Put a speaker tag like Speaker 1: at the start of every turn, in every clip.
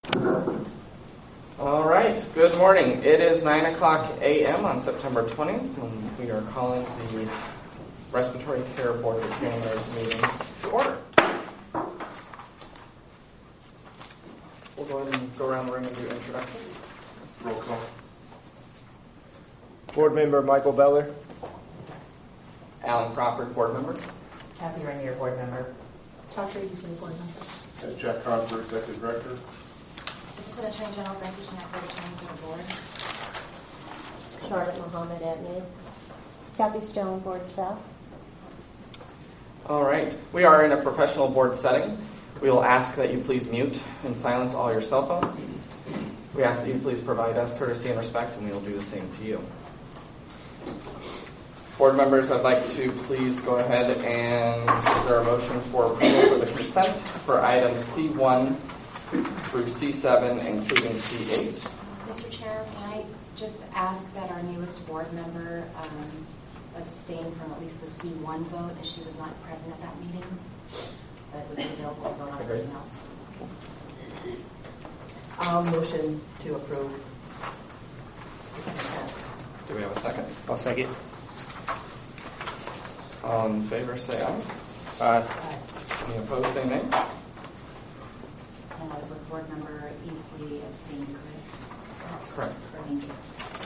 Speaker 1: All right, good morning. It is 9 o'clock a.m. on September 20th, and we are calling the Respiratory Care Board of Examiners meeting to order. We'll go ahead and go around the room and do introductions. Roll call.
Speaker 2: Board member Michael Beller.
Speaker 1: Alan Crawford, board member.
Speaker 3: Kathy Rainier, board member.
Speaker 4: Dr. Easley, board member.
Speaker 5: Jack Confer, executive director.
Speaker 4: Assistant Attorney General Frankie Jeanette, board attorney to the board.
Speaker 6: Charlotte Mohammed, admin. Kathy Stone, board staff.
Speaker 1: All right, we are in a professional board setting. We will ask that you please mute and silence all your cell phones. We ask that you please provide us courtesy and respect, and we will do the same to you. Board members, I'd like to please go ahead and is there a motion for approval for the consent for items C1 through C7, including C8.
Speaker 4: Mr. Chair, can I just ask that our newest board member abstain from at least the C1 vote, as she was not present at that meeting, but would be available to vote on everything else?
Speaker 3: I'll motion to approve.
Speaker 1: Do we have a second?
Speaker 2: I'll second.
Speaker 1: All in favor, say aye.
Speaker 2: Aye.
Speaker 1: Any opposed, say nay.
Speaker 4: And I was with board member Easley abstaining, correct?
Speaker 1: Correct.
Speaker 4: Thank you.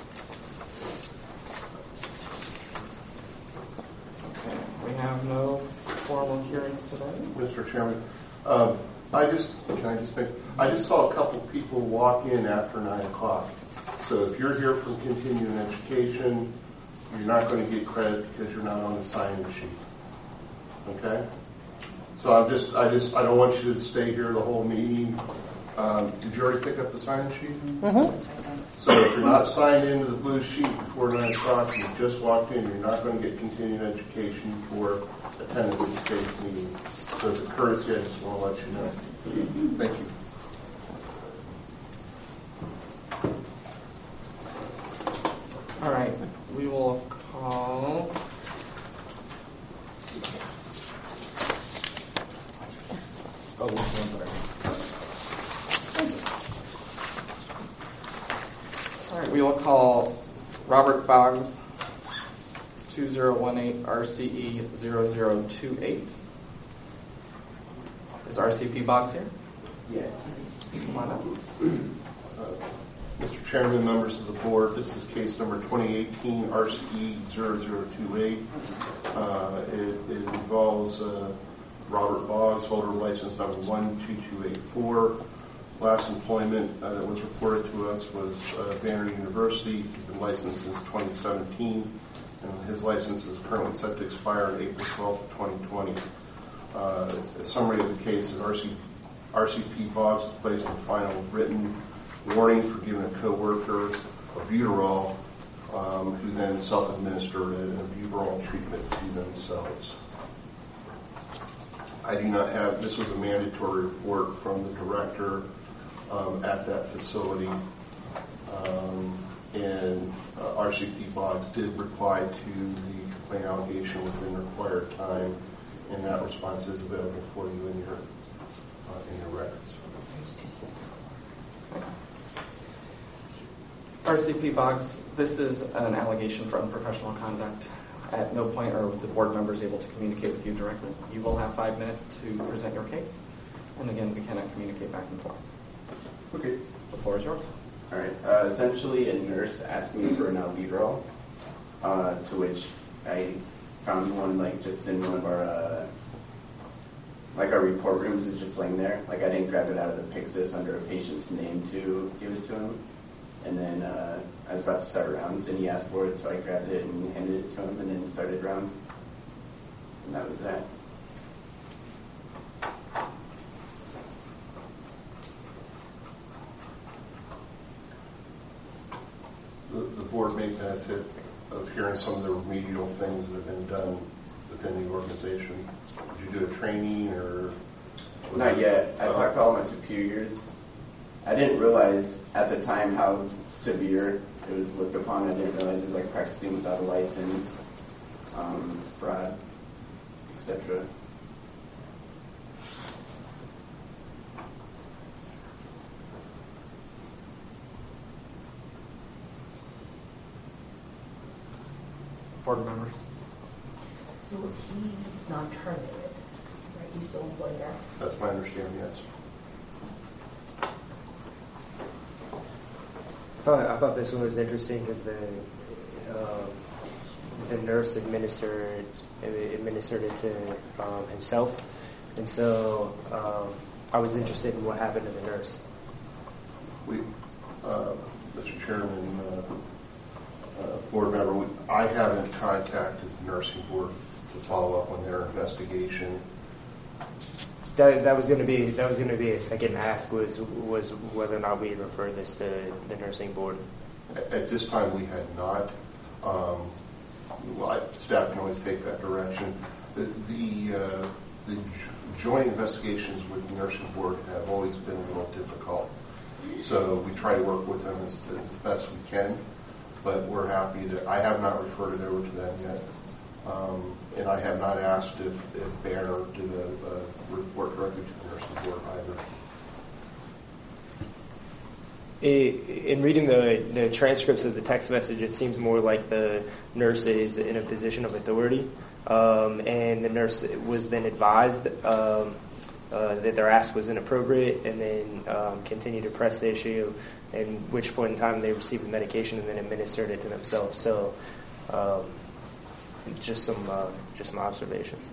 Speaker 1: Okay, we have no formal hearings today.
Speaker 5: Mr. Chairman, I just saw a couple people walk in after 9 o'clock. So if you're here from continuing education, you're not going to get credit because you're not on the sign-in sheet. Okay? So I don't want you to stay here the whole meeting. Did you already pick up the sign-in sheet?
Speaker 6: Mm-hmm.
Speaker 5: So if you're not signed into the blue sheet before 9 o'clock, you just walked in, you're not going to get continuing education for attendance at today's meeting. So as a courtesy, I just want to let you know. Thank you.
Speaker 1: All right, we will call. Oh, one second. All right, we will call Robert Boggs, 2018 RCE 0028. Is RCP Boggs here?
Speaker 5: Yeah.
Speaker 1: Come on up.
Speaker 5: Mr. Chairman, members of the board, this is case number 2018 RCE 0028. It involves Robert Boggs, holder of license number 12284. Last employment that was reported to us was Banner University. He's been licensed since 2017, and his license is currently set to expire on April 12, 2020. A summary of the case is RCP Boggs placed a final written warning for giving a co-worker albuterol, who then self-administered an albuterol treatment to themselves. I do not have, this was a mandatory report from the director at that facility, and RCP Boggs did reply to the complaint allegation within required time, and that response is available for you in your records.
Speaker 1: RCP Boggs, this is an allegation for unprofessional conduct. At no point are the board members able to communicate with you directly. You will have 5 minutes to present your case. And again, we cannot communicate back and forth.
Speaker 7: Okay.
Speaker 1: The floor is yours.
Speaker 7: All right. Essentially, a nurse asked me for an albuterol, to which I found one just in one of our our report rooms. It's just laying there. I didn't grab it out of the Pyxis under a patient's name to give it to him. And then I was about to start rounds, and he asked for it, so I grabbed it and handed it to him, and then started rounds. And that was that.
Speaker 5: The board may benefit of hearing some of the remedial things that have been done within the organization. Did you do a training or?
Speaker 7: Not yet. I talked to all my superiors. I didn't realize at the time how severe it was looked upon. I didn't realize it was practicing without a license, fraud, etc.
Speaker 1: Board members?
Speaker 3: So he's not terminated, right? He's still employed there.
Speaker 5: That's my understanding, yes.
Speaker 2: I thought this one was interesting because the nurse administered it to himself, and so I was interested in what happened to the nurse.
Speaker 5: We, Mr. Chairman, board member, I haven't contacted the nursing board to follow up on their investigation.
Speaker 2: That was going to be a second ask was whether or not we had referred this to the nursing board.
Speaker 5: At this time, we had not. Staff can always take that direction. The joint investigations with the nursing board have always been a little difficult. So we try to work with them as best we can, but we're happy that I have not referred it over to them yet. And I have not asked if Banner did a report directly to the nursing board either.
Speaker 2: In reading the transcripts of the text message, it seems more like the nurse is in a position of authority, and the nurse was then advised that their ask was inappropriate, and then continued to press the issue, at which point in time they received the medication and then administered it to themselves. So just some observations.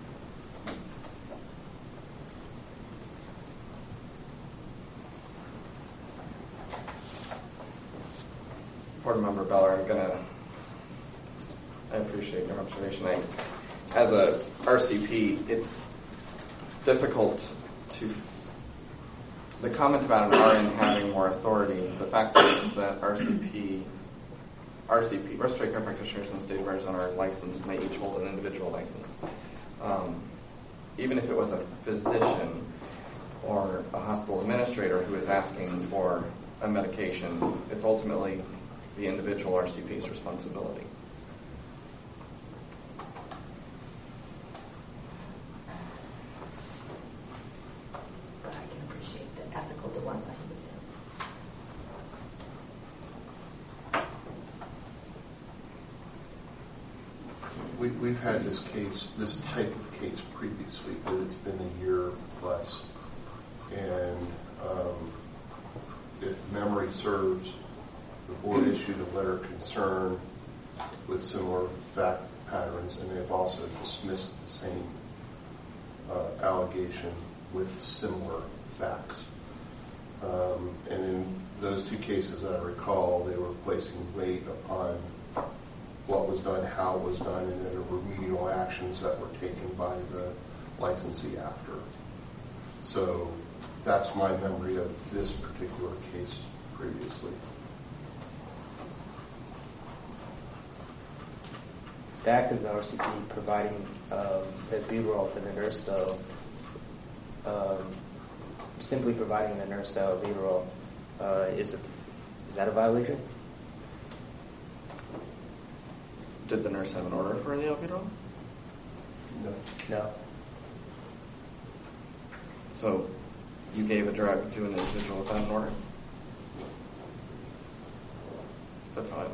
Speaker 1: Board Member Beller, I appreciate your observation. As a RCP, it's difficult the comment about an RN having more authority, the fact is that RCP, respiratory care practitioners in the state of Arizona are licensed, and they each hold an individual license. Even if it was a physician or a hospital administrator who is asking for a medication, it's ultimately the individual RCP's responsibility.
Speaker 3: But I can appreciate the ethical dilemma he was in.
Speaker 5: We've had this type of case previously, but it's been a year plus. And if memory serves, the board issued a letter of concern with similar fact patterns, and they've also dismissed the same allegation with similar facts. And in those two cases that I recall, they were placing weight upon what was done, how it was done, and then remedial actions that were taken by the licensee after. So that's my memory of this particular case previously.
Speaker 2: The act of the RCP providing the Buterol to the nurse, though, simply providing the nurse the Buterol, is that a violation?
Speaker 1: Did the nurse have an order for the albuterol?
Speaker 2: No.
Speaker 1: So you gave a drug to an individual without an order? That's how I look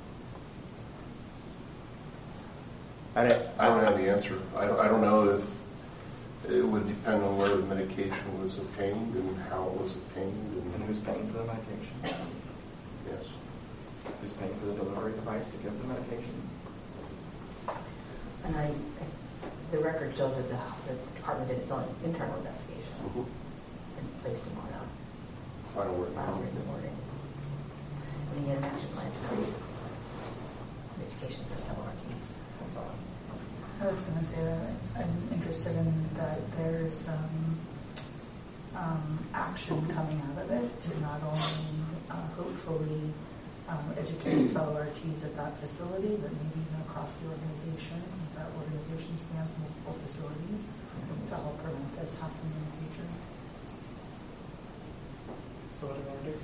Speaker 1: at it.
Speaker 5: I don't have the answer. I don't know if it would depend on where the medication was obtained and how it was obtained.
Speaker 1: And who's paying for the medication?
Speaker 5: Yes.
Speaker 1: Who's paying for the delivery device to give the medication?
Speaker 3: And the record shows that the department did its own internal investigation and placed him on a
Speaker 5: Final word.
Speaker 3: written warning. And the interaction plan for education for several RTs. That's all.
Speaker 8: I was going to say that I'm interested in that there's action coming out of it to not only hopefully educate fellow RTs at that facility, but maybe even across the organization, since that organization spans multiple facilities, to help prevent this happening in the future.
Speaker 1: So what do you want to do?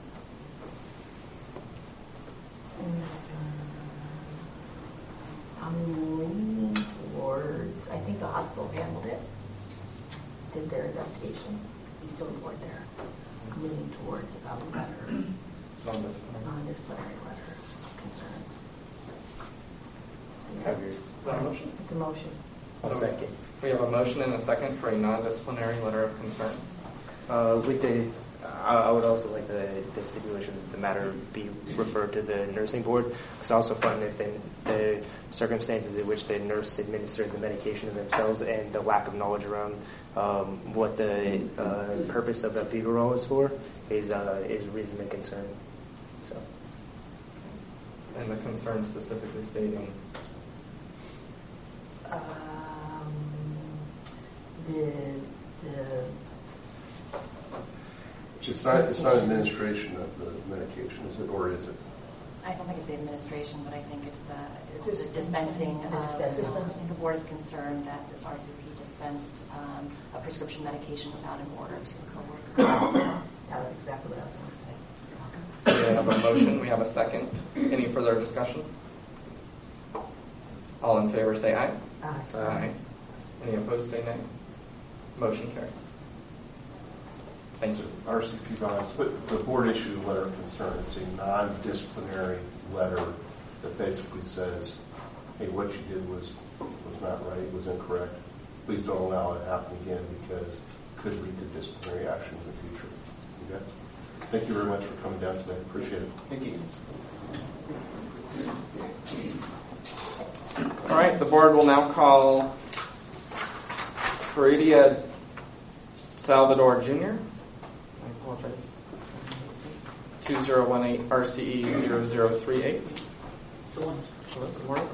Speaker 3: I'm leaning towards, I think the hospital handled it, did their investigation. He's still employed there. I'm leaning towards a letter, non-disciplinary letter of concern.
Speaker 2: Have your
Speaker 1: Is that a motion?
Speaker 3: It's a motion.
Speaker 2: I'll second.
Speaker 1: We have a motion and a second for a non-disciplinary letter of concern.
Speaker 2: I would also like the stipulation that the matter be referred to the nursing board, because I also find that the circumstances in which the nurse administered the medication to themselves and the lack of knowledge around what the purpose of albuterol is for is reason to concern. So,
Speaker 1: And the concern specifically stating
Speaker 5: It's not administration of the medication, is it, or is it?
Speaker 4: I don't think it's the administration, but I think it's the
Speaker 3: Dispensing.
Speaker 4: dispensing. The board is concerned that this RCP dispensed a prescription medication without an order to a coworker.
Speaker 3: That was exactly what I was going to say.
Speaker 1: So we have a motion, we have a second. Any further discussion? All in favor say aye.
Speaker 3: Aye.
Speaker 1: Aye. Any opposed say nay. Motion carries. Thank you.
Speaker 5: RCP bonds, but the board issued a letter of concern. It's a non-disciplinary letter that basically says, hey, what you did was not right, was incorrect. Please don't allow it to happen again because it could lead to disciplinary action in the future. Okay? Thank you very much for coming down today. Appreciate it.
Speaker 7: Thank you.
Speaker 1: All right, the board will now call Heredia Salvador Jr. I apologize. 2018 RCE 0038. Hello, good morning.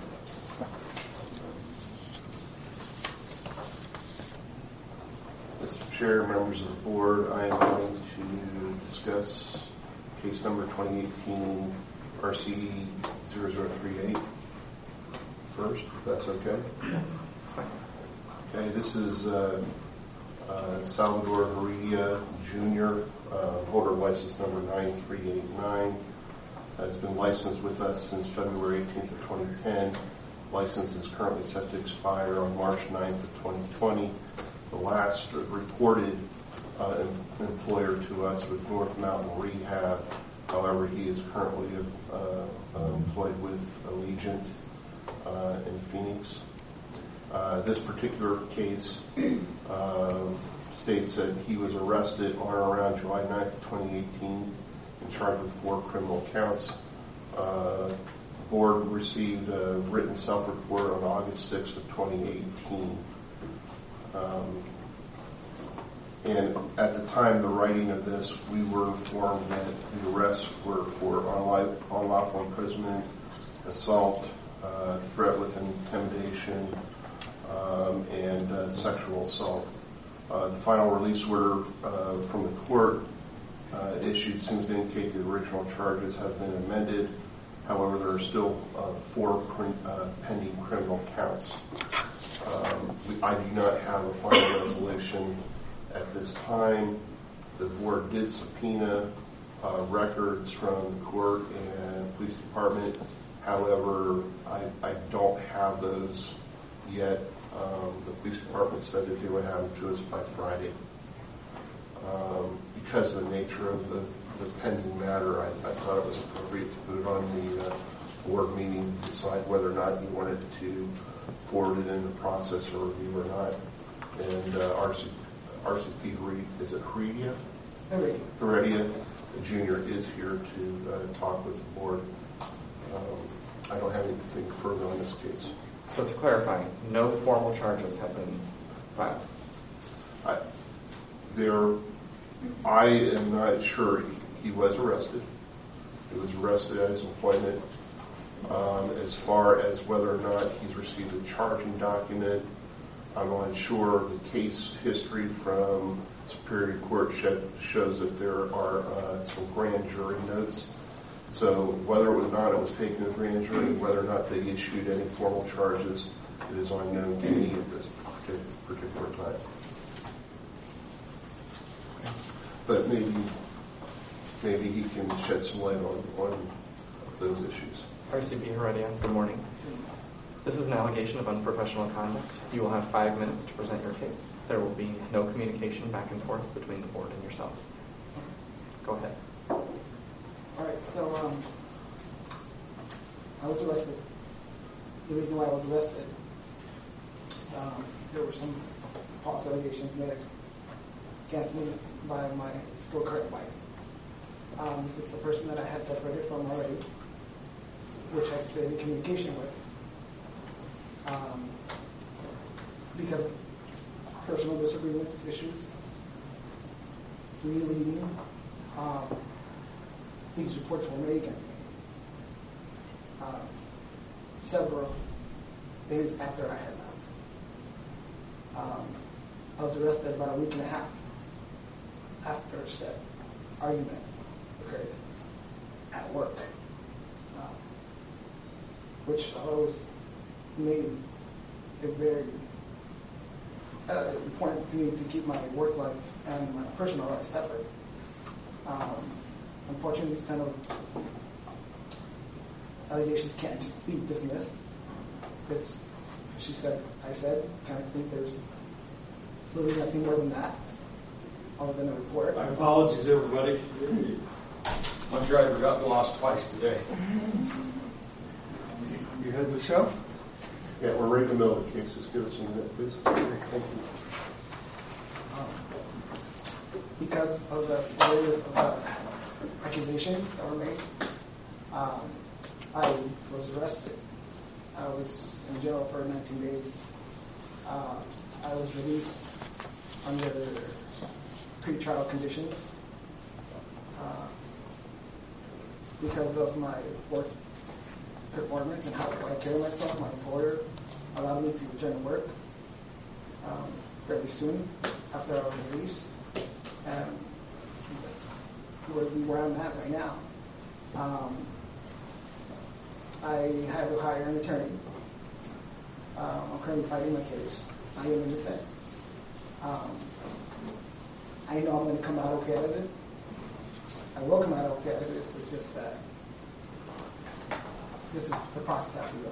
Speaker 5: Mr. Chair, members of the board, I am going to discuss case number 2018 RCE 0038 first, if that's okay. Okay, this is Salvador Heredia Jr., holder license number 9389. Has been licensed with us since February 18th of 2010. License is currently set to expire on March 9th of 2020. The last reported employer to us was North Mountain Rehab. However, he is currently employed with Allegiant in Phoenix. This particular case states that he was arrested on or around July 9th of 2018 and charged with 4 criminal counts. The board received a written self-report on August 6th of 2018. And at the time of the writing of this, we were informed that the arrests were for unlawful imprisonment, assault, threat with intimidation, and sexual assault. The final release order from the court issued seems to indicate the original charges have been amended. However, there are still 4 pending criminal counts. I do not have a final resolution at this time. The board did subpoena records from the court and police department. However, I don't have those yet. The police department said that they would have them to us by Friday. Because of the nature of the pending matter, I thought it was appropriate to put it on the board meeting to decide whether or not you wanted to forward it in the process or review or not. And RCP, is it Heredia? Heredia Jr. is here to talk with the board. I don't have anything further on this case.
Speaker 1: So to clarify, no formal charges have been filed.
Speaker 5: I am not sure. He was arrested. He was arrested at his employment. As far as whether or not he's received a charging document, I'm unsure. The case history from Superior Court shows that there are some grand jury notes. So whether or not it was taken as grand jury, whether or not they issued any formal charges, it is unknown to me at this particular time. But maybe he can shed some light on those issues.
Speaker 1: RCP Heredia, good morning. This is an allegation of unprofessional conduct. You will have 5 minutes to present your case. There will be no communication back and forth between the board and yourself. Go ahead.
Speaker 9: All right, so I was arrested the reason why I was arrested. There were some false allegations made against me by my store credit wife. This is the person that I had separated from already, which I stayed in communication with. Because of personal disagreements, issues, me leaving, these reports were made against me. Several days after I had left. I was arrested about a week and a half after said argument occurred at work, which always made it very important to me to keep my work life and my personal life separate. Unfortunately, these kind of allegations can't just be dismissed. It's, she said, I said, kind of think there's really nothing more than that, other than a report.
Speaker 10: My apologies, everybody. My driver got lost twice today. You heard the show?
Speaker 5: Yeah, we're right in the middle of the case. Just give us a minute, please. Thank you.
Speaker 9: Because of the series of accusations that were made, I was arrested. I was in jail for 19 days. I was released under pre-trial conditions because of my work performance and how I carry myself. My employer allowed me to return to work fairly soon after I was released. And that's where I'm at right now. I had to hire an attorney. I'm currently fighting my case. I am innocent. I know I'm going to come out okay out of this. I will come out okay out of this. It's just that this is the process I have to go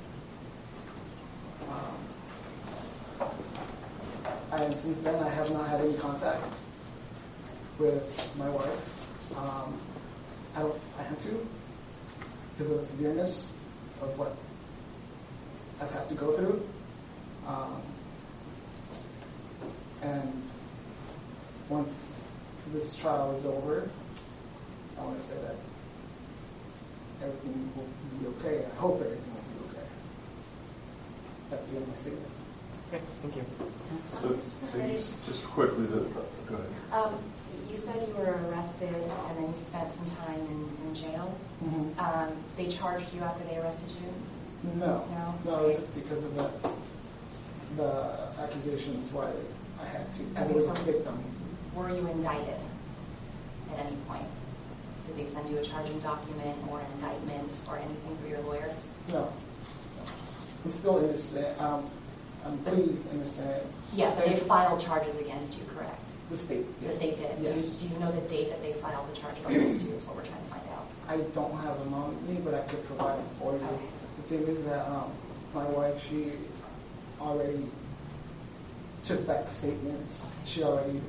Speaker 9: through. And since then, I have not had any contact with my wife. I don't plan to because of the severeness of what I've had to go through. And once this trial is over, I want to say that everything will be okay. I hope everything will be okay. That's the end of my statement.
Speaker 1: Okay, thank you.
Speaker 5: So just quickly, go ahead.
Speaker 4: You said you were arrested and then you spent some time in jail.
Speaker 9: Mm-hmm.
Speaker 4: They charged you after they arrested you?
Speaker 9: No.
Speaker 4: No?
Speaker 9: Okay. Just because of the accusations why I had to, because I was a victim.
Speaker 4: Were you indicted at any point? Did they send you a charging document or an indictment or anything through your lawyer?
Speaker 9: No. I'm still innocent. I'm pretty innocent.
Speaker 4: Yeah, but they filed charges against you, correct?
Speaker 9: The state did.
Speaker 4: The state did.
Speaker 9: Yes.
Speaker 4: Do you know the date that they filed the charges against you is what we're trying to find out.
Speaker 9: I don't have them on me, but I could provide them for you.
Speaker 4: Okay.
Speaker 9: The thing is that my wife, she already took back statements. She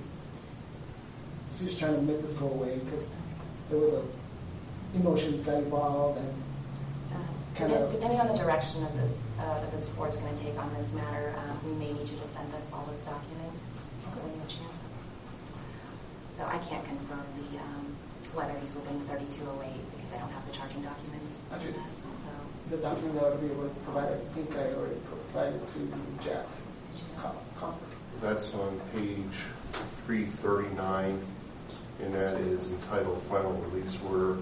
Speaker 9: was trying to make this go away because there was emotions got involved and
Speaker 4: depending on the direction of this that this board's going to take on this matter, we may need you to send us all those documents when you have a chance. So I can't confirm whether he's within 3208 because I don't have the charging documents.
Speaker 9: Actually,
Speaker 4: So
Speaker 9: the document that I would be able to provide, I think I already provided to Jack Copper.
Speaker 5: That's on page 339, and that is entitled Final Release Order.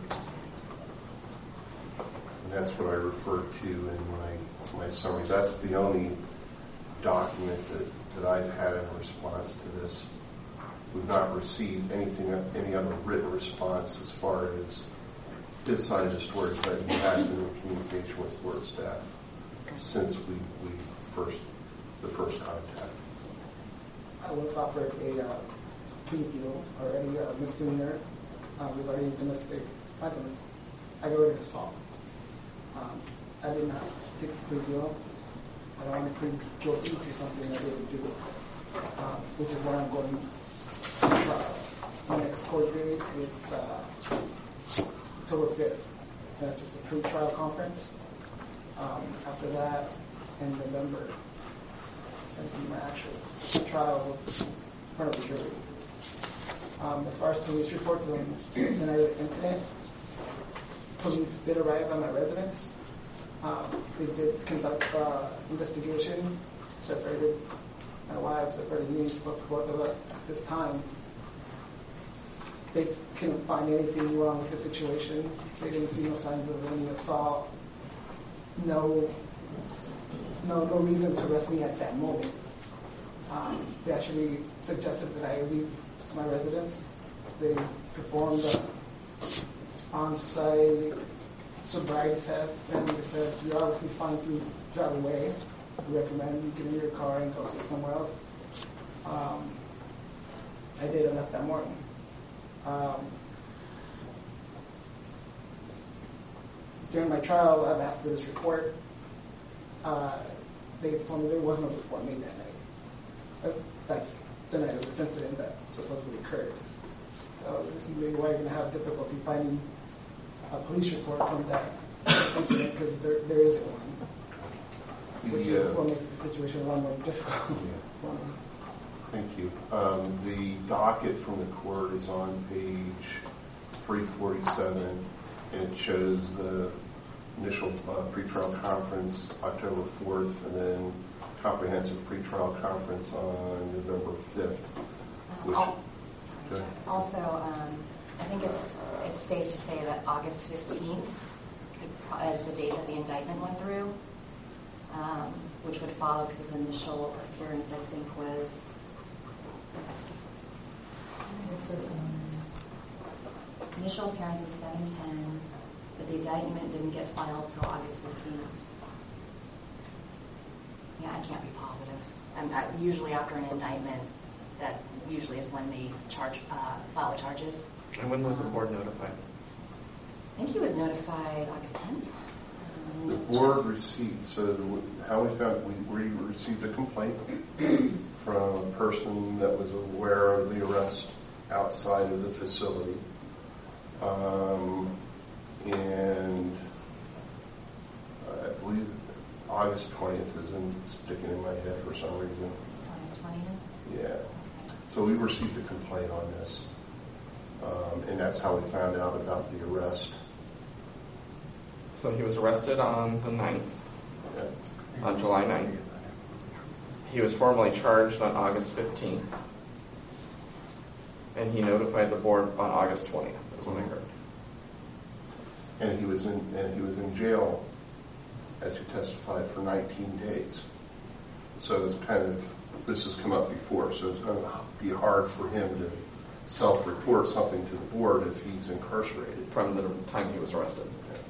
Speaker 5: And that's what I referred to in my summary. That's the only document that I've had in response to this. We've not received any other written response as far as his side of the story, but he has been in communication with board staff since the first contact.
Speaker 9: I was offered a plea deal already, a misdemeanor regarding domestic violence, aggravated assault. I did not take this plea deal. I don't want to plead guilty to something I didn't do, which is why I'm going to trial. My next court date is October 5th. That's just a pre-trial conference. After that, in November, and my actual trial in front of the jury. As far as police reports on the night of the incident, police did arrive at my residence. They did conduct investigation, separated my wife, separated me, spoke to both of us. At this time, they couldn't find anything wrong with the situation. They didn't see no signs of any assault. No reason to arrest me at that moment. They actually suggested that I leave my residence. They performed an on-site sobriety test, and they said, you're obviously fine to drive away. We recommend you get in your car and go sit somewhere else. I did. I left that morning. During my trial, I've asked for this report. They told me there was no report made that night. That's the night of this incident that supposedly occurred. So this is maybe why you're going to have difficulty finding a police report from that incident, because there isn't one, which is what makes the situation a lot more difficult.
Speaker 5: Thank you. The docket from the court is on page 347, and it shows the initial pretrial conference October 4th, and then comprehensive pretrial conference on November 5th.
Speaker 4: Also, I think it's safe to say that August 15th is the date that the indictment went through, which would follow because his initial appearance, I think, was... Initial appearance was 7/10, but the indictment didn't get filed till August 15th. Yeah, I can't be positive. Usually after an indictment, that usually is when they file charges.
Speaker 1: And when was the board notified?
Speaker 4: I think he was notified August 10th.
Speaker 5: The board received, so how we found, we received a complaint from a person that was aware of the arrest outside of the facility. And I believe August 20th is sticking in my head for some reason.
Speaker 4: August 20th?
Speaker 5: Yeah. So we received a complaint on this. And that's how we found out about the arrest.
Speaker 1: So he was arrested on the 9th, on July 9th. He was formally charged on August 15th. And he notified the board on August 20th, is what I heard.
Speaker 5: And he was in jail, as he testified, for 19 days. So it's kind of, this has come up before, so it's going to be hard for him to self-report something to the board if he's incarcerated.
Speaker 1: From the time he was arrested.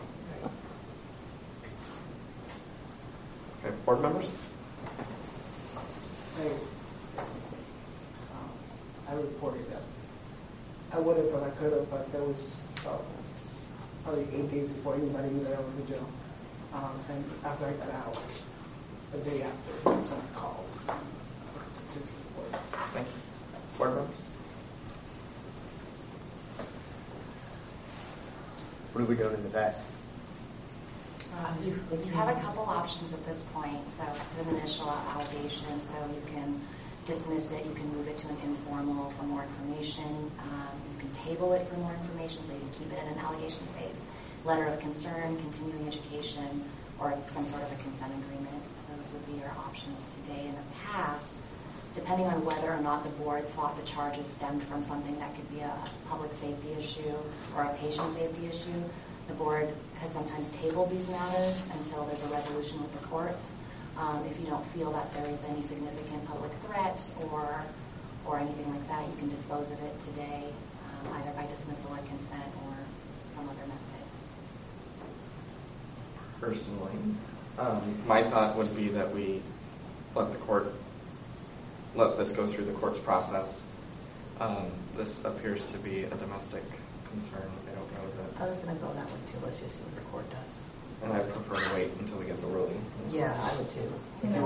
Speaker 1: Okay, board members?
Speaker 9: I reported this. I would have, but I could have, but there was probably 8 days before anybody knew that I was in jail. And after I got out, the day after, that's when I called to report.
Speaker 1: Thank you. Board members?
Speaker 2: What have we done in the past?
Speaker 4: You have a couple options at this point. So it's an initial allegation, so you can dismiss it, you can move it to an informal for more information, you can table it for more information, so you can keep it in an allegation phase. Letter of concern, continuing education, or some sort of a consent agreement. Those would be your options today. In the past, depending on whether or not the board thought the charges stemmed from something that could be a public safety issue or a patient safety issue, the board has sometimes tabled these matters until there's a resolution with the courts. If you don't feel that there is any significant public threat or anything like that, you can dispose of it today, either by dismissal or consent or some other method.
Speaker 1: Personally, my thought would be that we let this go through the court's process. This appears to be a domestic concern. I don't know that.
Speaker 3: I was going to go that way too. Let's just see what the court does.
Speaker 1: And I prefer to wait until we get the ruling.
Speaker 3: Yeah, I would too.
Speaker 8: I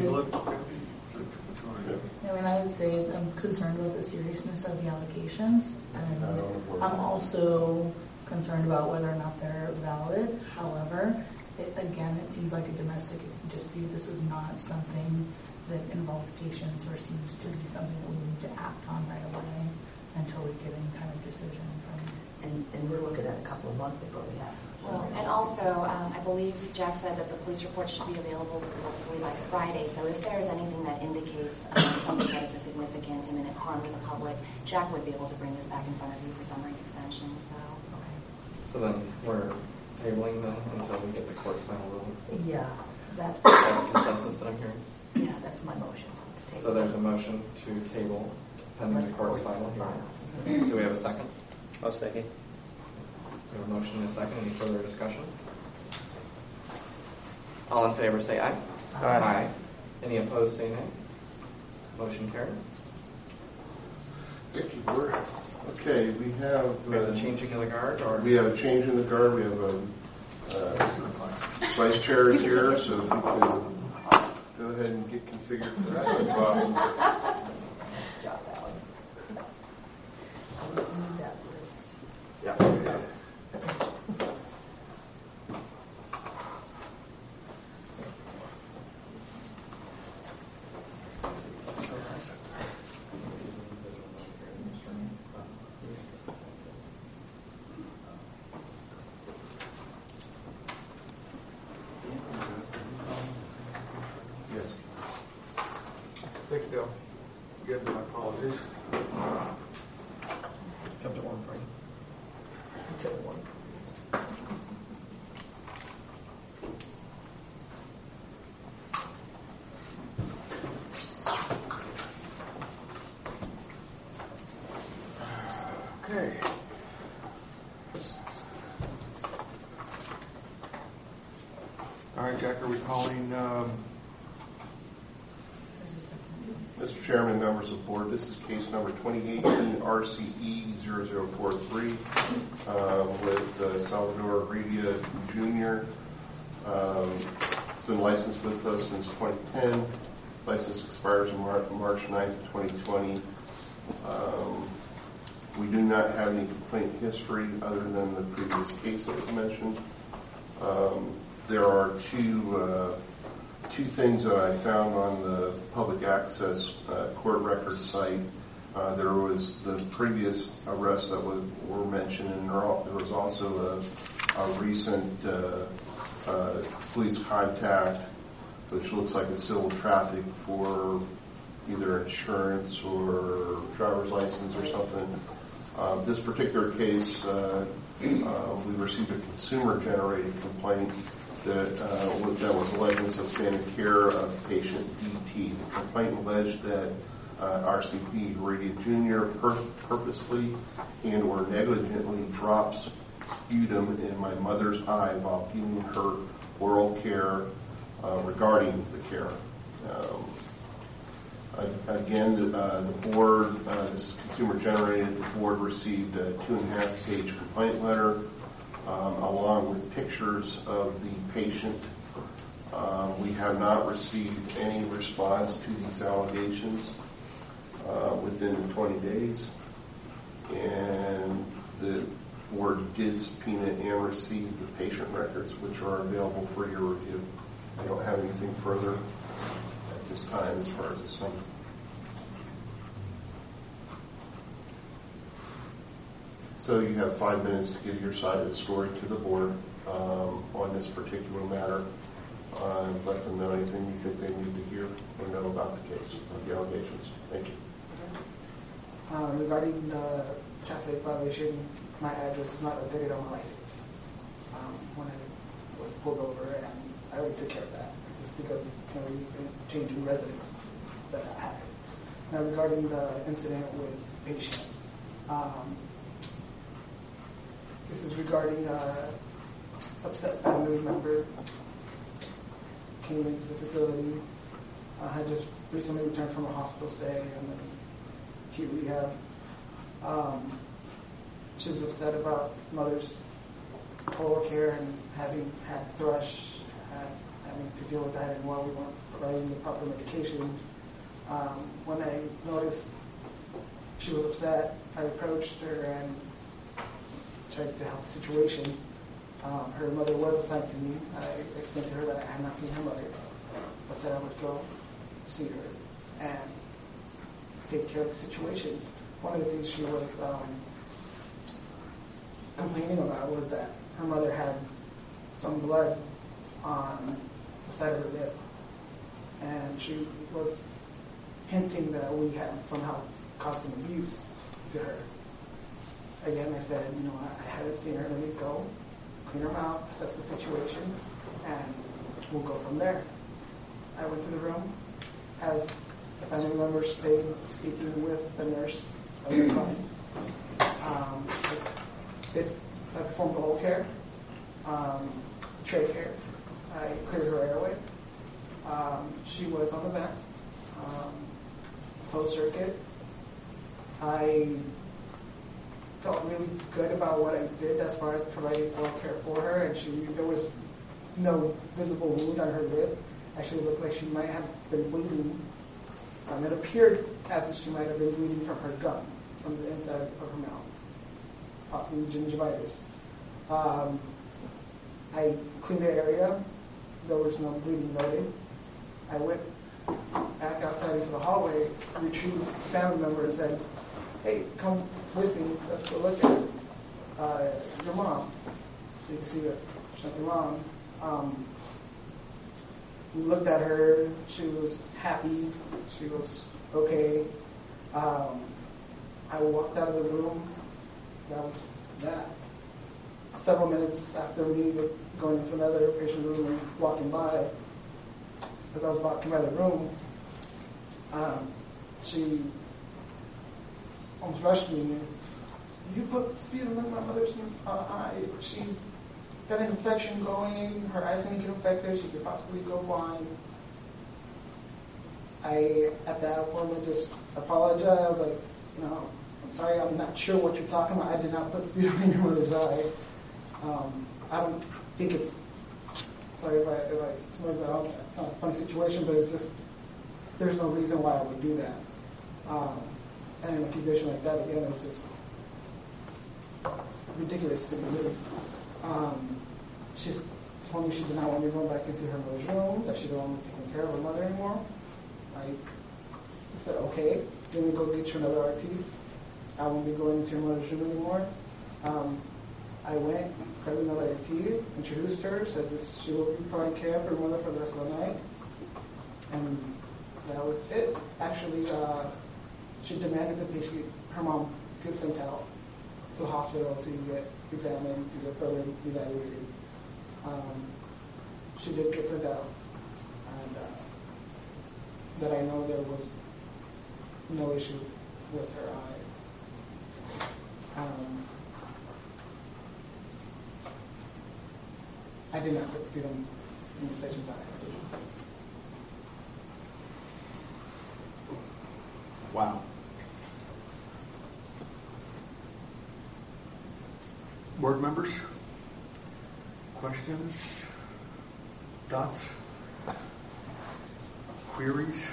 Speaker 8: would say I'm concerned with the seriousness of the allegations, and I'm also concerned about whether or not they're valid. However, It seems like a domestic dispute. This is not something that involves patients or seems to be something that we need to act on right away until we get any kind of decision from.
Speaker 3: And we're looking at a couple of months before we have.
Speaker 4: Well, and also, I believe Jack said that the police report should be available hopefully by Friday. So if there's anything that indicates something that is a significant imminent harm to the public, Jack would be able to bring this back in front of you for summary suspension. So, okay.
Speaker 1: So then we're tabling then until we get the court's final ruling?
Speaker 3: Yeah, that's
Speaker 1: Is that consensus that I'm hearing?
Speaker 3: yeah, that's my motion.
Speaker 1: So there's a motion to table pending the court's final hearing. Do we have a second?
Speaker 2: I'll second.
Speaker 1: We have a motion and a second. Any further discussion? All in favor say aye.
Speaker 2: Aye.
Speaker 1: Any opposed say nay. Motion carries.
Speaker 5: Thank you, Board. Okay, we have
Speaker 1: The changing of the guard, or
Speaker 5: we have a change in the guard. We have a vice chair is here, so if you can go ahead and get configured for that. That's awesome.
Speaker 3: Nice job, Alan. I would need that list.
Speaker 1: yeah.
Speaker 5: Yes.
Speaker 10: Thank you, Dale. Again, my apologies.
Speaker 1: Jump to one frame.
Speaker 3: Until one.
Speaker 10: Okay. All right, Jack, are we calling,
Speaker 5: Mr. Chairman, members of the board, this is case number 2018 RCE 0043 with Salvador Heredia Jr. It's been licensed with us since 2010. License expires on March 9th, 2020. We do not have any complaint history other than the previous case that was mentioned. There are two things that I found on the public access court record site. There was the previous arrests that were mentioned, and there was also a recent police contact, which looks like a civil traffic for either insurance or driver's license or something. This particular case, we received a consumer-generated complaint that was alleging substandard care of patient DT. The complaint alleged that RCP Heredia Jr. purposefully and or negligently drops sputum in my mother's eye while giving her oral care regarding the care. Again, the board, this is consumer generated, the board received a 2.5-page complaint letter along with pictures of the patient. We have not received any response to these allegations within 20 days. And the board did subpoena and receive the patient records, which are available for your review. I don't have anything further at this time as far as this thing. So you have 5 minutes to give your side of the story to the board on this particular matter. Let them know anything you think they need to hear or know about the case, about the allegations. Thank you.
Speaker 9: Regarding the traffic violation, my address is not updated on my license. When I was pulled over, and I already took care of that. It's just because of changing residence that happened. Now, regarding the incident with patient, this is regarding upset family member came into the facility. Had just recently returned from a hospital stay and then acute rehab. She was upset about mother's oral care and having had thrush, having to deal with that, and while we weren't providing the proper medication. When I noticed she was upset, I approached her and tried to help the situation. Her mother was assigned to me. I explained to her that I had not seen her mother, but that I would go see her and take care of the situation. One of the things she was complaining about was that her mother had some blood on the side of her lip, and she was hinting that we had somehow caused some abuse to her. Again, I said, I haven't seen her. Let me go, clean her mouth, assess the situation, and we'll go from there. I went to the room as the family member stayed speaking with the nurse of the son. I performed oral care, trach care. I cleared her airway. She was on the vent, closed circuit. I felt really good about what I did as far as providing oral care for her, and there was no visible wound on her lip. Actually, it looked like she might have been bleeding. It appeared as if she might have been bleeding from her gum, from the inside of her mouth, possibly gingivitis. I cleaned the area. There was no bleeding noted. I went back outside into the hallway, retrieved a family member and said, "Hey, come with me. Let's go look at your mom, so you can see that there's nothing wrong." We looked at her. She was happy. She was okay. I walked out of the room. That was that. Several minutes after me going into another patient room and walking by, as I was walking by the room, she almost rushed me. "You put sputum in my mother's eye. She's got an infection going. Her eye's going to get infected. She could possibly go blind." I, at that moment, just apologized. Like, I'm sorry, I'm not sure what you're talking about. I did not put sputum in your mother's eye. I don't think it's, sorry if I it's not a funny situation, but it's just, there's no reason why I would do that. And an accusation like that, again, is just ridiculous to me. She told me she did not want me going back into her mother's room, that she didn't want me taking care of her mother anymore. I said, "Okay, let me go get you another RT. I won't be going into your mother's room anymore." I went, grabbed another RT, introduced her, said she will be providing care for her mother for the rest of the night. And that was it. Actually, she demanded that her mom get sent out to the hospital to get examined, to get further evaluated. She did get sent out, and that I know there was no issue with her eye. I did not put sputum in this patient's eye.
Speaker 10: Wow. Board members? Questions? Thoughts? Queries?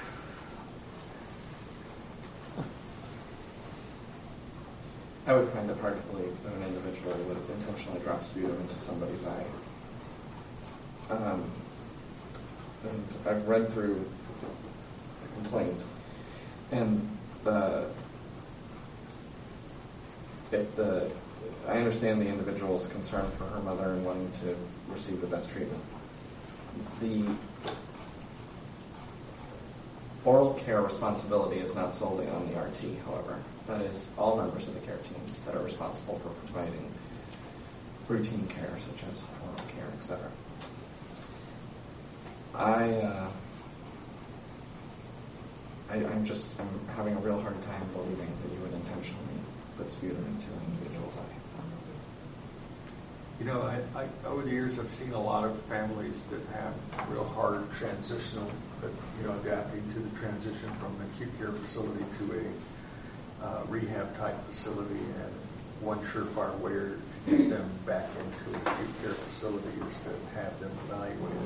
Speaker 1: I would find it hard to believe that an individual would have intentionally dropped sputum into somebody's eye. And I've read through the complaint, and I understand the individual's concern for her mother and wanting to receive the best treatment. The oral care responsibility is not solely on the RT, however. That is all members of the care team that are responsible for providing routine care, such as oral care, etc. I'm having a real hard time believing that you would intentionally put sputum into an individual's eye.
Speaker 10: I over the years I've seen a lot of families that have real hard transitional, adapting to the transition from an acute care facility to a rehab type facility, and one surefire way to get them back into an acute care facility is to have them evaluated.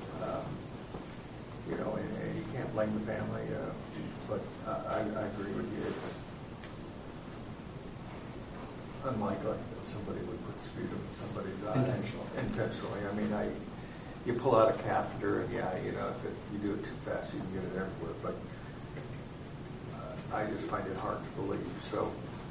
Speaker 10: And you can't blame the family, but I agree with you. It's unlikely that somebody would put sputum in somebody's Intentionally. I mean, you pull out a catheter, and if you do it too fast, you can get it everywhere. But I just find it hard to believe. So,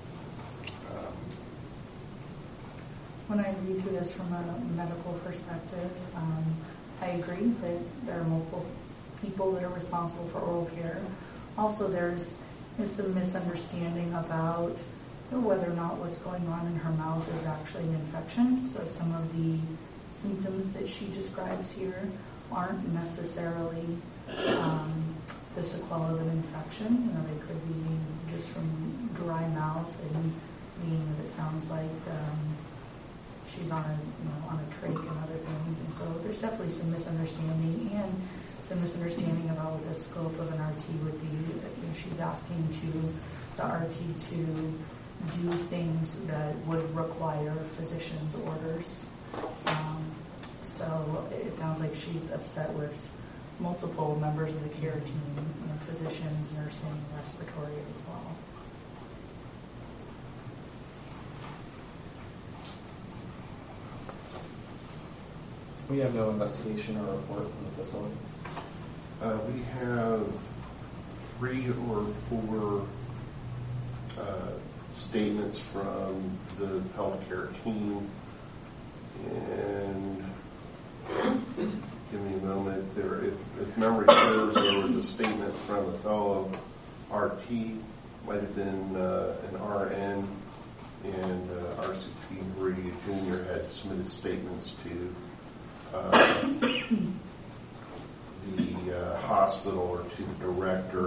Speaker 8: when I read through this from a medical perspective, I agree that there are multiple people that are responsible for oral care. Also, there's some misunderstanding about whether or not what's going on in her mouth is actually an infection. So some of the symptoms that she describes here aren't necessarily the sequela of an infection. They could be just from dry mouth, and meaning that it sounds like she's on a trach and other things. And so there's definitely some misunderstanding and some misunderstanding about what the scope of an RT would be. She's asking the RT to do things that would require physician's orders. So it sounds like she's upset with multiple members of the care team, physicians, nursing, respiratory as well.
Speaker 1: We have no investigation or report from the facility.
Speaker 5: We have 3 or 4 statements from the healthcare team, and give me a moment. If memory serves, there was a statement from a fellow RT, might have been an RN, and RCP Brady Jr. had submitted statements to the hospital or to the director.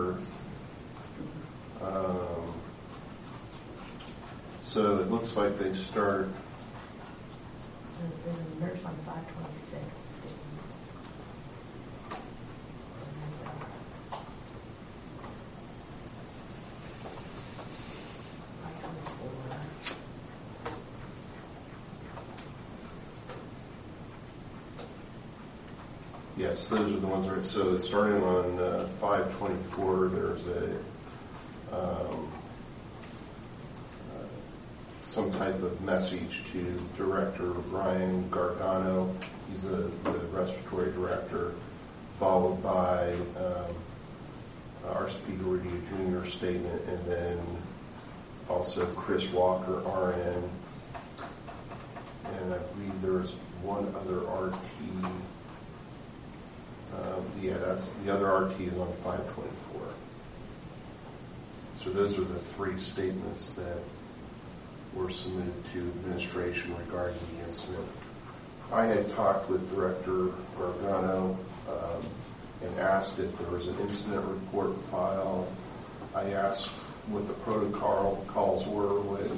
Speaker 5: So it looks like they start.
Speaker 3: There's a nurse on 526.
Speaker 5: Yes, those are the ones right. So starting on 524, there's some type of message to Director Brian Gargano. He's the respiratory director, followed by RCP Garridia Jr. statement, and then also Chris Walker, RN, and I believe there's one other RT. That's the other RT is on 524. So those are the 3 statements that were submitted to administration regarding the incident. I had talked with Director Gargano and asked if there was an incident report filed. I asked what the protocols were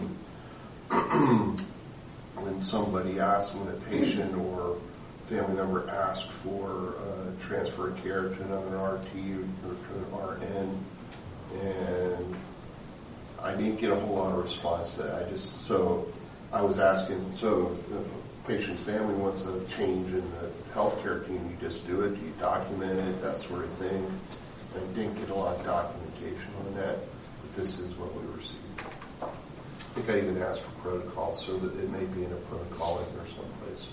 Speaker 5: when somebody asked, when a patient or family member asked for transfer of care to another RT or to an RN, and I didn't get a whole lot of response to that. I was asking, so if a patient's family wants a change in the healthcare team, you just do it, you document it, that sort of thing. I didn't get a lot of documentation on that, but this is what we received. I think I even asked for protocol, so that it may be in a protocol in there someplace.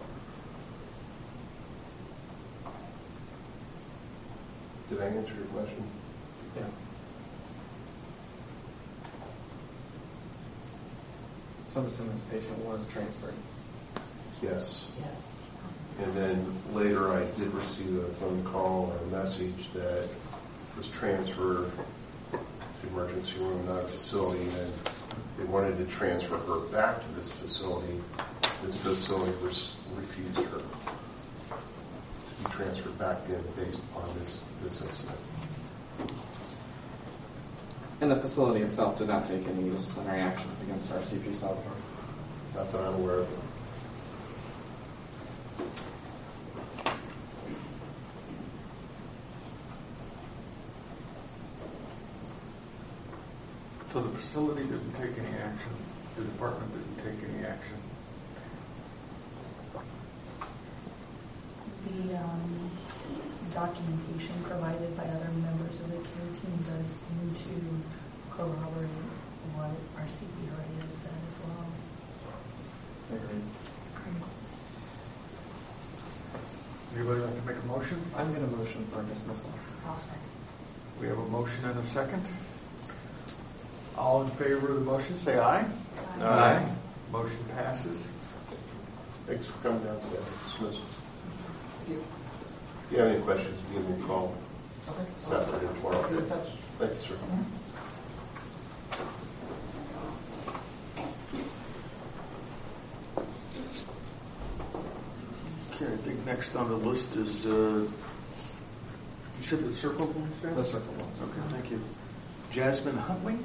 Speaker 5: Did I answer your question?
Speaker 1: Yeah. So I'm assuming this patient was transferred.
Speaker 5: Yes.
Speaker 3: Yes.
Speaker 5: And then later I did receive a phone call or a message that was transferred to emergency room, not a facility, and they wanted to transfer her back to this facility. This facility refused her to be transferred back in based upon this incident.
Speaker 1: And the facility itself did not take any disciplinary actions against RCP Salvador?
Speaker 5: Not that I'm aware of.
Speaker 10: So the facility didn't take any action. The department didn't take any action.
Speaker 8: The documentation provided by other members of the care team does seem to corroborate what RCP already has said as well.
Speaker 1: Agreed.
Speaker 10: Anybody like to make a motion?
Speaker 1: I'm going to motion for dismissal.
Speaker 3: I'll second.
Speaker 10: We have a motion and a second. All in favor of the motion, say aye.
Speaker 2: Aye.
Speaker 10: Motion passes.
Speaker 5: Thanks for coming down today. Dismissal.
Speaker 9: Thank you.
Speaker 5: If you have any questions, give me a call.
Speaker 9: Okay.
Speaker 5: Saturday or tomorrow.
Speaker 9: Be in touch.
Speaker 5: Thank you, sir.
Speaker 10: Okay, I think next on the list is, you said the circle one, Sam?
Speaker 1: The circle ones.
Speaker 10: Okay, thank you. Jasmine Huntley?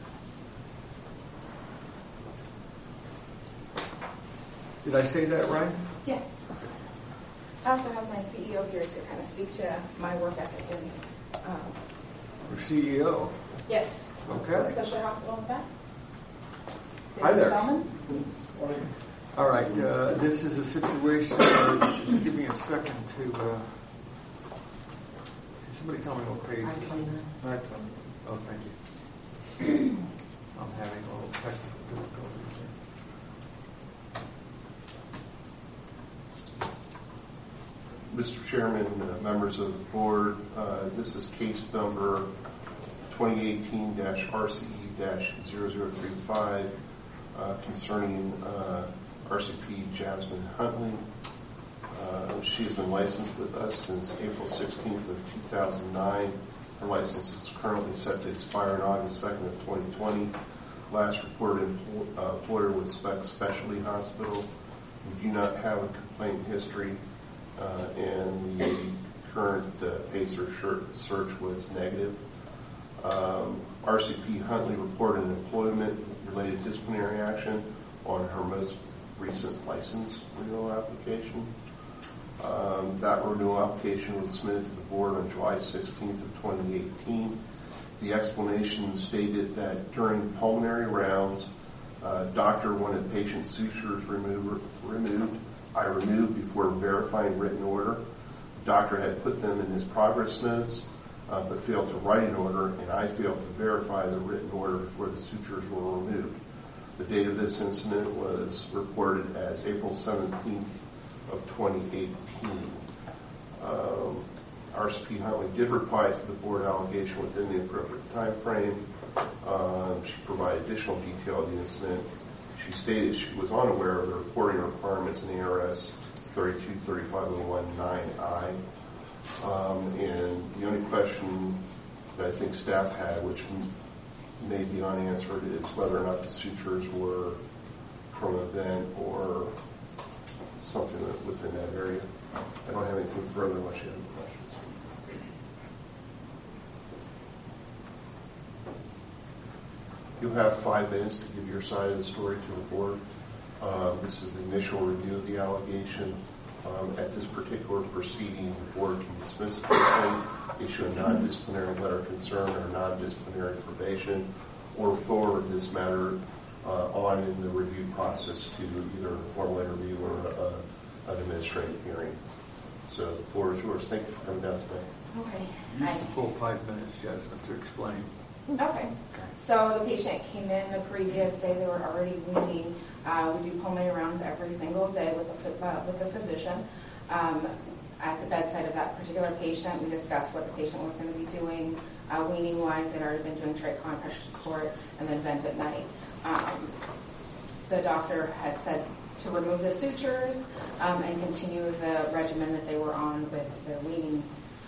Speaker 10: Did I say that right?
Speaker 11: Yeah. I also have my CEO here to kind of speak to my work ethic and
Speaker 10: Or CEO?
Speaker 11: yes.
Speaker 10: Okay.
Speaker 11: Social hospital in the back.
Speaker 10: Hi there.
Speaker 11: Salmon?
Speaker 10: All right, this is a situation, just give me a second to, can somebody tell me what page?
Speaker 3: I-29.
Speaker 10: Oh, thank you. I'm having a little technical difficulties here.
Speaker 5: Mr. Chairman, members of the board, this is case number 2018-RCE-0035 concerning RCP Jasmine Huntley. She has been licensed with us since April 16th of 2009. Her license is currently set to expire on August 2nd of 2020. Last reported employer was Spec Specialty Hospital. We do not have a complaint history, and the current PACER search was negative. RCP Huntley reported an employment-related disciplinary action on her most recent license renewal application. That renewal application was submitted to the board on July 16th of 2018. The explanation stated that during pulmonary rounds, doctor wanted patient sutures removed. I removed before verifying written order. Doctor had put them in his progress notes, but failed to write an order, and I failed to verify the written order before the sutures were removed. The date of this incident was reported as April 17th of 2018. RCP Huntley did reply to the board allegation within the appropriate time frame. She provided additional detail of the incident. She stated she was unaware of the reporting requirements in the ARS 323501-9I. And the only question that I think staff had, which may be unanswered, is whether or not the sutures were from an event or something within that area. I don't have anything further unless you have any questions. You'll have 5 minutes to give your side of the story to the board. This is the initial review of the allegation. At this particular proceeding, the board can dismiss the complaint, issue a non-disciplinary letter of concern or non-disciplinary probation, or forward this matter on in the review process to either a formal interview or an administrative hearing. So the floor is yours. Thank you for coming down today.
Speaker 11: Okay.
Speaker 10: Use the full 5 minutes, Jasmine, to explain.
Speaker 11: Okay. So the patient came in the previous day. They were already weaning. We do pulmonary rounds every single day with a physician. At the bedside of that particular patient, we discussed what the patient was going to be doing weaning-wise. They'd already been doing trach colon pressure support and then vent at night. The doctor had said to remove the sutures and continue the regimen that they were on with their weaning.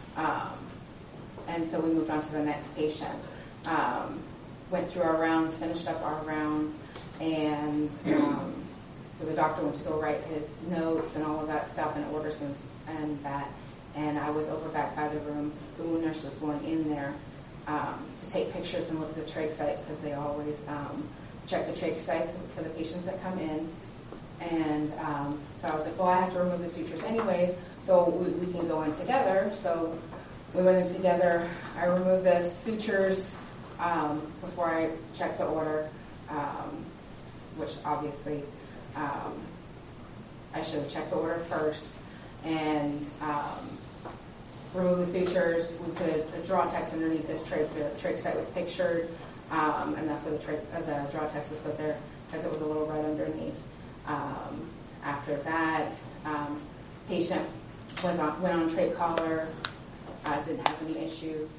Speaker 11: And so we moved on to the next patient. Went through our rounds, finished up our rounds, and so the doctor went to go write his notes and all of that stuff and orders and that. And I was over back by the room. The wound nurse was going in there to take pictures and look at the trach site because they always check the trach sites for the patients that come in. And so I was like, well, I have to remove the sutures anyways, so we can go in together. So we went in together. I removed the sutures before I checked the order, which obviously I should have checked the order first and remove the sutures. We put a draw text underneath this trach. The trach site was pictured, and that's where the draw text was put there because it was a little right underneath. After that, patient went on trait collar, didn't have any issues.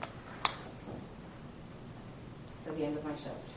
Speaker 11: To the end of my shift.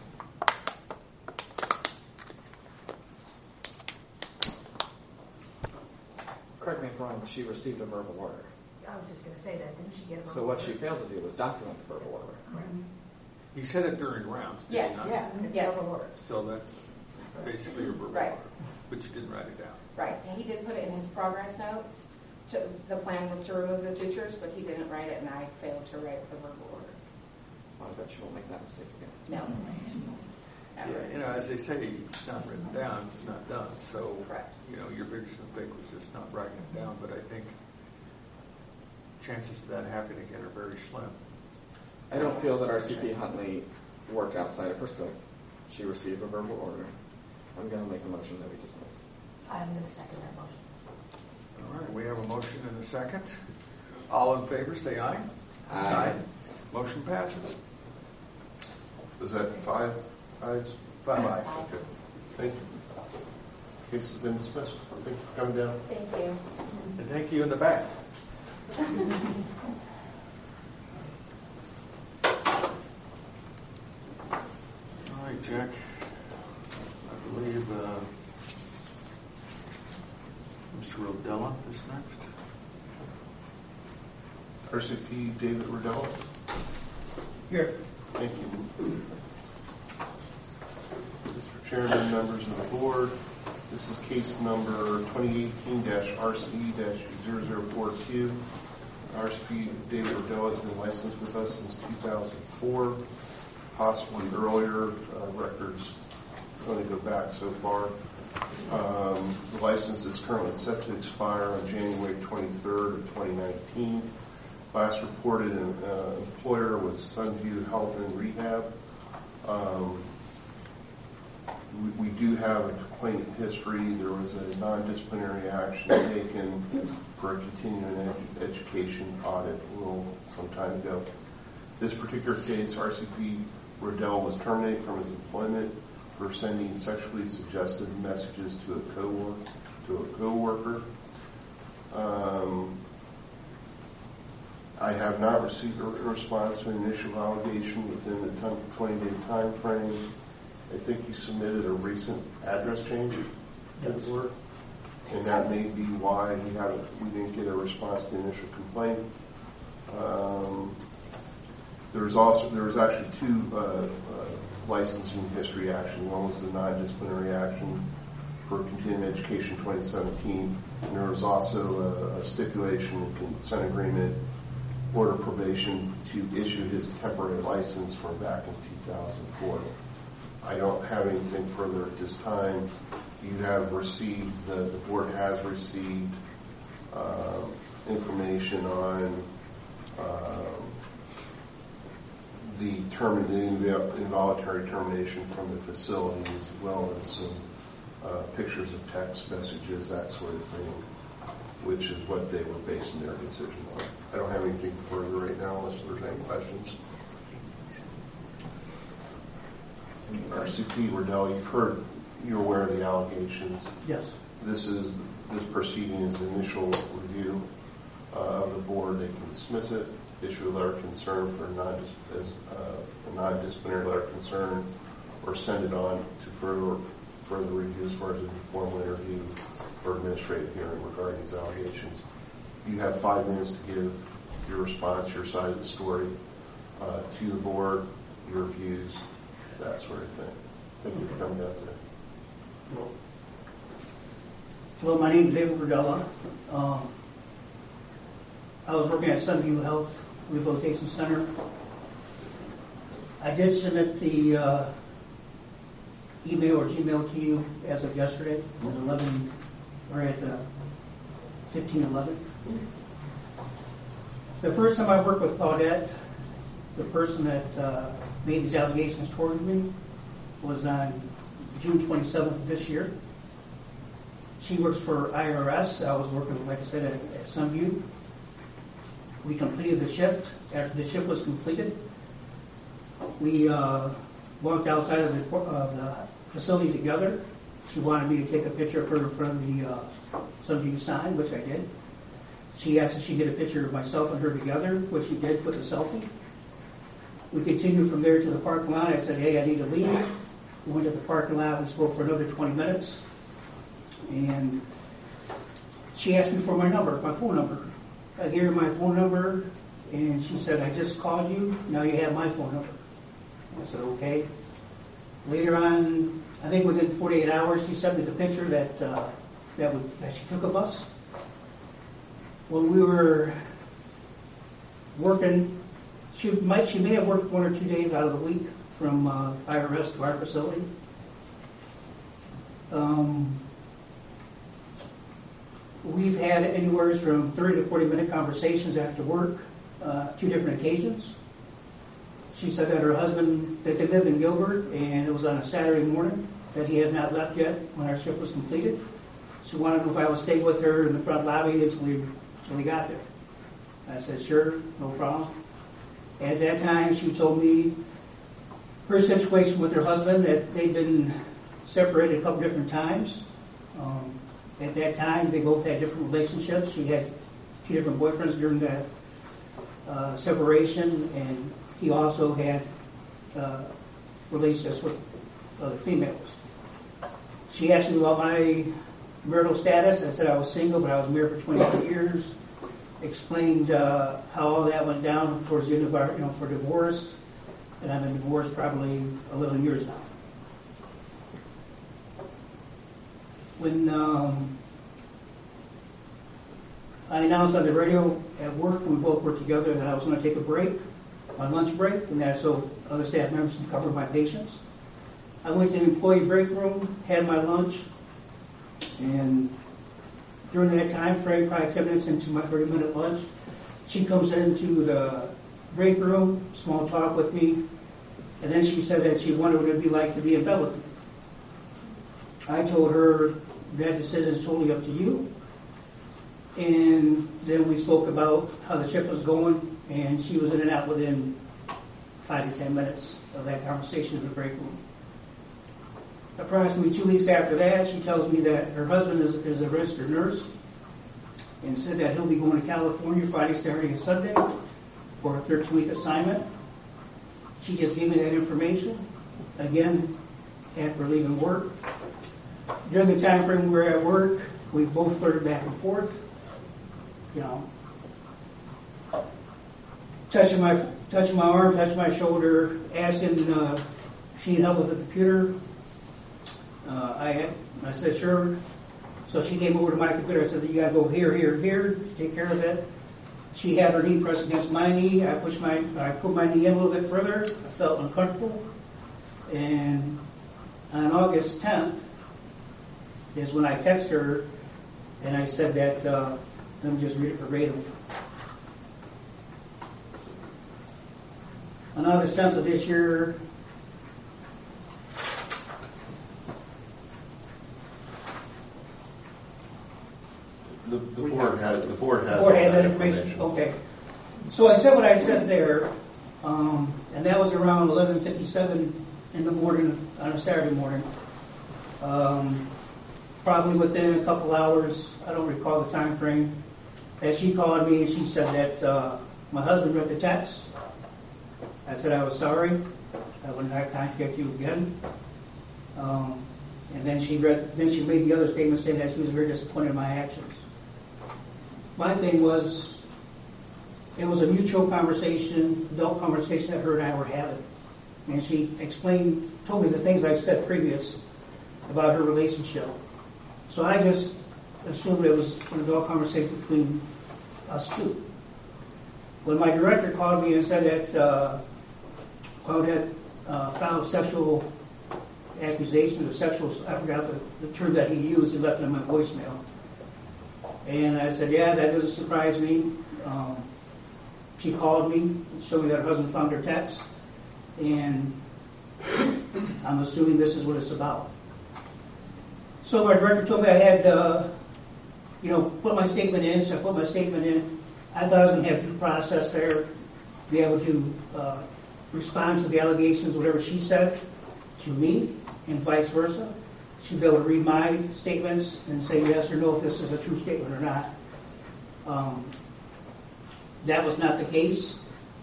Speaker 1: Correct me if I'm wrong, she received a verbal order.
Speaker 3: I was just going to say that. Didn't she get a
Speaker 1: So what she failed to do was document the verbal order.
Speaker 3: Correct.
Speaker 10: He said it during rounds, did
Speaker 11: Yes.
Speaker 10: he not?
Speaker 3: Yeah, it's
Speaker 11: Yes.
Speaker 3: verbal order.
Speaker 10: So that's basically a verbal
Speaker 11: Right.
Speaker 10: order, but you didn't write it down.
Speaker 11: Right, and he did put it in his progress notes. The plan was to remove the sutures, but he didn't write it, and I failed to write the verbal order.
Speaker 1: Well, I bet you won't make that mistake again.
Speaker 11: No. Ever.
Speaker 10: Yeah, you know, as they say, it's not written down, it's not done. So,
Speaker 11: Correct.
Speaker 10: you know, your biggest mistake was just not writing it down. But I think chances of that happening again are very slim.
Speaker 1: I don't feel that RCP Huntley worked outside of her scope. She received a verbal order. I'm going to make a motion that we dismiss.
Speaker 3: I'm going to second that motion.
Speaker 10: All right, we have a motion and a second. All in favor, say aye.
Speaker 1: Aye.
Speaker 10: Motion passes.
Speaker 5: Is that 5 ayes?
Speaker 10: 5 ayes.
Speaker 5: Okay. Thank you. Case has been dismissed. Thank you for coming down.
Speaker 11: Thank you.
Speaker 10: And thank you in the back. All right, Jack. I believe Mr. Rodella is next.
Speaker 5: RCP David Rodella.
Speaker 12: Here.
Speaker 5: Thank you. Mr. Chairman, members of the board, this is case number 2018-RCE-0042. RCP David Rodella has been licensed with us since 2004, possibly earlier. Records only go back so far. The license is currently set to expire on January 23rd of 2019. Last reported employer was Sunview Health and Rehab. We do have a complaint history. There was a non-disciplinary action taken for a continuing education audit some time ago. This particular case, RCP Rodell was terminated from his employment for sending sexually suggestive messages to a coworker. I have not received a response to an initial allegation within the 20-day time frame. I think he submitted a recent address change to the board, and that may be why we didn't get a response to the initial complaint. There was actually 2 licensing history actions. One was the non-disciplinary action for continuing education 2017, and there was also a stipulation and consent agreement order probation to issue his temporary license from back in 2004. I don't have anything further at this time. You have received, the board has received information on the involuntary termination from the facility, as well as some pictures of text messages, that sort of thing, which is what they were basing their decision on. I don't have anything further right now unless there's any questions. RCP Rodell, you're aware of the allegations.
Speaker 12: Yes.
Speaker 5: This proceeding is initial review of the board. They can dismiss it, issue a letter of concern for a non-disciplinary letter of concern, or send it on to further review as far as a formal interview or administrative hearing regarding these allegations. You have 5 minutes to give your response, your side of the story to the board, your views, that sort of thing. Thank you for coming down today.
Speaker 12: Well, my name is David Rodella. I was working at Sunview Health Rehabilitation Center. I did submit the email or Gmail to you as of yesterday at 15:11. The first time I worked with Claudette, the person that made these allegations towards me, was on June 27th of this year. She works for IRS. I was working, like I said, at Sunview. We completed the shift. After the shift was completed, we walked outside of the facility together. She wanted me to take a picture of her in front of the Sunview sign, which I did. She asked if she get a picture of myself and her together, which she did with a selfie. We continued from there to the parking lot. I said, hey, I need to leave. We went to the parking lot. We spoke for another 20 minutes. And she asked me for my phone number. I gave her my phone number, and she said, I just called you. Now you have my phone number. I said, okay. Later on, I think within 48 hours, she sent me the picture that she took of us. When we were working, she may have worked 1 or 2 days out of the week from IRS to our facility. We've had anywhere from 30 to 40-minute conversations after work, 2 different occasions. She said that her husband, that they lived in Gilbert, and it was on a Saturday morning, that he has not left yet when our shift was completed. She wanted to know if I would stay with her in the front lobby until we got there. I said, sure, no problem. At that time, she told me her situation with her husband, that they'd been separated a couple different times. At that time, they both had different relationships. She had 2 different boyfriends during that separation, and he also had relationships with other females. She asked me about my marital status. I said I was single, but I was married for 22 years. Explained how all that went down towards the end of our, for divorce. And I've been divorced probably 11 years now. When I announced on the radio at work, we both worked together, that I was going to take a break, my lunch break, and that so other staff members can cover my patients. I went to the employee break room, had my lunch, and during that time frame, probably 10 minutes into my 30-minute lunch, she comes into the break room, small talk with me, and then she said that she wondered what it would be like to be in bed with me. I told her that decision is totally up to you. And then we spoke about how the shift was going, and she was in and out within 5 to 10 minutes of that conversation in the break room. Approximately 2 weeks after that, she tells me that her husband is a registered nurse and said that he'll be going to California Friday, Saturday, and Sunday for a 13-week assignment. She just gave me that information, again, after leaving work. During the time frame we were at work, we both flirted back and forth, touching my arm, touching my shoulder, asking if she needed help with the computer. I said, sure. So she came over to my computer. I said, you got to go here, here, here, take care of it. She had her knee pressed against my knee. I put my knee in a little bit further. I felt uncomfortable. And on August 10th is when I texted her, and I said that, let me just read it verbatim. On August 10th of this year,
Speaker 5: The board has
Speaker 12: that information. Okay. So I said what I said there, and that was around 11:57 in the morning on a Saturday morning. Probably within a couple hours, I don't recall the time frame, that she called me and she said that my husband read the text. I said I was sorry. I would not contact you again. And then she made the other statement saying that she was very disappointed in my actions. My thing was, it was a mutual conversation, adult conversation that her and I were having. And she told me the things I said previous about her relationship. So I just assumed it was an adult conversation between us two. When my director called me and said that Cloud had filed sexual accusations or sexual, I forgot the term that he used, he left it in my voicemail. And I said, yeah, that doesn't surprise me. She called me, showed me that her husband found her text, and I'm assuming this is what it's about. So my director told me I had, put my statement in. So I put my statement in. I thought I was going to have due process there, be able to respond to the allegations, whatever she said, to me, and vice versa. She'd be able to read my statements and say yes or no if this is a true statement or not. That was not the case.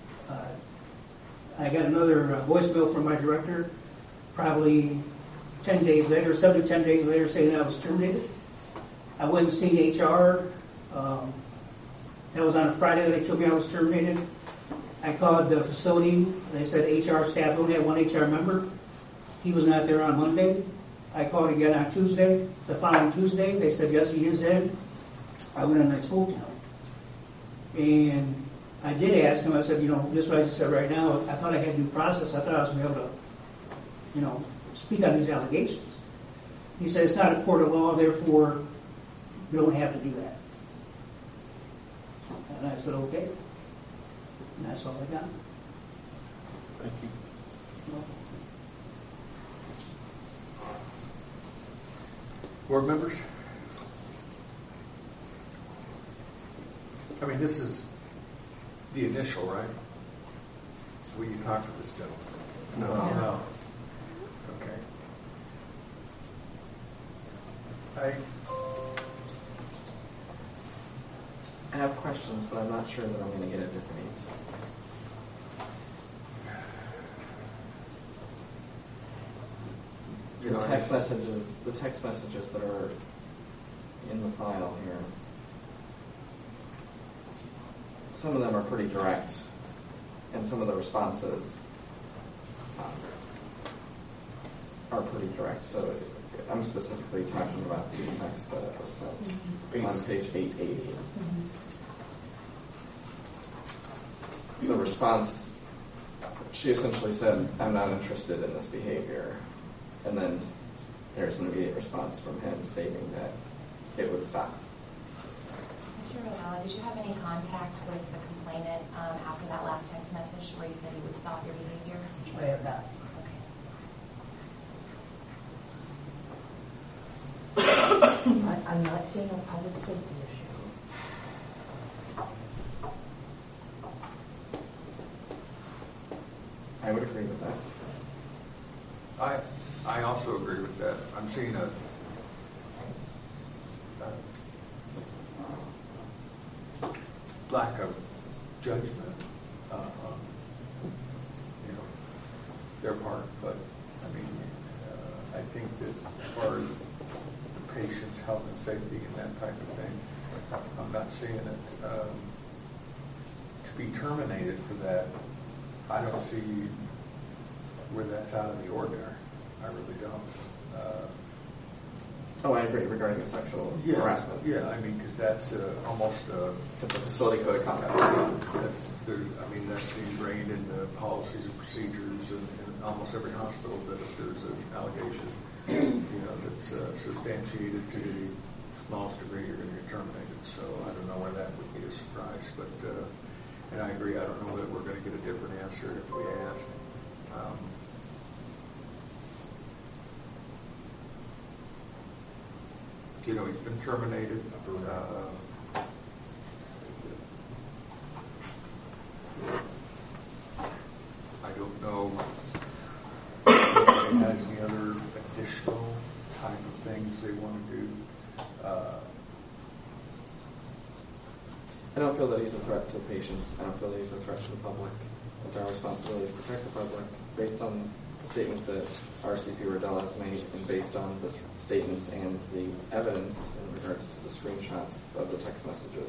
Speaker 12: I got another voicemail from my director probably 10 days later, 7 to 10 days later, saying that I was terminated. I went and seen HR. That was on a Friday that they told me I was terminated. I called the facility. They said HR staff only had one HR member. He was not there on Monday. I called again on Tuesday. The following Tuesday, they said, yes, he is in. I went and I spoke to him. And I did ask him, I said, this is what I just said right now. I thought I had due process. I thought I was going to be able to, speak on these allegations. He said, it's not a court of law, therefore, you don't have to do that. And I said, okay. And that's all I got.
Speaker 5: Thank you.
Speaker 10: Board members? I mean, this is the initial, right? So will you talk to this gentleman? No. Okay.
Speaker 1: I have questions, but I'm not sure that I'm going to get a different answer. The text messages that are in the file here, some of them are pretty direct, and some of the responses are pretty direct. So I'm specifically talking about the text that was sent on page 880. The response, she essentially said, I'm not interested in this behavior. And then there's an immediate response from him stating that it would stop.
Speaker 4: Mr. Rovella, did you have any contact with the complainant after that last text message where you said you would stop your behavior?
Speaker 12: I have not.
Speaker 4: Okay.
Speaker 3: I'm not seeing a public safety issue.
Speaker 1: I would agree with that.
Speaker 10: I also agree with that. I'm seeing a lack of judgment on their part, but I mean, I think that as far as the patient's health and safety and that type of thing, I'm not seeing it to be terminated for that. I don't see where that's out of the ordinary. I really don't.
Speaker 1: I agree regarding the sexual harassment.
Speaker 10: Yeah, I mean, because that's almost
Speaker 1: the facility code of conduct.
Speaker 10: That's ingrained in the policies and procedures in almost every hospital that if there's an allegation, that's substantiated to the smallest degree, you're going to get terminated. So I don't know why that would be a surprise, but and I agree. I don't know that we're going to get a different answer if we ask. He's been terminated. I don't know if he has any other additional type of things they want to do.
Speaker 1: I don't feel that he's a threat to patients. I don't feel that he's a threat to the public. It's our responsibility to protect the public based on the statements that RCP Riddell has made and based on the statements and the evidence in regards to the screenshots of the text messages.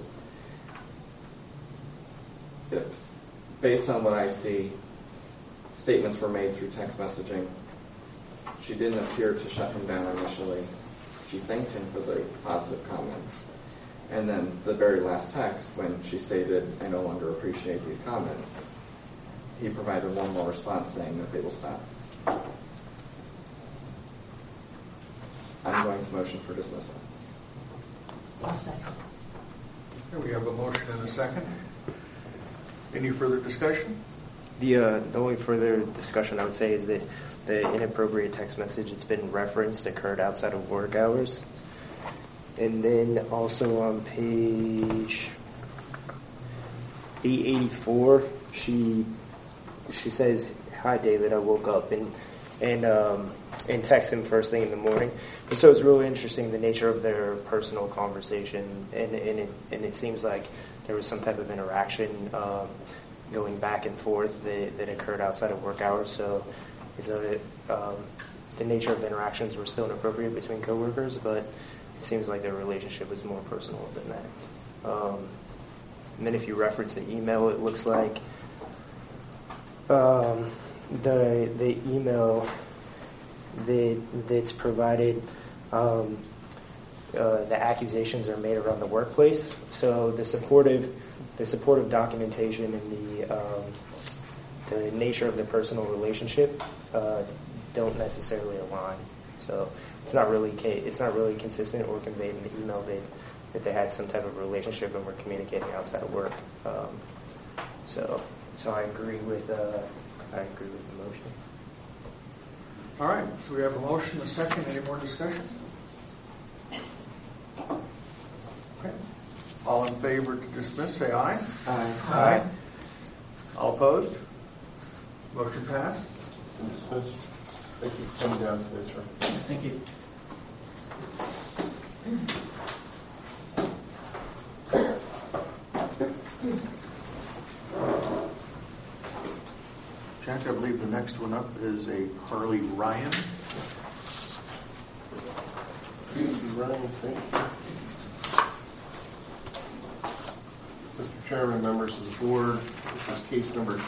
Speaker 1: It's based on what I see, statements were made through text messaging. She didn't appear to shut him down initially. She thanked him for the positive comments. And then the very last text, when she stated, I no longer appreciate these comments, he provided one more response saying that they will stop. I'm going to motion for dismissal.
Speaker 3: One second.
Speaker 10: Okay, we have a motion and a second. Any further discussion?
Speaker 2: The only further discussion I would say is that the inappropriate text message that's been referenced occurred outside of work hours. And then also on page 884, she says, "Hi David, I woke up and and text him first thing in the morning. And so it's really interesting the nature of their personal conversation, and it seems like there was some type of interaction going back and forth that occurred outside of work hours. So the nature of the interactions were still inappropriate between coworkers, but it seems like their relationship was more personal than that. And then if you reference the email, it looks like the email that's provided, the accusations are made around the workplace. So the supportive documentation and the nature of the personal relationship don't necessarily align. So it's not really consistent or conveyed in the email that they had some type of relationship and were communicating outside of work. So I agree with the motion.
Speaker 10: All right, so we have a motion, a second. Any more discussion? Okay. All in favor to dismiss, say aye.
Speaker 1: Aye.
Speaker 10: Aye. All opposed? Motion passed.
Speaker 5: Dismiss. Thank you for coming down today, sir.
Speaker 12: Thank you.
Speaker 10: Jack, I believe the next one up is a Carly Ryan.
Speaker 5: Ryan, thank you. Mr. Chairman, members of the board, this is case number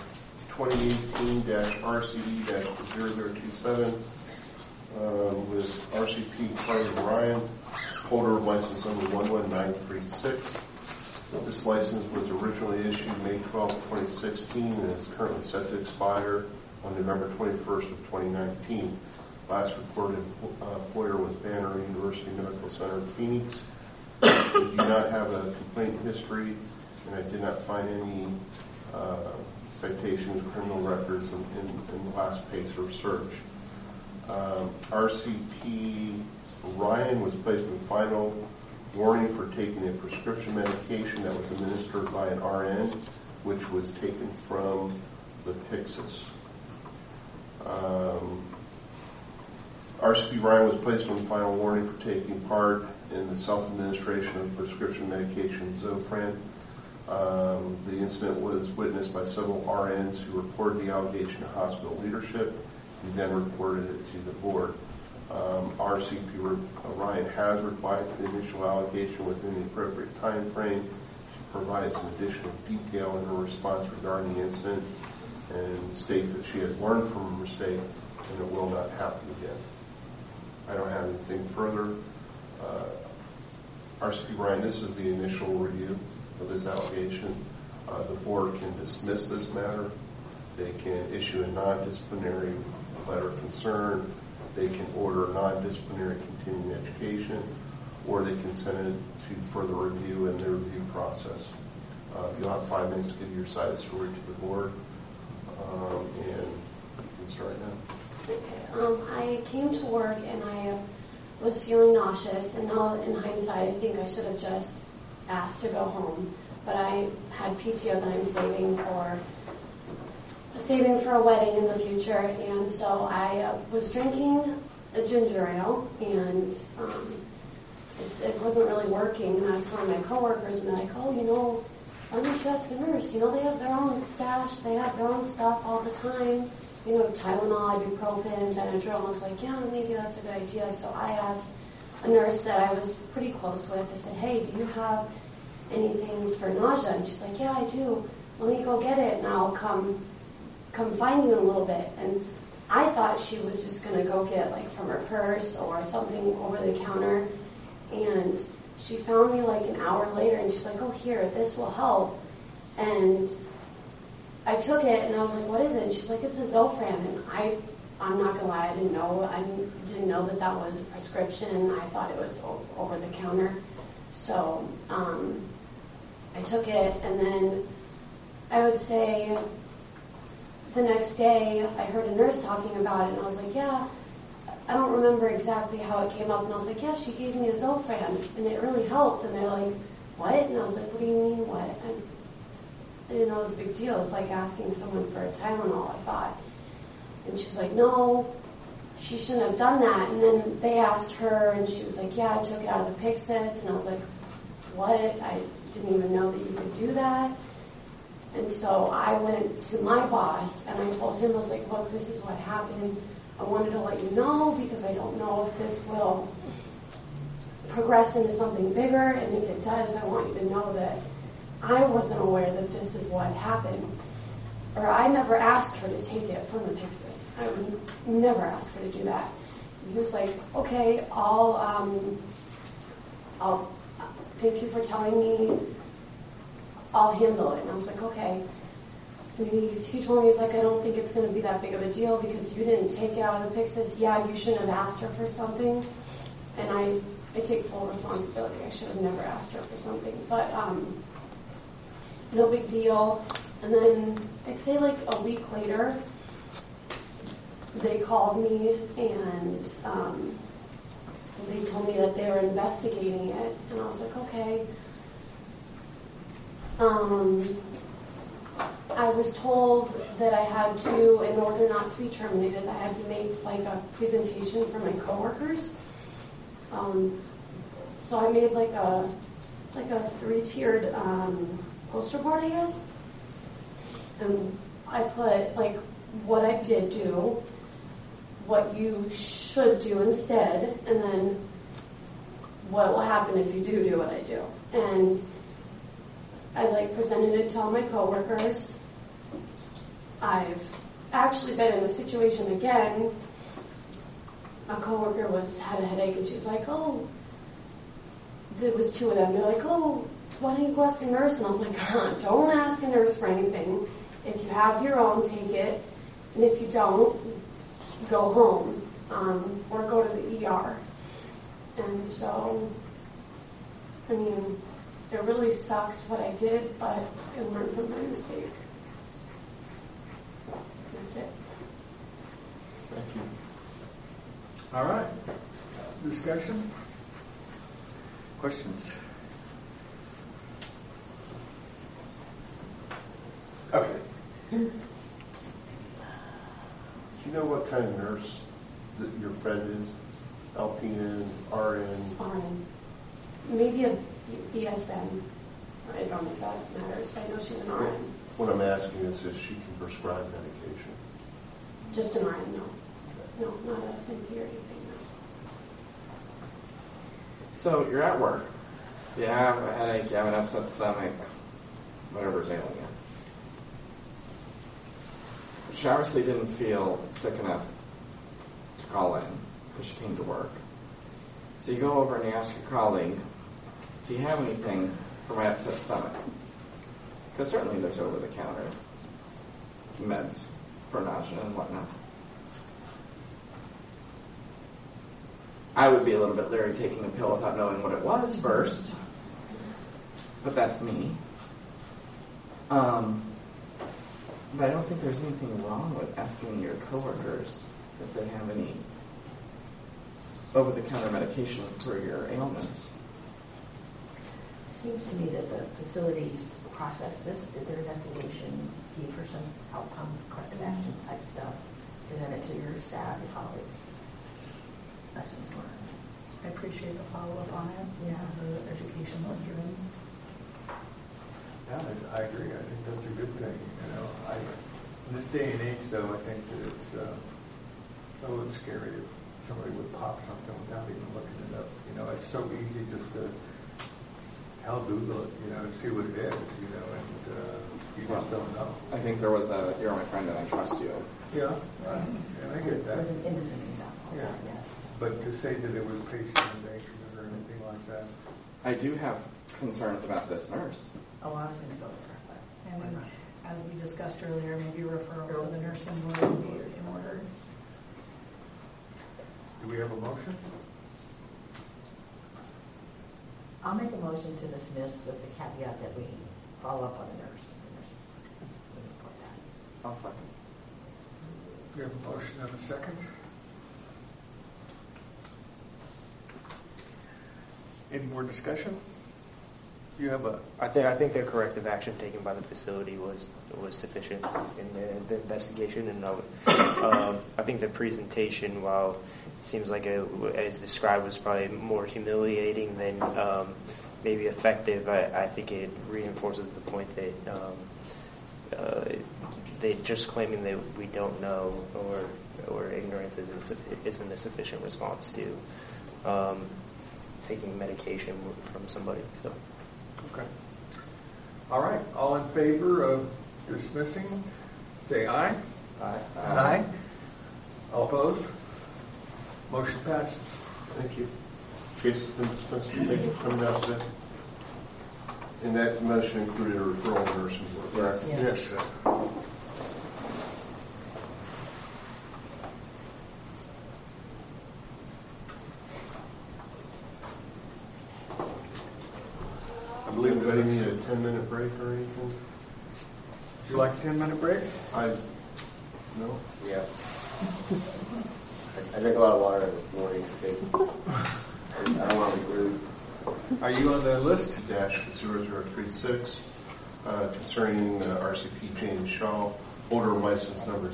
Speaker 5: 2018-RCE-0027 with RCP Carly Ryan, holder of license number 11936. This license was originally issued May 12, 2016 and is currently set to expire on November 21st of 2019. Last reported employer was Banner University Medical Center in Phoenix. We do not have a complaint history, and I did not find any citations, criminal records in the last PACER search. RCP Ryan was placed in final warning for taking a prescription medication that was administered by an RN, which was taken from the Pyxis. RCP Ryan was placed on final warning for taking part in the self-administration of prescription medication Zofran. The incident was witnessed by several RNs who reported the allegation to hospital leadership, who then reported it to the board. RCP Ryan has replied to the initial allegation within the appropriate time frame. She provides some additional detail in her response regarding the incident and states that she has learned from her mistake and it will not happen again. I don't have anything further. RCP Ryan, this is the initial review of this allegation. The board can dismiss this matter. They can issue a non-disciplinary letter of concern. They can order non-disciplinary continuing education, or they can send it to further review in their review process. You'll have 5 minutes to give your side of the story to the board, and you can start now.
Speaker 13: I came to work and I was feeling nauseous, and now in hindsight, I think I should have just asked to go home. But I had PTO that I'm saving for a wedding in the future, and so I was drinking a ginger ale, and it wasn't really working. And I was telling my coworkers, and they're like, "Oh, why don't you ask a nurse? They have their own stash. They have their own stuff all the time. Tylenol, ibuprofen, Benadryl." And I was like, "Yeah, maybe that's a good idea." So I asked a nurse that I was pretty close with. I said, "Hey, do you have anything for nausea?" And she's like, "Yeah, I do. Let me go get it, and I'll come find you in a little bit." And I thought she was just going to go get from her purse or something over the counter. And she found me an hour later, and she's like, "Oh, here, this will help." And I took it, and I was like, "What is it?" And she's like, "It's a Zofran." And I'm not going to lie, I didn't know. I didn't know that was a prescription. I thought it was over the counter. So I took it, and then I would say the next day I heard a nurse talking about it, and I was like, "Yeah, I don't remember exactly how it came up." And I was like, "Yeah, she gave me a Zofran, and it really helped." And they're like, "What?" And I was like, "What do you mean, what?" I didn't know it was a big deal. It's like asking someone for a Tylenol, I thought. And she's like, "No, she shouldn't have done that. And then they asked her, and she was like, yeah, I took it out of the Pyxis. And I was like, what? I didn't even know that you could do that. And so I went to my boss, and I told him, I was like, look, this is what happened. I wanted to let you know because I don't know if this will progress into something bigger, and if it does, I want you to know that I wasn't aware that this is what happened. Or I never asked her to take it from the Pyxis. I would never ask her to do that. And he was like, okay, I'll thank you for telling me. I'll handle it. And I was like, okay. And he told me, he's like, I don't think it's going to be that big of a deal because you didn't take it out of the Pyxis. Yeah, you shouldn't have asked her for something. And I take full responsibility. I should have never asked her for something. But no big deal. And then I'd say like a week later, they called me and they told me that they were investigating it. And I was like, okay. I was told that I had to, in order not to be terminated, I had to make like a presentation for my coworkers. So I made like a 3-tiered poster board, I guess. And I put like what I did do, what you should do instead, and then what will happen if you do what I do. And I like presented it to all my coworkers. I've actually been in the situation again. A coworker had a headache, and she's like, "Oh," there was 2 of them. They're like, "Oh, why don't you go ask a nurse?" And I was like, "Don't ask a nurse for anything. If you have your own, take it, and if you don't, go home or go to the ER." And so, I mean, it really sucks what I did, but I learned from my mistake. That's it.
Speaker 5: Thank you.
Speaker 10: All right. Discussion? Questions?
Speaker 5: Okay. Do you know what kind of nurse that your friend is? LPN, RN?
Speaker 13: RN. Maybe a BSN. I don't know if that matters. I know she's an RN.
Speaker 5: What I'm asking is if she can prescribe medication.
Speaker 13: Just an RN, no. No, not an NP or anything, no.
Speaker 1: So you're at work. You have a headache, you have an upset stomach, whatever's ailing you. She obviously didn't feel sick enough to call in because she came to work. So you go over and you ask your colleague, do you have anything for my upset stomach? Because certainly there's over-the-counter meds for nausea and whatnot. I would be a little bit leery taking a pill without knowing what it was first, but that's me. But I don't think there's anything wrong with asking your coworkers if they have any over-the-counter medication for your ailments.
Speaker 3: Seems to me that the facilities processed this, did their investigation, gave her some outcome, corrective action type stuff, presented to your staff, your colleagues. Lessons learned.
Speaker 8: I appreciate the follow-up on it. Yeah, the education was given.
Speaker 10: Yeah, I agree. I think that's a good thing. You know, in this day and age, though, I think that it's a little scary if somebody would pop something without even looking it up. You know, it's so easy just to Google it, you know, and see what it is, you know, and you just don't know.
Speaker 1: I think there was a, you're my friend and I trust you.
Speaker 10: Yeah, right. And I get that.
Speaker 3: It was an innocent example,
Speaker 10: Yeah.
Speaker 3: yes.
Speaker 10: But to say that it was patient endangerment or anything like that.
Speaker 1: I do have concerns about this nurse.
Speaker 3: Oh, I was going to go there, but
Speaker 8: And as we discussed earlier, maybe referral to the nursing board would be in order.
Speaker 10: Do we have a motion?
Speaker 3: I'll make a motion to dismiss with the caveat that we follow up on the nurse. We report that.
Speaker 1: I'll second.
Speaker 10: We have a motion and a second. Any more discussion? You have a...
Speaker 2: I think the corrective action taken by the facility was sufficient in the investigation, and I think the presentation, while it seems like as described, was probably more humiliating than maybe effective. I think it reinforces the point that they just claiming that we don't know or ignorance isn't a sufficient response to taking medication from somebody. So.
Speaker 10: Okay. All right. All in favor of dismissing, say aye.
Speaker 2: Aye.
Speaker 10: Aye. All opposed? Motion passes.
Speaker 5: Thank you. Case has been dismissed. Thank you for coming out today. And that motion included a referral to nursing board.
Speaker 7: Yes.
Speaker 10: Yes.
Speaker 5: I believe anybody need a 10-minute break or anything?
Speaker 10: Would you like a 10-minute break?
Speaker 5: No?
Speaker 14: Yeah. I drink a lot of water this morning. I don't want to be rude.
Speaker 10: Are you on the list?
Speaker 5: -0036 concerning RCP James Shaw, holder of license number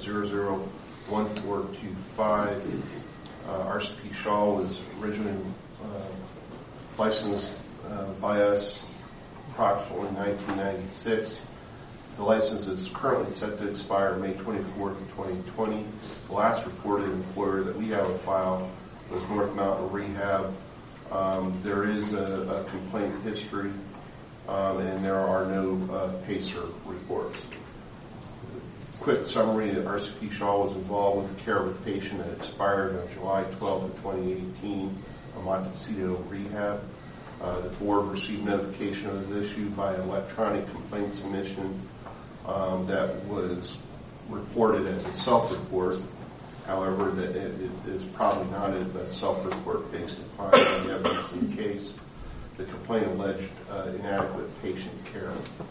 Speaker 5: 001425. RCP Shaw was originally licensed by us approximately 1996. The license is currently set to expire May 24th of 2020. The last reported employer that we have on file was North Mountain Rehab. There is a complaint history, and there are no PACER reports. Quick summary, RCP Shaw was involved with the care of a patient that expired on July 12th of 2018 on Montecito Rehab. The board received notification of this issue by electronic complaint submission that was reported as a self-report. However, that it is probably not a self-report based upon the evidence in the case. The complaint alleged inadequate patient care.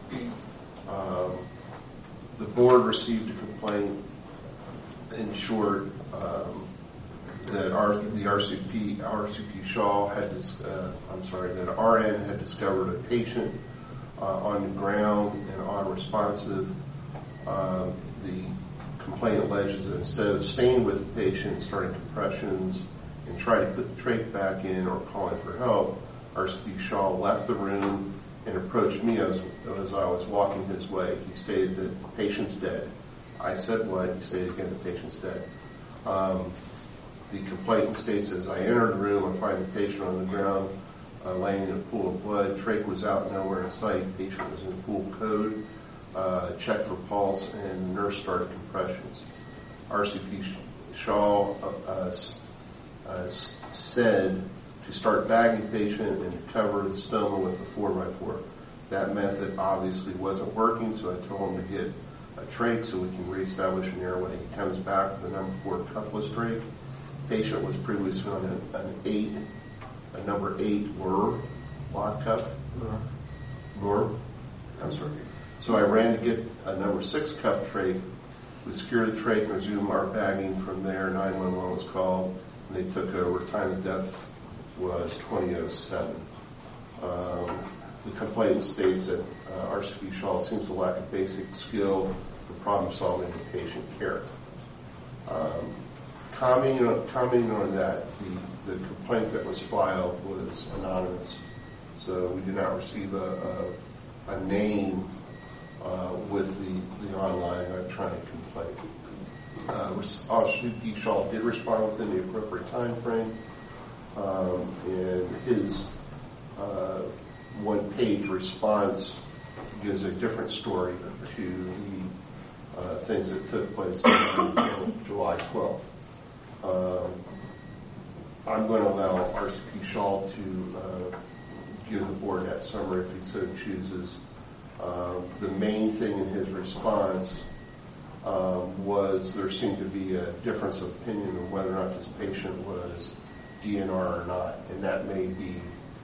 Speaker 5: The board received a complaint, in short, that the RCP Shaw had, that RN had discovered a patient on the ground and unresponsive. The complaint alleges that instead of staying with the patient, starting compressions, and trying to put the trach back in or calling for help, RCP Shaw left the room and approached me as I was walking his way. He stated that the patient's dead. I said what? He stated again, the patient's dead. The complaint states, as I entered the room, I find the patient on the ground laying in a pool of blood. Trach was out, nowhere in sight. Patient was in full code. Checked for pulse, and the nurse started compressions. RCP Shaw said to start bagging patient and to cover the stoma with a 4x4. That method obviously wasn't working, so I told him to get a trach so we can reestablish an airway. He comes back with a number 4 cuffless trach. Patient was previously on a number 8 Lure lock cuff. Lure. I'm sorry. So I ran to get a number 6 cuff trach. We secured the trach and resumed our bagging from there. 911 was called, and they took over. Time of death was 20:07. The complaint states that RCP Shaw seems to lack a basic skill for problem solving in patient care. Commenting on that, the complaint that was filed was anonymous, so we did not receive a name with the online electronic complaint. RCP Shaw did respond within the appropriate time frame, and his one-page response gives a different story to the things that took place on July 12th. I'm going to allow RCP Shaw to give the board that summary if he so chooses. The main thing in his response was there seemed to be a difference of opinion on whether or not this patient was DNR or not, and that may be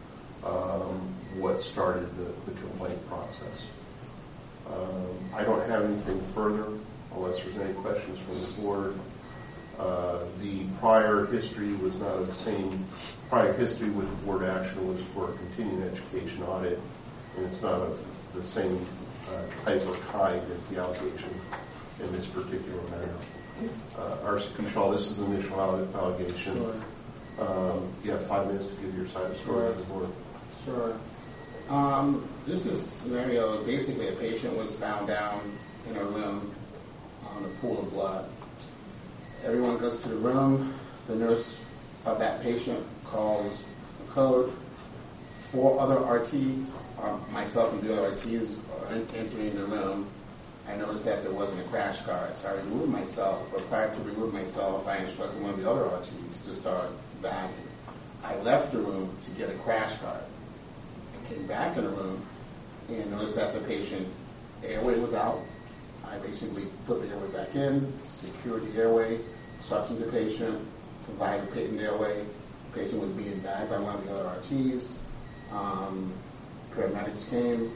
Speaker 5: what started the complaint process. I don't have anything further unless there's any questions from the board. The prior history was not the same. Prior history with the board action was for a continuing education audit and it's not of the same type or kind as the allegation in this particular matter. RCP Shaw, this is the initial allegation.
Speaker 15: Sure.
Speaker 5: You have 5 minutes to give your side of the story to the board.
Speaker 15: Sure. This is a scenario, basically a patient was found down in a room on a pool of blood. Everyone goes to the room. The nurse of that patient calls the code. 4 other RTs, myself and the other RTs, are entering the room. I noticed that there wasn't a crash card, so I removed myself. But prior to removing myself, I instructed one of the other RTs to start bagging. I left the room to get a crash card. I came back in the room and noticed that the patient airway was out. I basically put the airway back in, secured the airway, suctioned the patient, provided a patent airway. The patient was being bagged by one of the other RTs. Paramedics came,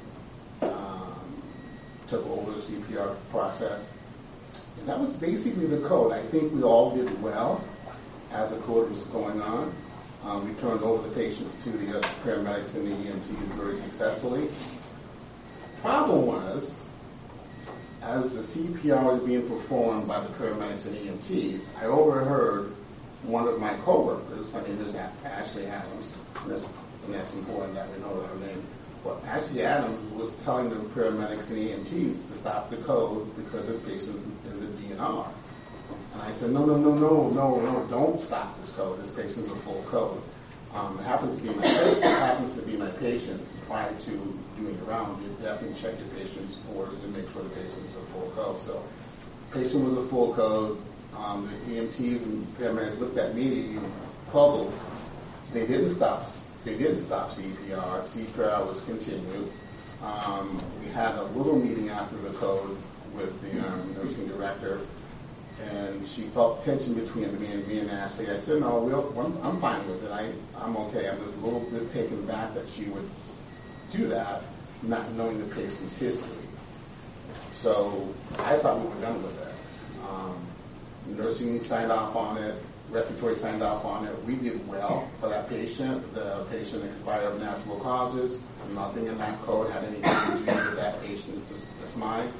Speaker 15: took over the CPR process. And that was basically the code. I think we all did well as the code was going on. We turned over the patient to the other paramedics and the EMTs very successfully. Problem was, as the CPR was being performed by the paramedics and EMTs, I overheard one of my coworkers, her name is Ashley Adams, and that's important that we know her name, but Ashley Adams was telling the paramedics and EMTs to stop the code because this patient is a DNR. And I said, no, don't stop this code. This patient's a full code. It happens to be my patient. Prior to doing the rounds, you definitely check your patient's orders and make sure the patient's a full code. So the patient was a full code. The EMTs and paramedics looked at me puzzled. They didn't stop CPR. CPR was continued. We had a little meeting after the code with the nursing director, and she felt tension between me and Ashley. I said, no, I'm fine with it. I'm okay. I'm just a little bit taken back that she would do that, not knowing the patient's history. So I thought we were done with it. Nursing signed off on it. Respiratory signed off on it. We did well for that patient. The patient expired of natural causes. Nothing in that code had anything to do with that patient's demise.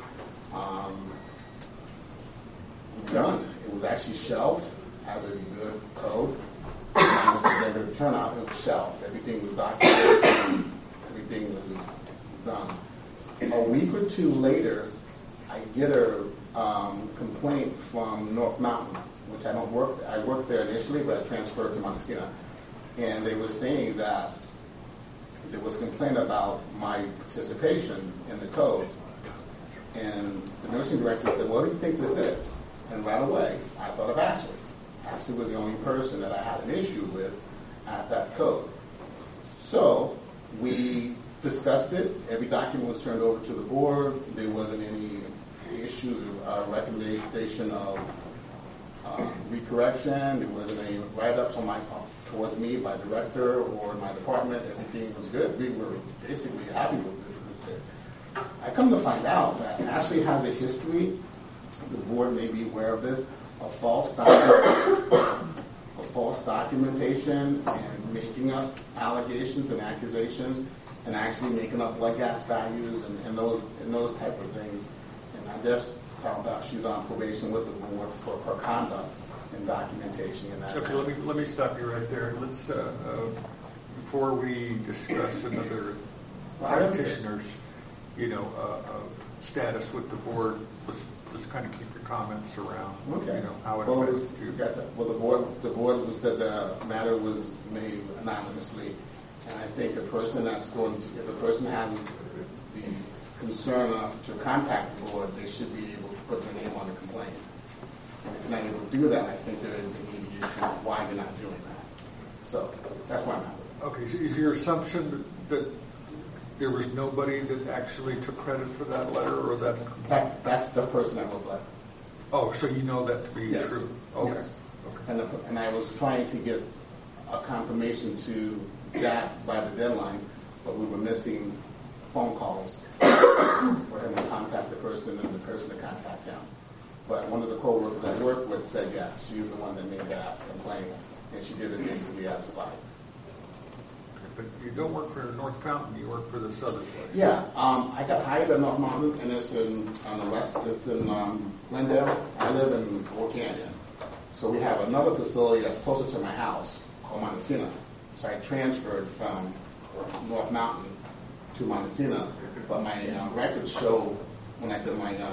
Speaker 15: Done. It was actually shelved as a good code. And the turnout, it was shelved. Everything was documented. Everything was done. A week or 2 later, I get a complaint from North Mountain, which I worked there initially, but I transferred to Montesina. And they were saying that there was a complaint about my participation in the code. And the nursing director said, what do you think this is? And right away, I thought of Ashley. Ashley was the only person that I had an issue with at that code. So we discussed it. Every document was turned over to the board. There wasn't any issues or recommendation of recorrection. There wasn't any write-ups towards me by director or my department. Everything was good. We were basically happy with it. I come to find out that Ashley has a history, the board may be aware of this, of false documentation and making up allegations and accusations and actually making up blood gas values and those type of things. And I just found out she's on probation with the board for her conduct and documentation in that.
Speaker 10: Okay, let me stop you right there. Let's before we discuss another practitioner's status with the board. Let's kind of keep your comments around.
Speaker 15: Okay.
Speaker 10: How it affects you.
Speaker 15: Gotcha. Well, the board said the matter was made anonymously, and I think if a person has the concern enough to contact the board, they should be able to put their name on the complaint. And if they're not able to do that, I think there may be issues of why they're not doing that. So that's why I'm not.
Speaker 10: Okay, so is your assumption that there was nobody that actually took credit for that letter, or
Speaker 15: that's the person that wrote the letter.
Speaker 10: Oh, so you know that to be
Speaker 15: yes.
Speaker 10: true? Okay.
Speaker 15: Yes. Okay. And I was trying to get a confirmation to that by the deadline, but we were missing phone calls for him to contact the person and the person to contact him. But one of the co-workers I worked with said, yeah, she was the one that made that complaint, and she did it basically out of spite.
Speaker 10: but you don't work for North Mountain, you work for this other place.
Speaker 15: Yeah, I got hired at North Mountain, and it's on the west. It's in Glendale. I live in Old Canyon. So we have another facility that's closer to my house called Montesina. So I transferred from North Mountain to Montesina, but my records show when I did my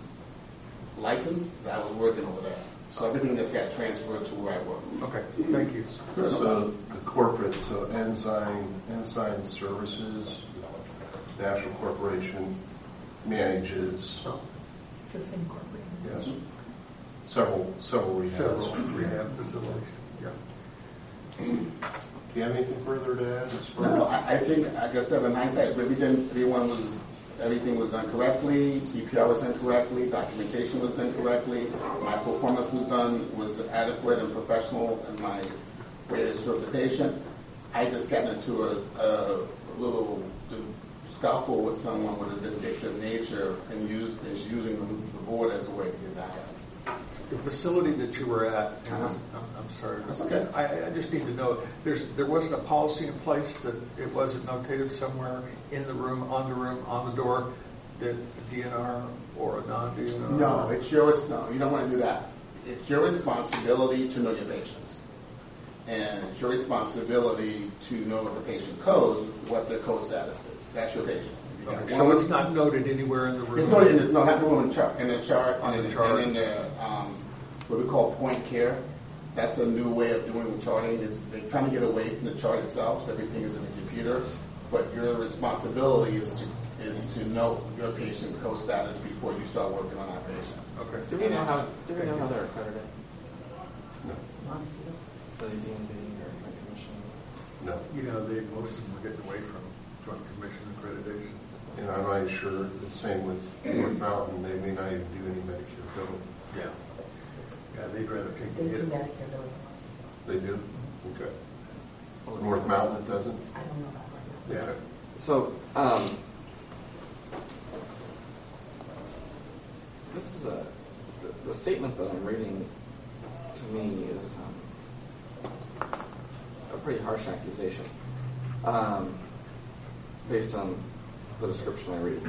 Speaker 15: license that I was working over there. So everything just got transferred to where I work.
Speaker 10: Okay, thank you.
Speaker 5: So the corporate, so Ensign Services, National Corporation, manages
Speaker 8: The same corporate.
Speaker 5: yes several rehabs.
Speaker 10: Several rehab facilities. Yeah.
Speaker 5: Do you have anything further to add?
Speaker 15: No, I think, like I said, in hindsight, everything was done correctly, CPR was done correctly, documentation was done correctly, my performance was adequate and professional in my way to serve the patient. I just got into a little scuffle with someone with a vindictive nature and is using the board as a way to get back at it.
Speaker 10: The facility that you were at, I'm sorry.
Speaker 15: That's okay.
Speaker 10: I just need to know, there wasn't a policy in place that it wasn't notated somewhere in the room, on the door, that a DNR or a non-DNR?
Speaker 15: No, you don't want to do that. It's your responsibility to know your patients. And it's your responsibility to know what the patient codes, what their code status is. That's your patient.
Speaker 10: Okay, so it's not noted anywhere in the room?
Speaker 15: It's noted not in the chart. In the chart, and in the what we call point care. That's a new way of doing charting. They're trying to get away from the chart itself. So everything is in the computer, but your responsibility is to know your patient code status before you start working on that patient.
Speaker 10: Okay.
Speaker 1: Do we know how they're accredited?
Speaker 5: No.
Speaker 1: The DMV or Joint Commission?
Speaker 5: No.
Speaker 10: Most of them are getting away from Joint Commission accreditation.
Speaker 5: And I'm not sure the same with North Mountain. They may not even do any Medicare billing.
Speaker 10: Yeah. Yeah, they'd rather take
Speaker 3: They
Speaker 10: the
Speaker 3: do
Speaker 10: hit.
Speaker 3: Medicare billing us.
Speaker 5: They do? Okay. North Mountain it doesn't?
Speaker 3: I don't know about right now.
Speaker 5: Okay.
Speaker 1: So, this is the statement that I'm reading to me is a pretty harsh accusation based on the description I read.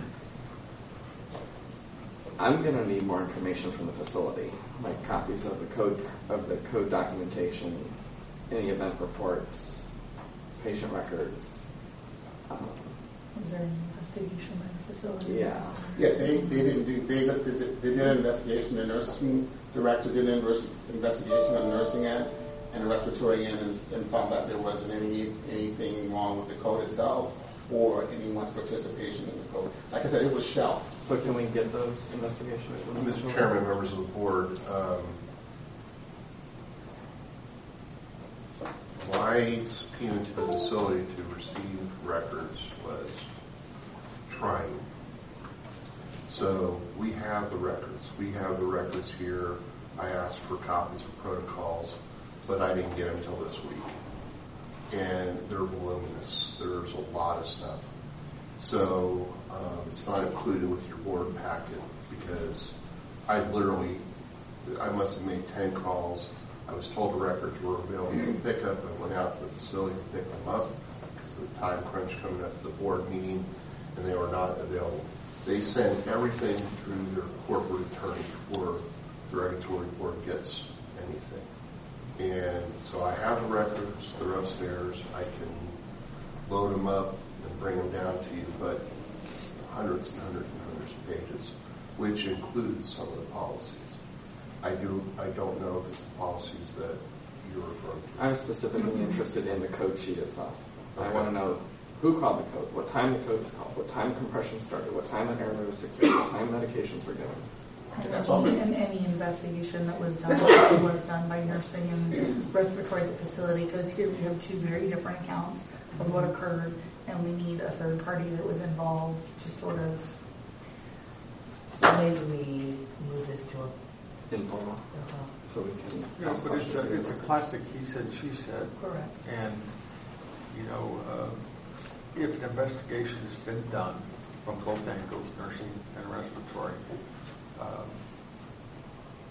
Speaker 1: I'm going to need more information from the facility, like copies of the code documentation, any event reports, patient records.
Speaker 8: Was there an investigation by the facility?
Speaker 1: Yeah.
Speaker 15: Yeah, they did an investigation. The nursing director did an investigation on the nursing end and the respiratory end and found that there wasn't anything wrong with the code itself or anyone's participation in the code. Like I said, it was shelved.
Speaker 1: So can we get those investigations?
Speaker 5: Mr. Chairman, members of the board, my subpoena to the facility to receive records was trying. So we have the records. We have the records here. I asked for copies of protocols, but I didn't get them until this week. And they're voluminous. There's a lot of stuff. So it's not included with your board packet because I must have made 10 calls. I was told the records were available for pickup. I went out to the facility to pick them up because of the time crunch coming up to the board meeting, and they were not available. They send everything through their corporate attorney before the regulatory board gets anything. And so I have the records. They're upstairs. I can load them up and bring them down to you, but hundreds and hundreds and hundreds of pages, which includes some of the policies. I don't know if it's the policies that you're referring to.
Speaker 1: I'm specifically interested in the code sheet itself. I want to know who called the code, what time the code was called, what time compression started, what time the airway was secured, what time medications were given.
Speaker 8: And any investigation that was done by nursing and respiratory at the facility, because here we have two very different accounts of what occurred, and we need a third party that was involved to sort of.
Speaker 3: So maybe we move this to a
Speaker 1: informal, so we can.
Speaker 10: Yeah, but it's a classic he said, she said.
Speaker 8: Correct.
Speaker 10: And if an investigation has been done from both angles, nursing and respiratory,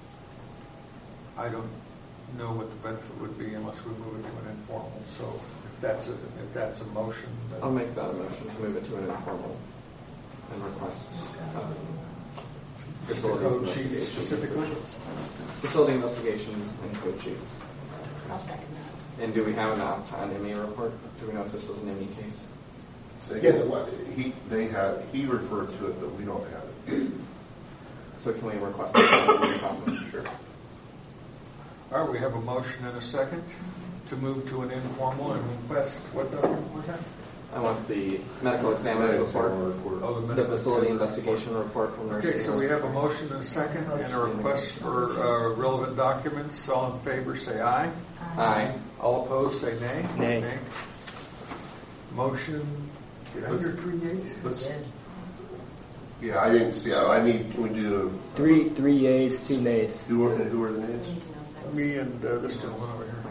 Speaker 10: I don't know what the benefit would be unless we move it to an informal. So if that's a motion.
Speaker 1: I'll make that a motion to move it to an informal and request facilities
Speaker 10: Code sheet
Speaker 1: investigations.
Speaker 10: specifically?
Speaker 1: Facility investigations and code sheets.
Speaker 3: I'll second that.
Speaker 1: And do we have an ME report? Do we know if this was an ME case?
Speaker 5: So
Speaker 15: Yes, it was.
Speaker 5: He referred to it, but we don't have it.
Speaker 1: So can we request it?
Speaker 5: Sure.
Speaker 10: All right, we have a motion and a second to move to an informal and request, what document was that?
Speaker 1: I want the medical examiner's report,
Speaker 10: Oh,
Speaker 1: the facility investigation report from nursing.
Speaker 10: Okay, so we have a motion and a second and a request for relevant documents. All in favor say aye.
Speaker 1: Aye.
Speaker 10: All opposed say nay.
Speaker 2: Nay.
Speaker 10: Motion, under 3-8?
Speaker 5: Yeah, I didn't see. Can we do
Speaker 2: Three yeas, 2 nays.
Speaker 5: who are the names?
Speaker 10: Me and this gentleman over here.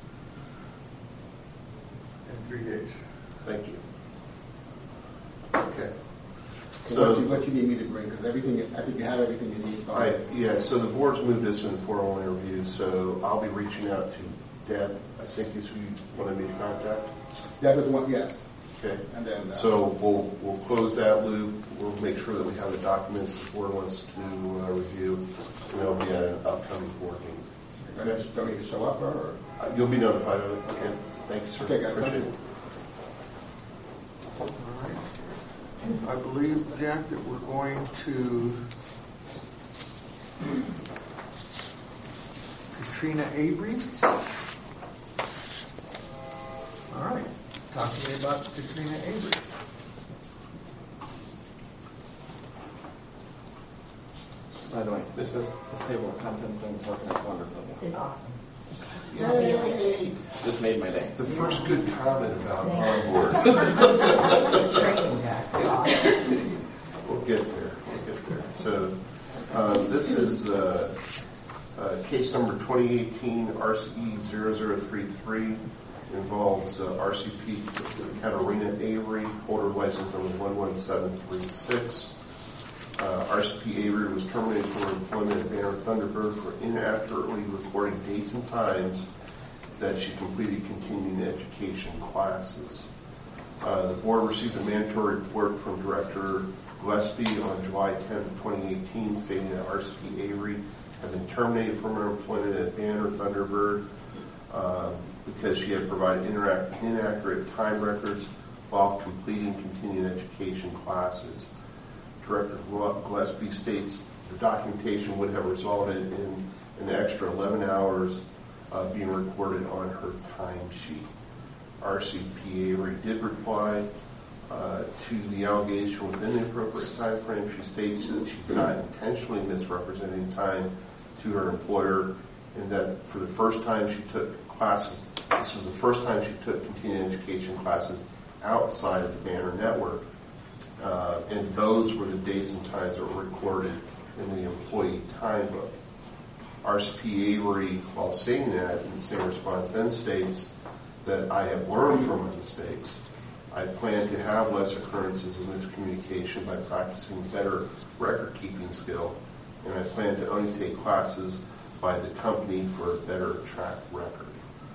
Speaker 10: In 3 days.
Speaker 5: Thank you. Okay.
Speaker 15: So what you need me to bring, because everything, I think you have everything you need.
Speaker 5: So the board's moved this to informal interviews, so I'll be reaching out to Deb. I think is who you wanted me to contact.
Speaker 15: Deb is one, yes.
Speaker 5: Okay.
Speaker 15: And then
Speaker 5: So we'll close that loop. We'll make sure that we have the documents the board wants to review, and they'll be at an upcoming board meeting.
Speaker 15: do you want me to show up or?
Speaker 5: You'll be notified of it. Okay. Thank you, sir.
Speaker 15: Okay, guys.
Speaker 5: Appreciate
Speaker 15: Thank
Speaker 5: it.
Speaker 15: you.
Speaker 10: All right. I believe, Jack, that we're going to Katrina Avery. All right. Talk to me about Katrina Avery.
Speaker 1: By the way, this table of contents thing is working out wonderfully.
Speaker 3: It's awesome.
Speaker 5: Yay.
Speaker 1: Just made my day.
Speaker 5: The first good comment about our board.
Speaker 3: Training guy. Awesome.
Speaker 5: We'll get there. So this is case number 2018 RCE 0033. Involves RCP Katarina Avery, holder license number 11736. RCP Avery was terminated from employment at Banner Thunderbird for inaccurately recording dates and times that she completed continuing education classes. The board received a mandatory report from Director Gillespie on July 10, 2018, stating that RCP Avery had been terminated from her employment at Banner Thunderbird because she had provided inaccurate time records while completing continuing education classes. Director Gillespie states the documentation would have resulted in an extra 11 hours being recorded on her timesheet. RCP Avery did reply to the allegation within the appropriate time frame. She states that she did not intentionally misrepresenting time to her employer, and that for the first time she took classes, this was the first time she took continuing education classes outside of the Banner network. And those were the dates and times that were recorded in the employee time book. RCP Avery, while stating that in the same response, then states that I have learned from my mistakes. I plan to have less occurrences of miscommunication by practicing better record-keeping skill, and I plan to only take classes by the company for a better track record.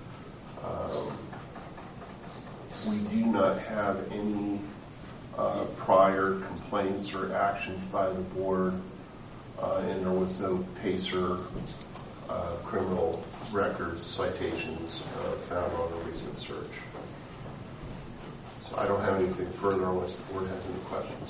Speaker 5: We do not have any prior complaints or actions by the board, and there was no PACER criminal records citations found on a recent search. So I don't have anything further unless the board has any questions.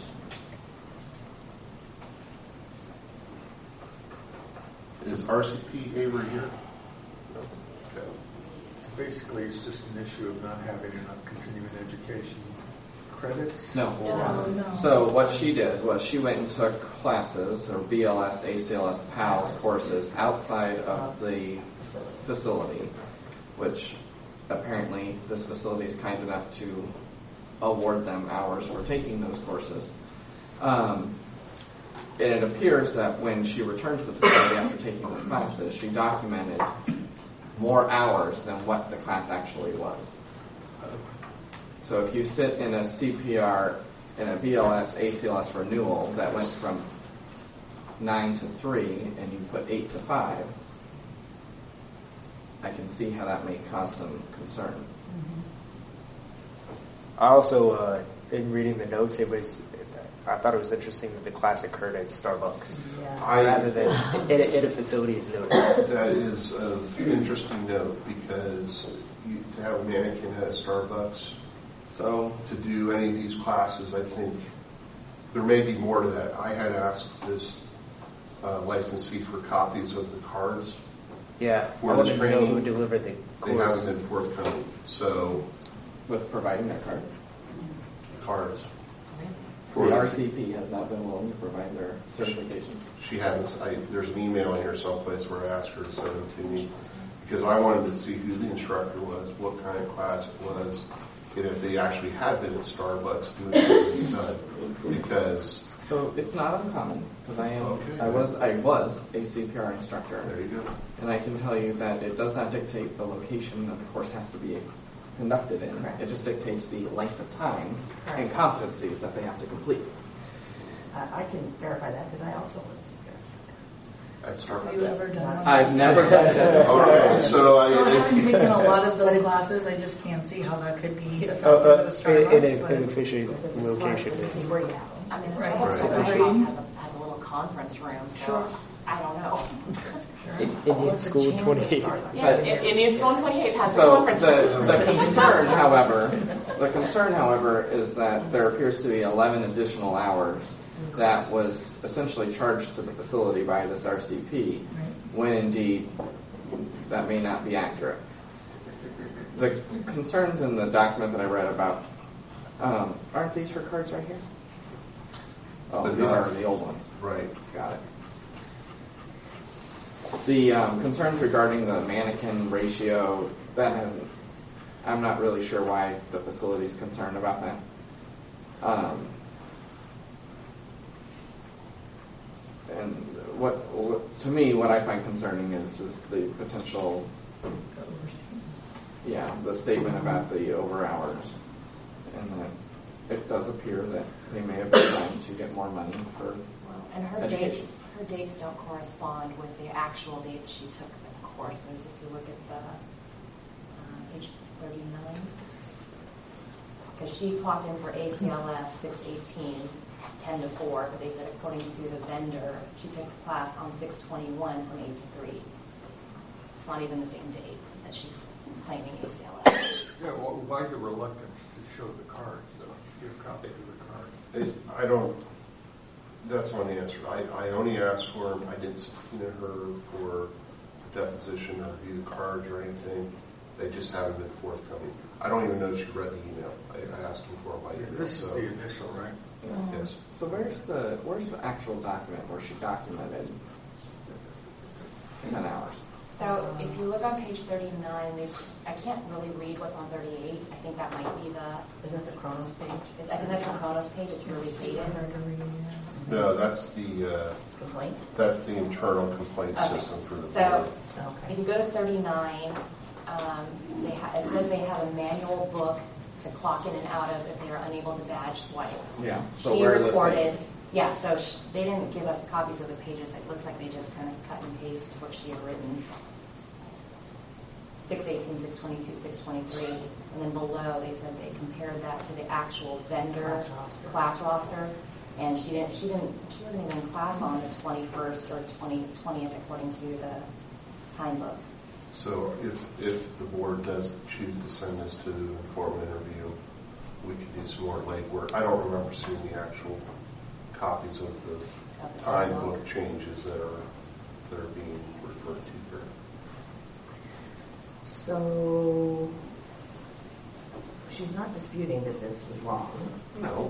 Speaker 5: Is RCP Avery here? No. Okay.
Speaker 10: Basically, it's just an issue of not having enough continuing education credits?
Speaker 1: No. So what she did was she went and took classes, or BLS, ACLS, PALS courses outside of the facility, which apparently this facility is kind enough to award them hours for taking those courses. And it appears that when she returned to the facility after taking those classes, she documented more hours than what the class actually was. So if you sit in a CPR, in a BLS, ACLS renewal that went from 9 to 3 and you put 8 to 5, I can see how that may cause some concern.
Speaker 2: I also, in reading the notes, I thought it was interesting that the class occurred at Starbucks rather than at a facility as noted.
Speaker 5: That is an interesting note because to have a mannequin at a Starbucks, so to do any of these classes, I think there may be more to that. I had asked this licensee for copies of the cards.
Speaker 2: Yeah,
Speaker 5: for
Speaker 2: I
Speaker 5: the
Speaker 2: wanted to know who delivered the
Speaker 5: They haven't been forthcoming. So,
Speaker 1: with providing their
Speaker 5: cards.
Speaker 1: The RCP has not been willing to provide their certification.
Speaker 5: She hasn't. There's an email in here someplace where I asked her to send them to me because I wanted to see who the instructor was, what kind of class it was, and if they actually had been at Starbucks doing this done. Because
Speaker 1: so it's not uncommon because I was a CPR instructor.
Speaker 5: There you go.
Speaker 1: And I can tell you that it does not dictate the location that the course has to be conducted in.
Speaker 3: Correct.
Speaker 1: It just dictates the length of time and competencies that they have to complete.
Speaker 3: I can verify that because I also was a
Speaker 5: At Starbucks.
Speaker 8: Have you ever done one?
Speaker 1: I've never done it.
Speaker 5: Okay, so
Speaker 8: having taken a lot of those classes, I just can't see how that could be effective at a Starbucks.
Speaker 2: In an efficient location.
Speaker 4: I mean, the
Speaker 8: Right.
Speaker 4: Starbucks has a little conference room, so
Speaker 8: Sure.
Speaker 4: I don't know.
Speaker 2: Indian School 28.
Speaker 4: Yeah, Indian School 28 has a
Speaker 1: So
Speaker 4: conference room.
Speaker 1: the concern, however, is that there appears to be 11 additional hours that was essentially charged to the facility by this RCP, when indeed that may not be accurate. The concerns in the document that I read about, aren't these her cards right here? Oh, these are the old ones.
Speaker 5: Right.
Speaker 1: Got it. The concerns regarding the mannequin ratio, I'm not really sure why the facility's concerned about that. And to me, what I find concerning is the potential, the statement about the over hours, and that it does appear that they may have been trying to get more money for
Speaker 4: And her
Speaker 1: education.
Speaker 4: dates don't correspond with the actual dates she took the courses. If you look at the page 39, because she clocked in for ACLS 6/18, 10 to 4, but they said according to the vendor, she took the class on 6/21 from 8 to 3. It's not even the same date that she's claiming ACLS.
Speaker 10: Yeah, well, why the reluctance to show the cards, though? Give a copy of the card.
Speaker 5: I don't. That's unanswered. I only asked for them. I didn't subpoena her for deposition or review the cards or anything. They just haven't been forthcoming. I don't even know if she read the email. I asked them for them by email.
Speaker 10: This is the initial, right?
Speaker 5: Yes.
Speaker 1: So where's the actual document where she documented 10 hours?
Speaker 4: So if you look on page 39, I can't really read what's on 38. I think that might be
Speaker 3: Is that the Chronos page?
Speaker 4: I think that's the Chronos page. It's really faded.
Speaker 5: No, that's the
Speaker 3: complaint.
Speaker 5: That's the internal complaint system for the board.
Speaker 4: So if you go to 39, it says they have a manual book to clock in and out of if they are unable to badge swipe.
Speaker 1: Yeah. So
Speaker 4: She
Speaker 1: where are those
Speaker 4: reported.
Speaker 1: pages?
Speaker 4: Yeah, so they didn't give us copies of the pages. It looks like they just kind of cut and paste what she had written. 6/18, 6/22, 6/23, and then below they said they compared that to the actual vendor class roster, and she wasn't even in class on the 21st or 20th according to the time book.
Speaker 5: So if the board does choose to send this to the informal interview, we could do some more legwork. I don't remember seeing the actual copies of the time book changes that are being referred to here.
Speaker 3: So she's not disputing that this was wrong.
Speaker 1: No.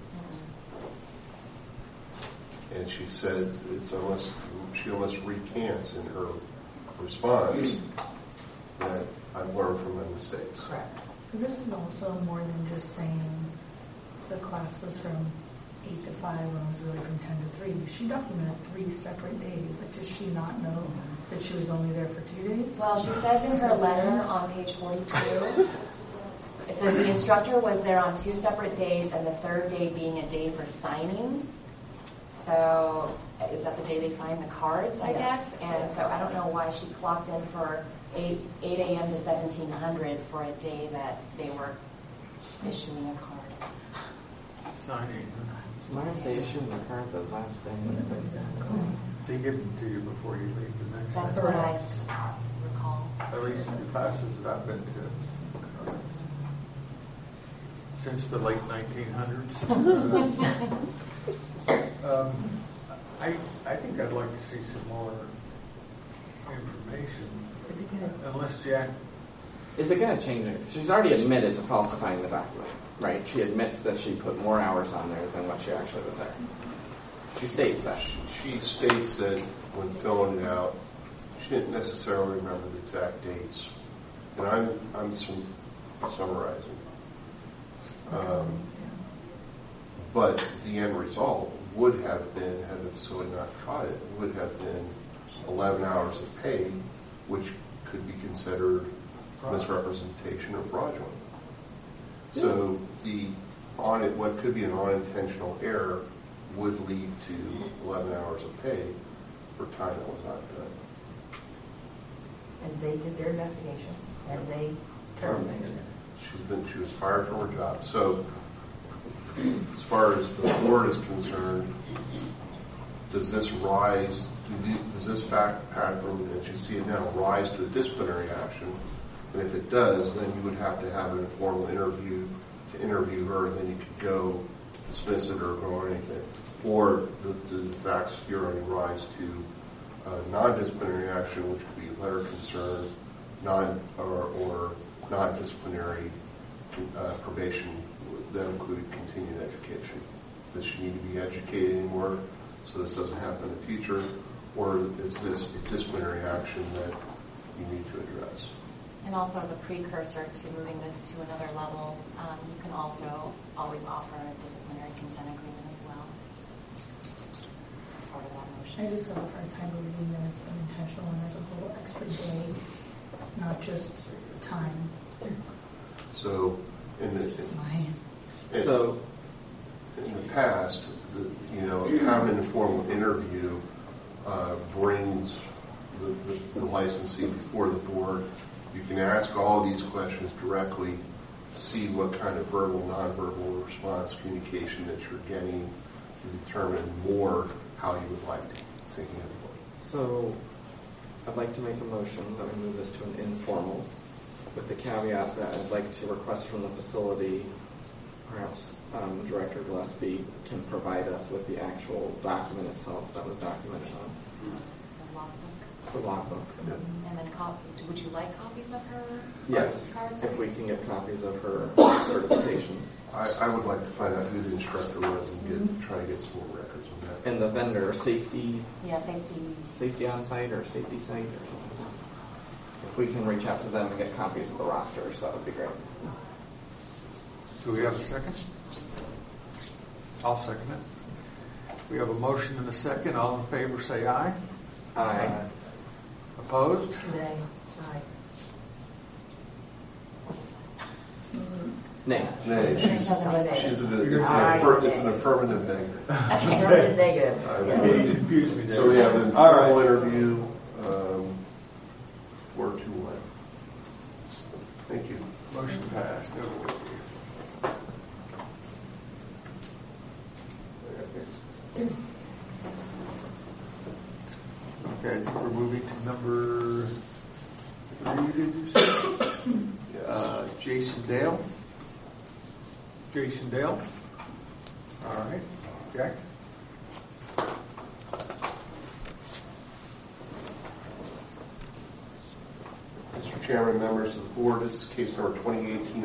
Speaker 5: And she says she almost recants in her response that I've learned from my mistakes.
Speaker 3: Correct.
Speaker 8: This is also more than just saying the class was from 8 to 5 when it was really from 10 to 3. She documented 3 separate days. Like, does she not know that she was only there for 2 days?
Speaker 4: Well, she says in her letter on page 42, it says the instructor was there on 2 separate days and the third day being a day for signing. So is that the day they signed the cards, I guess? And so I don't know why she clocked in for 8 a.m. to 1700 for a day that they were issuing a card.
Speaker 10: Signing.
Speaker 1: Why aren't they issuing the card the last day?
Speaker 10: They give them to you before you leave the next
Speaker 4: That's
Speaker 10: day.
Speaker 4: what I recall.
Speaker 10: At least in the classes that I've been to. Since the late 1900s. I think I'd like to see some more information.
Speaker 3: Is it gonna?
Speaker 10: Unless Jack...
Speaker 1: Is it going to change it? She's already admitted to falsifying the document, right? She admits that she put more hours on there than what she actually was there. She states that.
Speaker 5: She states that when filling it out, she didn't necessarily remember the exact dates. And I'm summarizing. But the end result would have been, had the facility not caught it, would have been 11 hours of pay, which could be considered misrepresentation or fraudulent. So what could be an unintentional error would lead to 11 hours of pay for time that was not done.
Speaker 3: And they did their investigation, and they terminated her.
Speaker 5: She was fired from her job. So as far as the board is concerned, does this fact pattern, as you see it now, rise to a disciplinary action? And if it does, then you would have to have an informal interview to interview her, and then you could go dismiss it or go or anything. Or the facts here only rise to non-disciplinary action, which could be letter of concern, or non-disciplinary probation that included continued education. Does she need to be educated anymore so this doesn't happen in the future? Or is this a disciplinary action that you need to address?
Speaker 4: And also as a precursor to moving this to another level, you can also always offer a disciplinary consent agreement as well as part of that motion.
Speaker 8: I just have a hard time believing that it's unintentional and there's a whole extra day, not just time.
Speaker 5: So in the past, having an informal interview brings the licensee before the board. You can ask all these questions directly, see what kind of verbal, nonverbal response communication that you're getting to determine more how you would like to take it.
Speaker 1: So I'd like to make a motion that we move this to an informal, with the caveat that I'd like to request from the facility, perhaps Director Gillespie can provide us with the actual document itself that was documented on. The logbook.
Speaker 4: And then would you like copies of her
Speaker 1: Yes,
Speaker 4: cards?
Speaker 1: if we can get copies of her certifications.
Speaker 5: I would like to find out who the instructor was and try to get some more records on that.
Speaker 1: And the vendor, safety.
Speaker 4: Yeah, safety.
Speaker 1: Safety on site or safety site or something. If we can reach out to them and get copies of the rosters, that would be great.
Speaker 10: Do we have a second? I'll second it. We have a motion and a second. All in favor say aye.
Speaker 1: Aye.
Speaker 10: Opposed?
Speaker 3: Nay. Aye.
Speaker 1: Nay.
Speaker 5: Nay. It's an affirmative negative.
Speaker 3: Affirmative negative.
Speaker 10: You confused me there.
Speaker 5: So we have an informal interview, 421. Thank you.
Speaker 10: Motion passed. Okay, I think we're moving to number 3, did you say? Jason Dale. Jason Dale. All right. Jack?
Speaker 5: Mr. Chairman, members of the board, this is case number 2018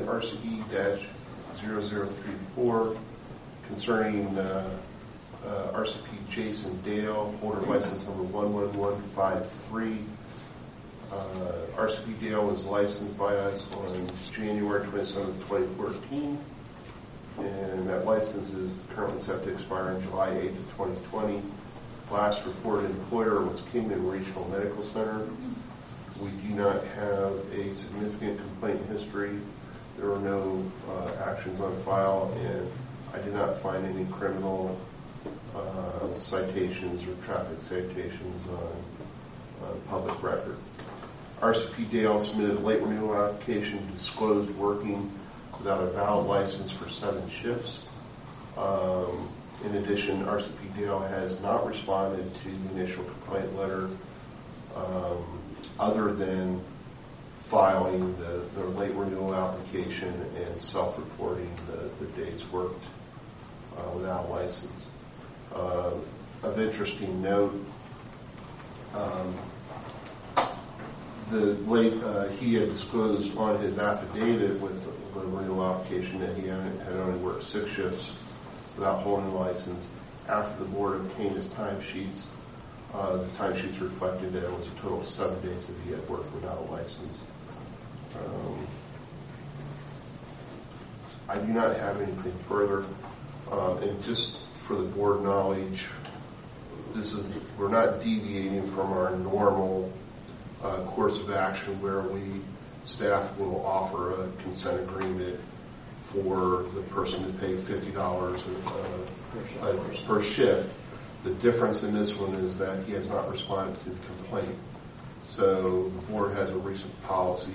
Speaker 5: RCE-0034 concerning RCP Jason Dale, holder license number 11153. RCP Dale was licensed by us on January 27, 2014, and that license is currently set to expire on July 8th of 2020. Last reported employer was Kingman Regional Medical Center. We do not have a significant complaint history. There are no actions on file, and I did not find any criminal citations or traffic citations on public record. RCP Dale submitted a late renewal application, disclosed working without a valid license for 7 shifts. In addition, RCP Dale has not responded to the initial complaint letter other than filing the late renewal application and self-reporting the days worked without a license. Of interesting note, he had disclosed on his affidavit with the renewal application that he had only worked 6 shifts without holding a license. After the board obtained his timesheets, the timesheets reflected that it was a total of 7 days that he had worked without a license. I do not have anything further. And just for the board knowledge, we're not deviating from our normal course of action where staff will offer a consent agreement for the person to pay $50 per shift. The difference in this one is that he has not responded to the complaint. So the board has a recent policy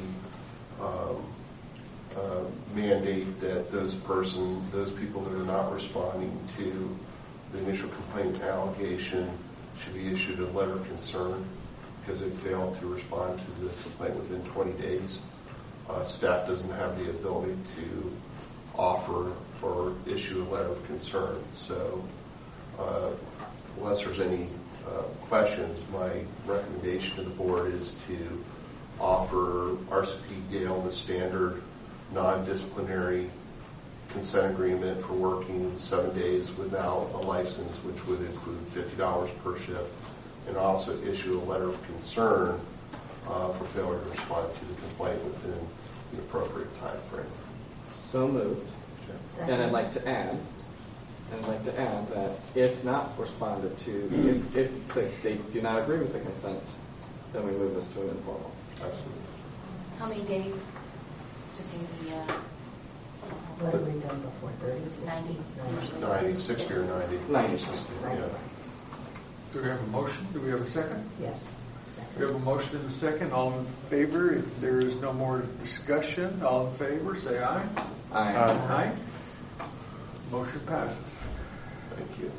Speaker 5: mandate that those people that are not responding to the initial complaint allegation should be issued a letter of concern because they failed to respond to the complaint within 20 days. Staff doesn't have the ability to offer or issue a letter of concern. So unless there's any questions, my recommendation to the board is to offer RCP Dale the standard non-disciplinary consent agreement for working 7 days without a license, which would include $50 per shift, and also issue a letter of concern for failure to respond to the complaint within the appropriate time frame.
Speaker 1: So moved. Okay. And I'd like to add that if not responded to, if they do not agree with the consent, then we move this to an informal.
Speaker 5: Absolutely.
Speaker 4: How many days to pay the
Speaker 3: What have we done before? 30?
Speaker 5: 90, 60 or 90.
Speaker 1: 90.
Speaker 5: 60, yeah.
Speaker 10: Do we have a motion? Do we have a second?
Speaker 3: Yes.
Speaker 10: We have a motion and a second. All in favor? If there is no more discussion, all in favor, say aye.
Speaker 1: Aye.
Speaker 10: Aye. Motion passes.
Speaker 5: Thank you.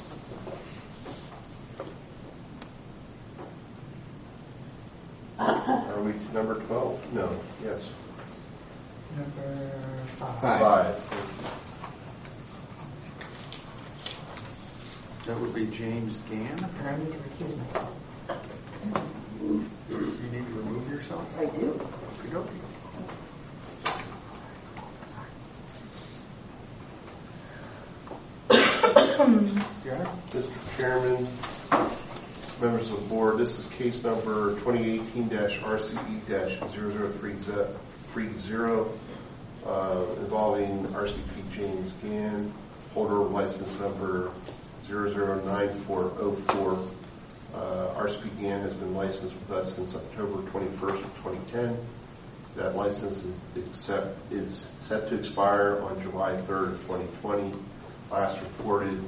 Speaker 5: Are we to number 12? No. Yes.
Speaker 3: Number 5.
Speaker 5: 5.
Speaker 10: That would be James Gann.
Speaker 3: And I need to recuse myself.
Speaker 10: You need to remove yourself?
Speaker 3: I do.
Speaker 10: Okie dokie.
Speaker 5: Mr. Chairman, members of the board, this is case number 2018-RCE-0030 involving RCP James Gann, holder of license number 009404. RCP Gann has been licensed with us since October 21st of 2010. That license is set to expire on July 3rd of 2020. Last reported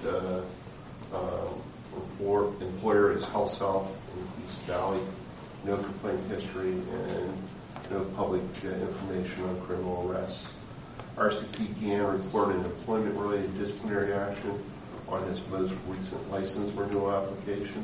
Speaker 5: employer is HealthSouth in East Valley. No complaint history and no public information on criminal arrests. RCP Gann reported an employment-related disciplinary action on his most recent license renewal application.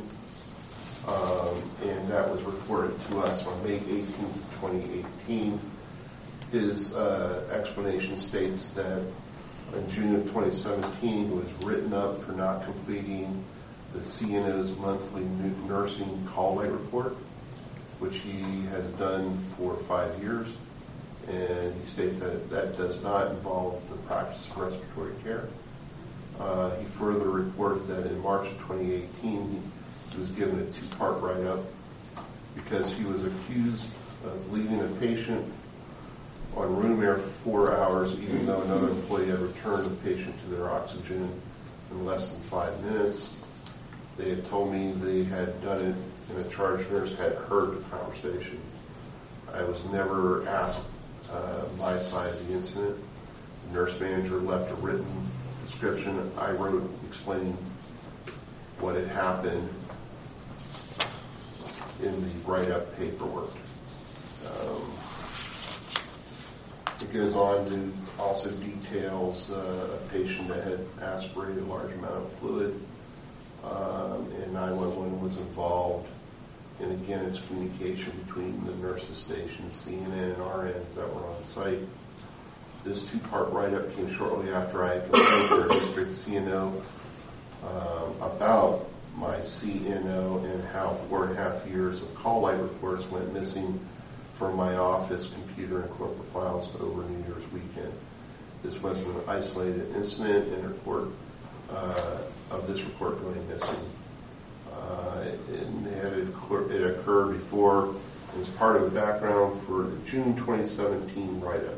Speaker 5: And that was reported to us on May 18th, 2018. His explanation states that in June of 2017, he was written up for not completing the CNO's monthly nursing call light report, which he has done for 5 years. And he states that that does not involve the practice of respiratory care. He further reported that in March of 2018, he was given a 2-part write-up because he was accused of leaving a patient on room air for 4 hours, even though another employee had returned the patient to their oxygen in less than 5 minutes. They had told me they had done it, and a charge nurse had heard the conversation. I was never asked my side of the incident. The nurse manager left a written description I wrote explaining what had happened in the write-up paperwork. It goes on to also details a patient that had aspirated a large amount of fluid, and 911 was involved. And again, it's communication between the nurses station, CNN, and RNs that were on site. This two-part write-up came shortly after I complained to our district CNO about my CNO and how 4.5 years of call light reports went missing from my office computer and corporate files over New Year's weekend. This wasn't an isolated incident, and report of this report going missing. It occurred before. It was part of the background for the June 2017 write-up.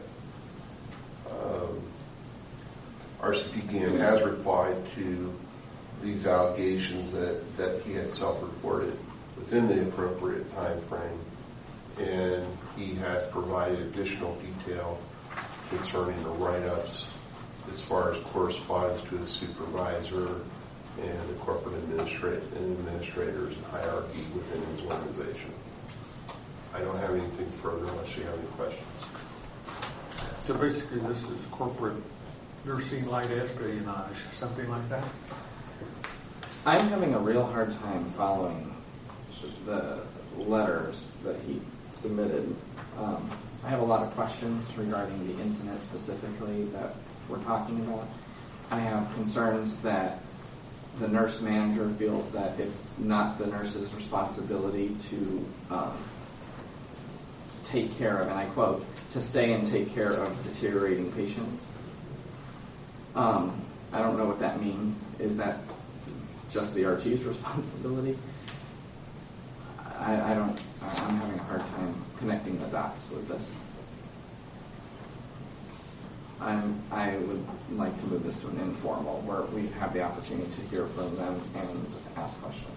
Speaker 5: RCP GAN has replied to these allegations that he had self-reported within the appropriate time frame, and he has provided additional detail concerning the write-ups as far as correspondence to his supervisor and the corporate administrators and hierarchy within his organization. I don't have anything further unless you have any questions.
Speaker 10: So basically this is corporate nursing light espionage, something like that?
Speaker 1: I'm having a real hard time following the letters that he submitted. I have a lot of questions regarding the incident specifically that we're talking about. I have concerns that the nurse manager feels that it's not the nurse's responsibility to take care of, and I quote, to stay and take care of deteriorating patients. I don't know what that means. Is that just the RT's responsibility? I'm having a hard time connecting the dots with this. I would like to move this to an informal where we have the opportunity to hear from them and ask questions.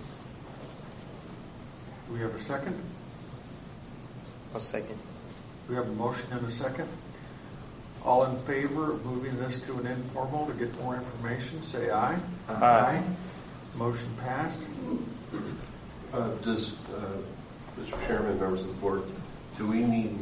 Speaker 10: Do we have a second?
Speaker 2: I'll second.
Speaker 10: We have a motion and a second. All in favor of moving this to an informal to get more information, say aye.
Speaker 2: Aye.
Speaker 10: Motion passed.
Speaker 5: Does Mr. Chairman, members of the board, do we need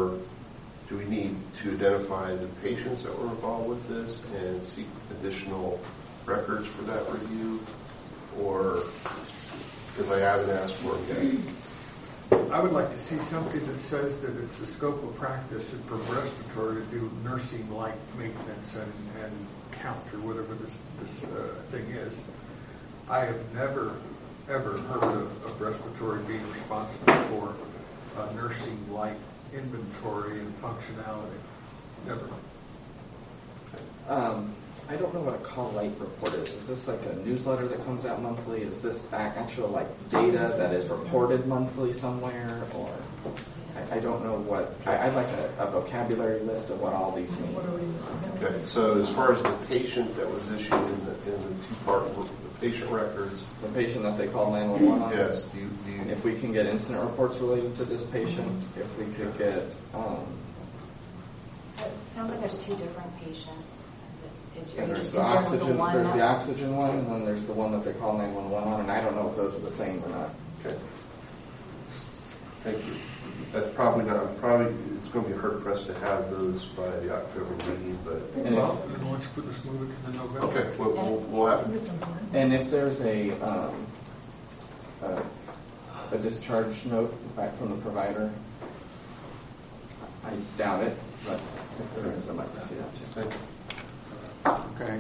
Speaker 5: to identify the patients that were involved with this and seek additional records for that review? Or, because I haven't asked for it yet.
Speaker 10: I would like to see something that says that it's the scope of practice for respiratory to do nursing-like maintenance and count or whatever this thing is. I have never, ever heard of respiratory being responsible for nursing-like inventory and functionality. Never.
Speaker 1: I don't know what a call light report is. Is this like a newsletter that comes out monthly? Is this actual like data that is reported monthly somewhere? Or I don't know what. I'd like a vocabulary list of what all these mean.
Speaker 5: Okay, so as far as the patient that was issued in the two-part the patient records.
Speaker 1: The patient that they called 911 on?
Speaker 5: Yes.
Speaker 1: If we can get incident reports related to this patient, if we could get...
Speaker 4: It sounds like there's two different patients.
Speaker 1: There's the oxygen one, and then there's the one that they call 911 on, and I don't know if those are the same or not.
Speaker 5: Okay. Thank you. That's probably not. It's going to be hard pressed to have those by the October meeting, but
Speaker 10: then let's move it to the November.
Speaker 5: Okay, we'll have.
Speaker 1: And if there's a discharge note back from the provider, I doubt it, but if there is, I'd like to see that too.
Speaker 5: Thank you.
Speaker 10: Okay.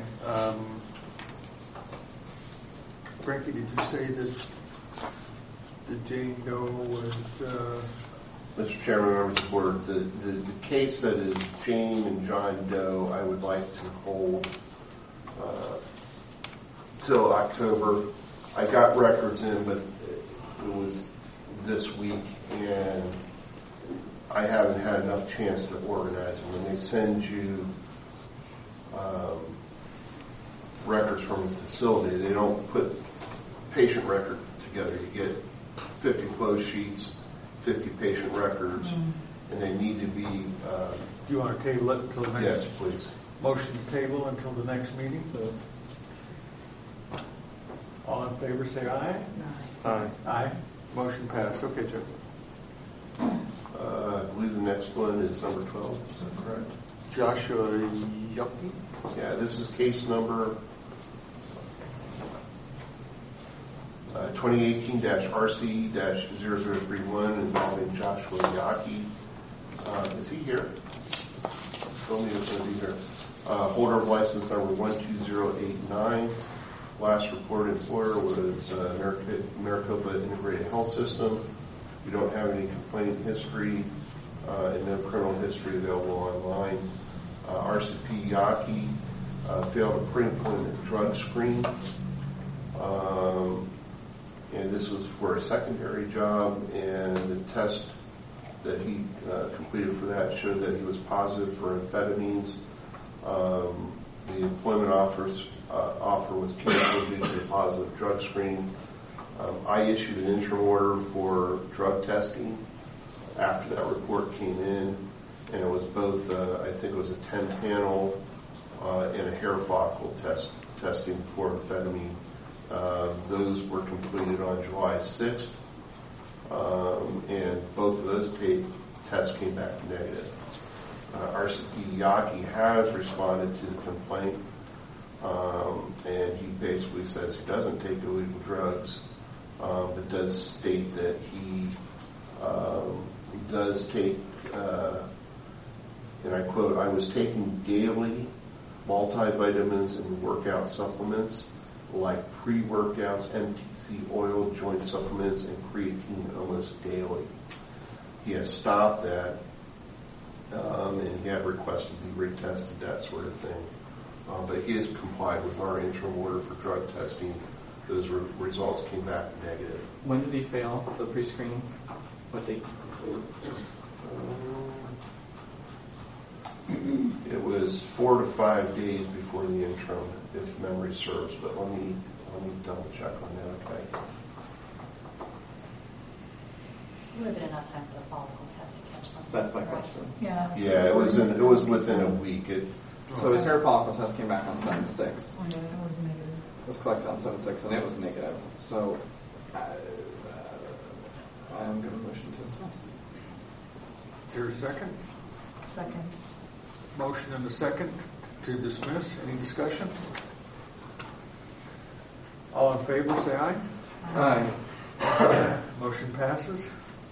Speaker 10: Frankie, did you say that the Jane Doe was...
Speaker 5: Mr. Chairman, members of the board, the case that is Jane and John Doe, I would like to hold till October. I got records in, but it was this week, and I haven't had enough chance to organize them. When they send you records from a facility, they don't put patient record together. You get 50 flow sheets, 50 patient records, and they need to be...
Speaker 10: Do you want to table it until the next...
Speaker 5: Yes, please.
Speaker 10: Motion to table until the next meeting? All in favor, say aye.
Speaker 2: Aye.
Speaker 10: Aye. Motion passed. Okay, Joe.
Speaker 5: I believe the next one is number 12. Is that correct?
Speaker 10: Joshua Yucky.
Speaker 5: Yeah, this is case number 2018-RC-0031 involving Joshua Yaki. Is he here? Told me he was going to be here. Holder of license number 12089. Last reported employer was Maricopa Integrated Health System. We don't have any complaint history and no criminal history available online. RCP Yaki failed a pre-employment drug screen. And this was for a secondary job, and the test that he completed for that showed that he was positive for amphetamines. The employment offer was canceled due to a positive drug screen. I issued an interim order for drug testing after that report came in, and it was both, I think it was a 10-panel and a hair follicle testing for amphetamine. Those were completed on July 6th, and both of those tests came back negative. RCP Yaki has responded to the complaint, and he basically says he doesn't take illegal drugs, but does state that he does take, and I quote, "I was taking daily multivitamins and workout supplements like pre-workouts, MTC oil, joint supplements, and creatine almost daily." He has stopped that, and he had requested to be retested, that sort of thing. But he has complied with our interim order for drug testing. Those results came back negative.
Speaker 1: When did he fail the pre-screening? What date?
Speaker 5: It was 4 to 5 days before the interim, if memory serves, but let me double check on that, okay?
Speaker 4: Would have been enough time for the follicle test to catch something.
Speaker 1: That's my question.
Speaker 8: Yeah.
Speaker 5: Yeah, it was within a week.
Speaker 1: So his hair follicle test came back on 7/6.
Speaker 8: Oh, yeah, it was negative.
Speaker 1: It was collected on 7/6, and it was negative. So I'm going to motion to dismiss.
Speaker 10: Is there a second?
Speaker 8: Second.
Speaker 10: Motion and a second to dismiss. Any discussion? All in favor, say aye.
Speaker 1: Aye.
Speaker 10: Motion passes.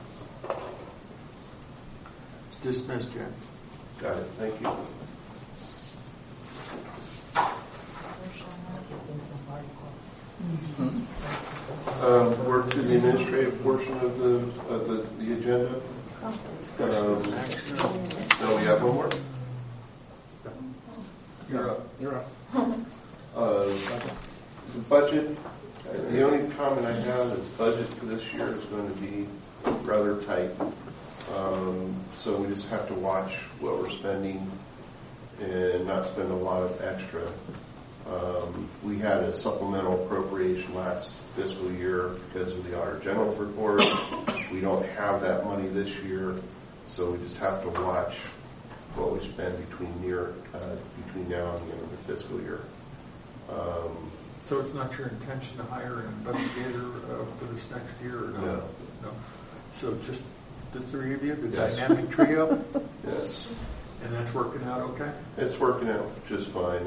Speaker 10: Dismissed, Jen.
Speaker 5: Got it. Thank you. We're to the administrative portion of the agenda. No, we have one more.
Speaker 10: You're up.
Speaker 1: You're up.
Speaker 5: The budget. The only comment I have is budget for this year is going to be rather tight. So we just have to watch what we're spending and not spend a lot of extra. We had a supplemental appropriation last fiscal year because of the Auditor General's report. We don't have that money this year, so we just have to watch what we spend between now and the end of the fiscal year.
Speaker 10: So it's not your intention to hire an investigator for this next year, or no? No. So just the three of you, the dynamic trio?
Speaker 5: Yes.
Speaker 10: And that's working out okay?
Speaker 5: It's working out just fine.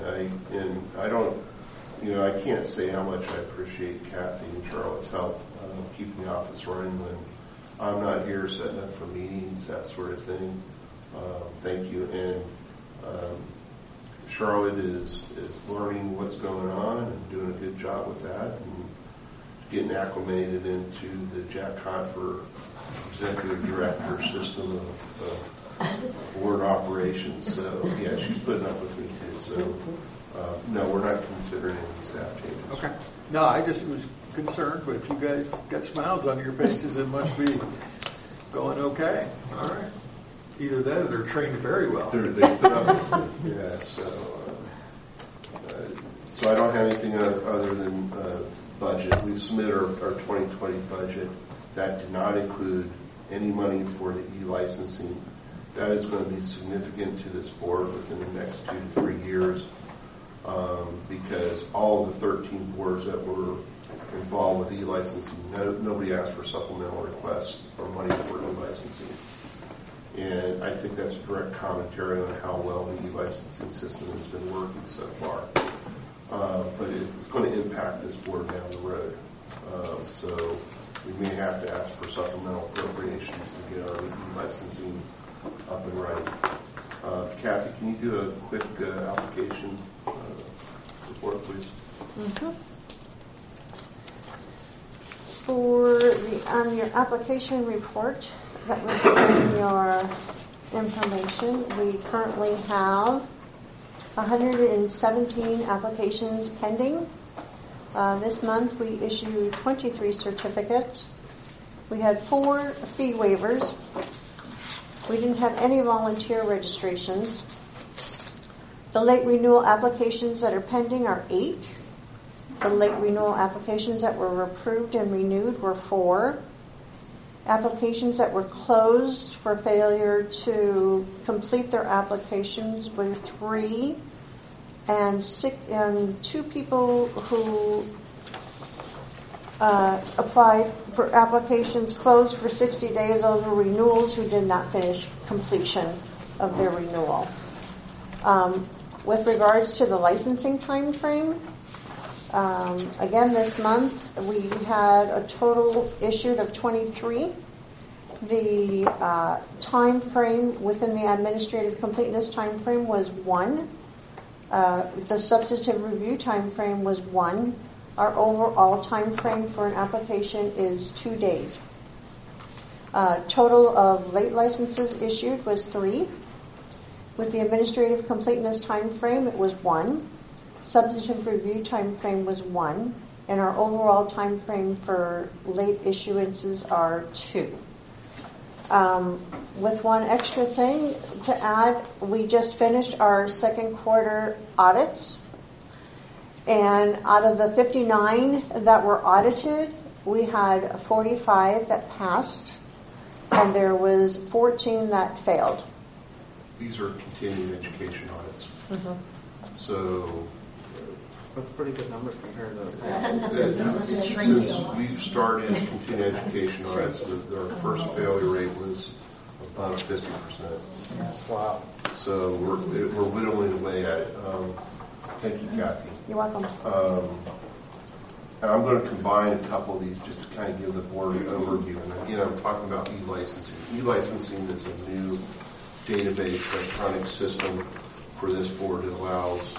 Speaker 5: I can't say how much I appreciate Kathy and Charlotte's help keeping the office running when I'm not here, setting up for meetings, that sort of thing. Thank you. And Charlotte is learning what's going on and doing a good job with that and getting acclimated into the Jack Cotfer executive director system of board operations. So, yeah, she's putting up with me too. So, no, we're not considering any staff changes.
Speaker 10: Okay. No, I just was concerned, but if you guys got smiles on your faces, it must be going okay. All right. Either that or they're trained very well.
Speaker 5: They put up with it. Yeah, so I don't have anything other than budget. We've submitted our 2020 budget. That did not include any money for the e-licensing. That is going to be significant to this board within the next 2 to 3 years because all of the 13 boards that were involved with e-licensing, nobody asked for supplemental requests or money for e-licensing. And I think that's a direct commentary on how well the e-licensing system has been working so far. But it's going to impact this board down the road. So we may have to ask for supplemental appropriations to get our e-licensing up and running. Kathy, can you do a quick application report, please?
Speaker 6: Mm-hmm. For your application report that was in your information, we currently have 117 applications pending. This month we issued 23 certificates. We had 4 fee waivers. We didn't have any volunteer registrations. The late renewal applications that are pending are 8. The late renewal applications that were approved and renewed were 4. Applications that were closed for failure to complete their applications were 3. And 2 people who applied for applications closed for 60 days over renewals who did not finish completion of their renewal. With regards to the licensing time frame, again this month we had a total issued of 23. The time frame within the administrative completeness time frame was 1. The substantive review time frame was 1. Our overall time frame for an application is 2 days. Total of late licenses issued was 3. With the administrative completeness time frame, it was 1. Substantive review time frame was 1. And our overall time frame for late issuances are 2. With one extra thing to add, we just finished our second quarter audits. And out of the 59 that were audited, we had 45 that passed, and there was 14 that failed.
Speaker 5: These are continuing education audits.
Speaker 6: Mm-hmm.
Speaker 5: So
Speaker 1: that's pretty good numbers compared to
Speaker 5: since we've started continuing education audits, our first failure rate was about 50%.
Speaker 1: Wow.
Speaker 5: So we're whittling away at it. Thank you, Kathy.
Speaker 6: You're welcome.
Speaker 5: And I'm going to combine a couple of these just to kind of give the board an overview. And again, I'm talking about e-licensing. E-licensing is a new database electronic system for this board that allows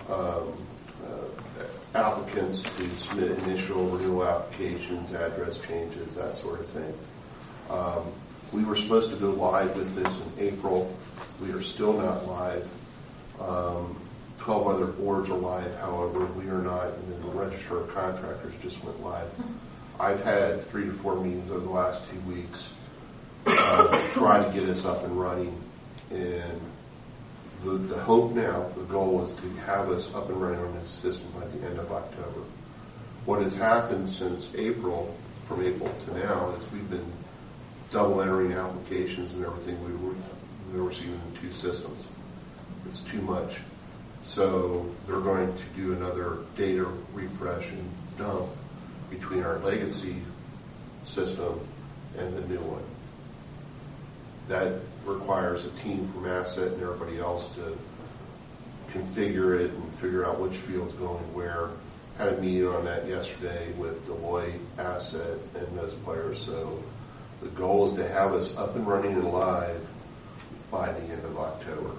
Speaker 5: applicants to submit initial renewal applications, address changes, that sort of thing. We were supposed to go live with this in April. We are still not live. 12 other boards are live, however, we are not, and then the Register of Contractors just went live. I've had 3 to 4 meetings over the last 2 weeks to try to get us up and running, and the hope now, the goal is to have us up and running on this system by the end of October. What has happened since April, from April to now, is we've been double entering applications and everything we were receiving in 2 systems. It's too much. So they're going to do another data refresh and dump between our legacy system and the new one. That requires a team from Asset and everybody else to configure it and figure out which field's going where. Had a meeting on that yesterday with Deloitte, Asset, and those players. So the goal is to have us up and running and live by the end of October.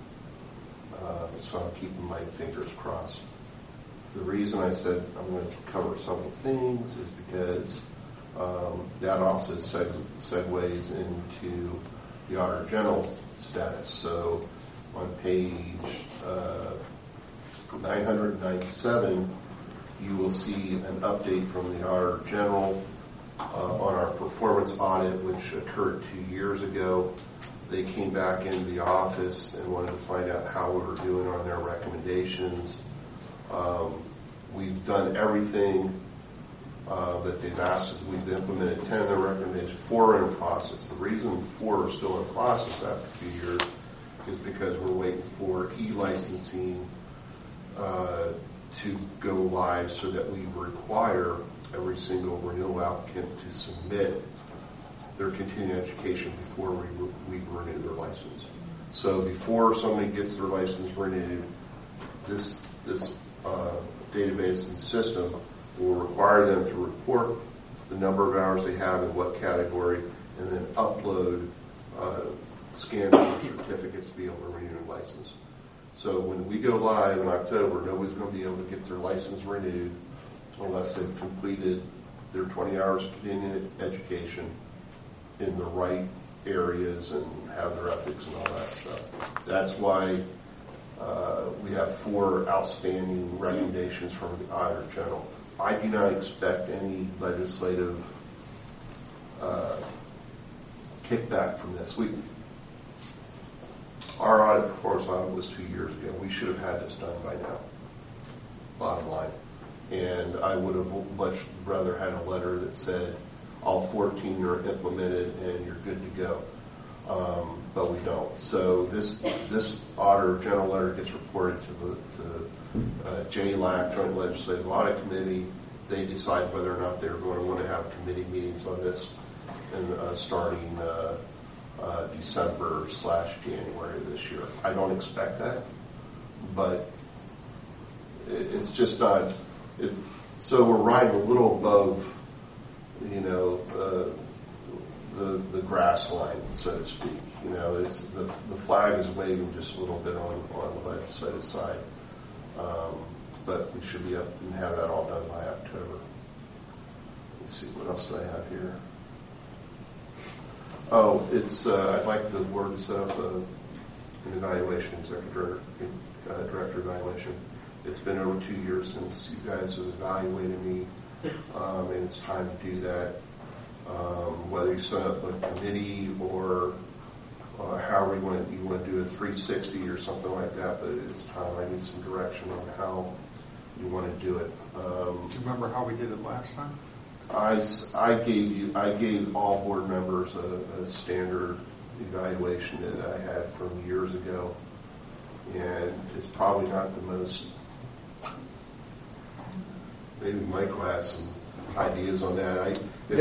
Speaker 5: So I'm keeping my fingers crossed. The reason I said I'm going to cover several things is because that also segues into the Auditor General status. So on page 997, you will see an update from the Auditor General on our performance audit, which occurred 2 years ago. They came back into the office and wanted to find out how we were doing on their recommendations. We've done everything that they've asked us. We've implemented 10 of their recommendations. 4 are in process. The reason 4 are still in process after 2 years is because we're waiting for e-licensing to go live so that we require every single renewal applicant to submit their continuing education before we renew their license. So before somebody gets their license renewed, this database and system will require them to report the number of hours they have in what category, and then upload scanned certificates to be able to renew a license. So when we go live in October, nobody's going to be able to get their license renewed unless they've completed their 20 hours of continuing education in the right areas and have their ethics and all that stuff. That's why we have 4 outstanding recommendations from the Auditor General. I do not expect any legislative kickback from this. Our audit performance audit was 2 years ago. We should have had this done by now, bottom line. And I would have much rather had a letter that said all 14 are implemented and you're good to go. But we don't. So this Auditor General letter gets reported to the JLAC, Joint Legislative Audit Committee. They decide whether or not they're going to want to have committee meetings on this, and starting December/January of this year. I don't expect that, but it's just not. So we're riding a little above, the grass line, so to speak. It's the flag is waving just a little bit on the legislative side, but we should be up and have that all done by October. Let's see, what else do I have here? Oh, I'd like the board to set up an evaluation, executive director evaluation. It's been over 2 years since you guys have evaluated me, and it's time to do that. Whether you set up a committee or however you want to do a 360 or something like that, but it's time. I need some direction on how you want to do it.
Speaker 10: Do you remember how we did it last time?
Speaker 5: I gave all board members a standard evaluation that I had from years ago, and it's probably not the most. Maybe Michael has some ideas on that.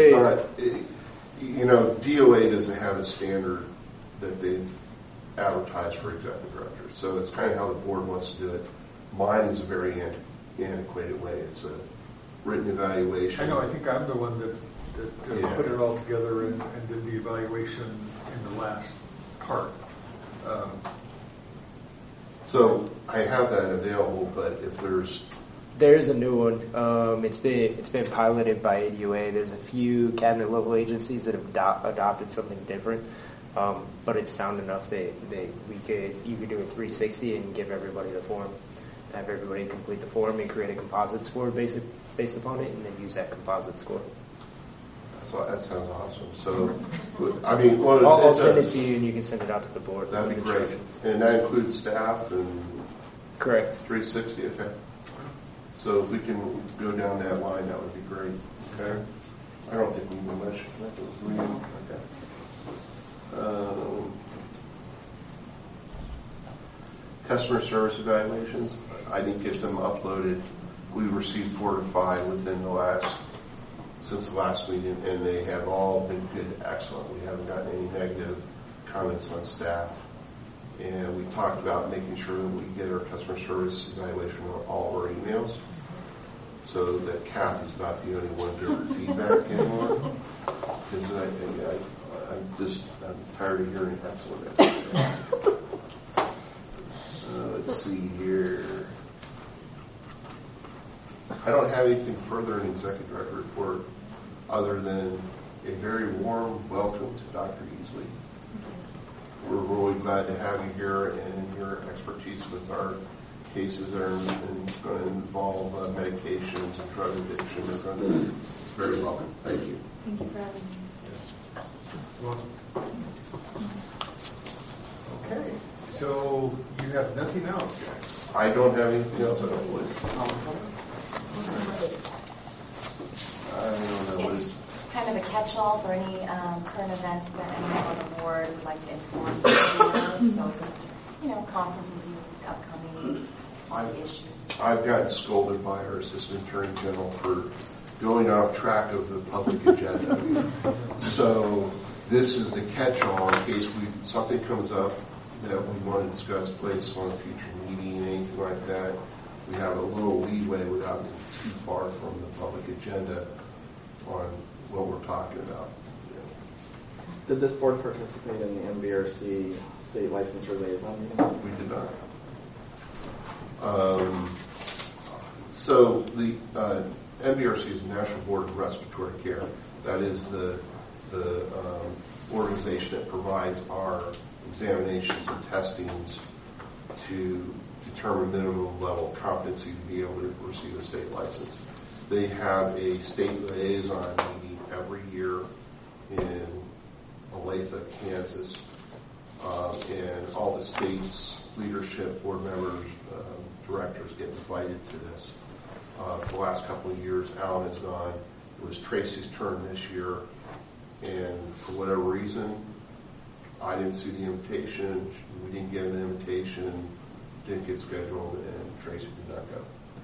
Speaker 5: DOA doesn't have a standard that they've advertised for executive directors, so it's kind of how the board wants to do it. Mine is a very antiquated way. It's a written evaluation.
Speaker 10: I know. I think I'm the one that put it all together and did the evaluation in the last part.
Speaker 5: So I have that available, but if
Speaker 2: there's a new one. It's been piloted by ADUA. There's a few cabinet level agencies that have adopted something different, but it's sound enough that you could do a 360 and give everybody the form, have everybody complete the form and create a composite score based upon it, and then use that composite score.
Speaker 5: That sounds awesome. So,
Speaker 2: I'll send it to you, and you can send it out to the board.
Speaker 5: That'd be great. And that includes staff and
Speaker 2: correct
Speaker 5: 360. Okay. So if we can go down that line, that would be great. Okay. I don't think we need much. Okay. Customer service evaluations. I didn't get them uploaded. We received 4 to 5 since the last meeting, and they have all been good, excellent. We haven't gotten any negative comments on staff. And we talked about making sure that we get our customer service evaluation on all our emails, so that Kathy's not the only one giving feedback anymore. Because I'm tired of hearing excellent. Let's see here. I don't have anything further in the executive director report other than a very warm welcome to Dr. Easley. We're really glad to have you here, and your expertise with our cases that are going to involve medications and drug addiction. It's very welcome. Thank you.
Speaker 8: Thank you for having me.
Speaker 10: Okay, so you have nothing else, guys?
Speaker 5: I don't have anything else I don't believe. I don't know what
Speaker 4: it's kind of a catch-all for any current events that anyone on the board would like to inform you of. So, conferences, upcoming issues.
Speaker 5: I've gotten scolded by our Assistant Attorney General for going off track of the public agenda. So this is the catch-all in case something comes up that we want to discuss, place on a future meeting, anything like that. We have a little leeway without being too far from the public agenda on what we're talking about.
Speaker 1: Did this board participate in the MBRC state licensure liaison meeting?
Speaker 5: We did not. So the MBRC is the National Board of Respiratory Care. That is the organization that provides our examinations and testings to determine minimum level of competency to be able to receive a state license. They have a state liaison meeting every year in Olathe, Kansas, and all the state's leadership, board members, directors get invited to this. For the last couple of years, Alan has gone. It was Tracy's turn this year, and for whatever reason, I didn't see the invitation. We didn't get an invitation, didn't get scheduled, and Tracy did not go.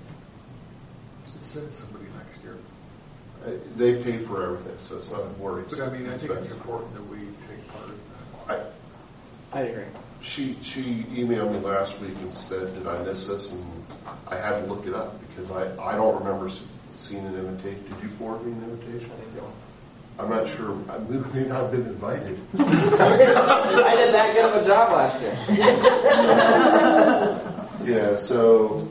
Speaker 10: Send somebody next year.
Speaker 5: They pay for everything, so it's not a board expense.
Speaker 10: But I mean, I think it's important that we take part in that.
Speaker 1: I agree.
Speaker 5: She emailed me last week and said, did I miss this? And I had to look it up because I don't remember seeing an invitation. Did you forward me an invitation?
Speaker 1: I didn't go.
Speaker 5: I'm not sure. I may not have been invited.
Speaker 1: I did that good of a job last year.
Speaker 5: Yeah, so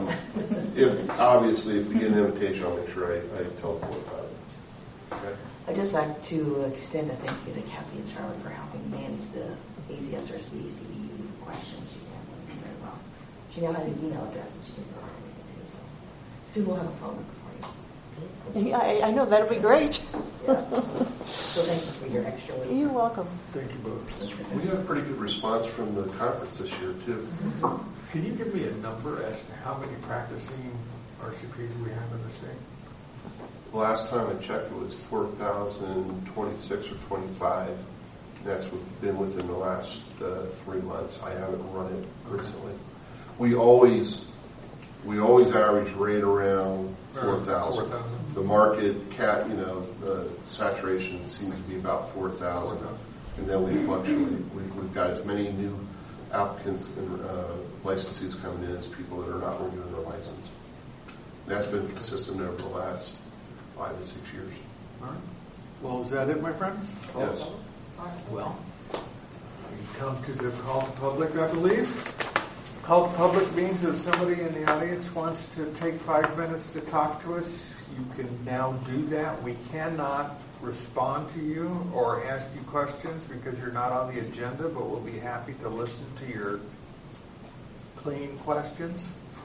Speaker 5: if we get an invitation, I'll make sure I tell the board about it. Okay?
Speaker 3: I'd just like to extend a thank you to Kathy and Charlie for helping manage the ACSRC CBU questions. She's handling it very well. She now has an email address and she can provide everything too. So soon we'll have a phone number for you.
Speaker 6: Yeah, I know that'll be great.
Speaker 3: Yeah. So thank you for your extra work.
Speaker 6: You're welcome.
Speaker 10: Thank you both.
Speaker 5: We got a pretty good response from the conference this year, too.
Speaker 10: Can you give me a number as to how many practicing RCPs we have in the state?
Speaker 5: Last time I checked, it was 4,026 or 25. That's been within the last 3 months. I haven't run it recently. We always average right around 4,000. The market the saturation seems to be about 4,000, and then we fluctuate. We've got as many new applicants and licensees coming in as people that are not renewing their license. And that's been consistent over the last 5 to 6 years.
Speaker 10: All right. Well, is that it, my friend?
Speaker 5: Yes.
Speaker 10: Well, we come to the call to public, I believe. Call to public means if somebody in the audience wants to take 5 minutes to talk to us, you can now do that. We cannot respond to you or ask you questions because you're not on the agenda, but we'll be happy to listen to your clean questions.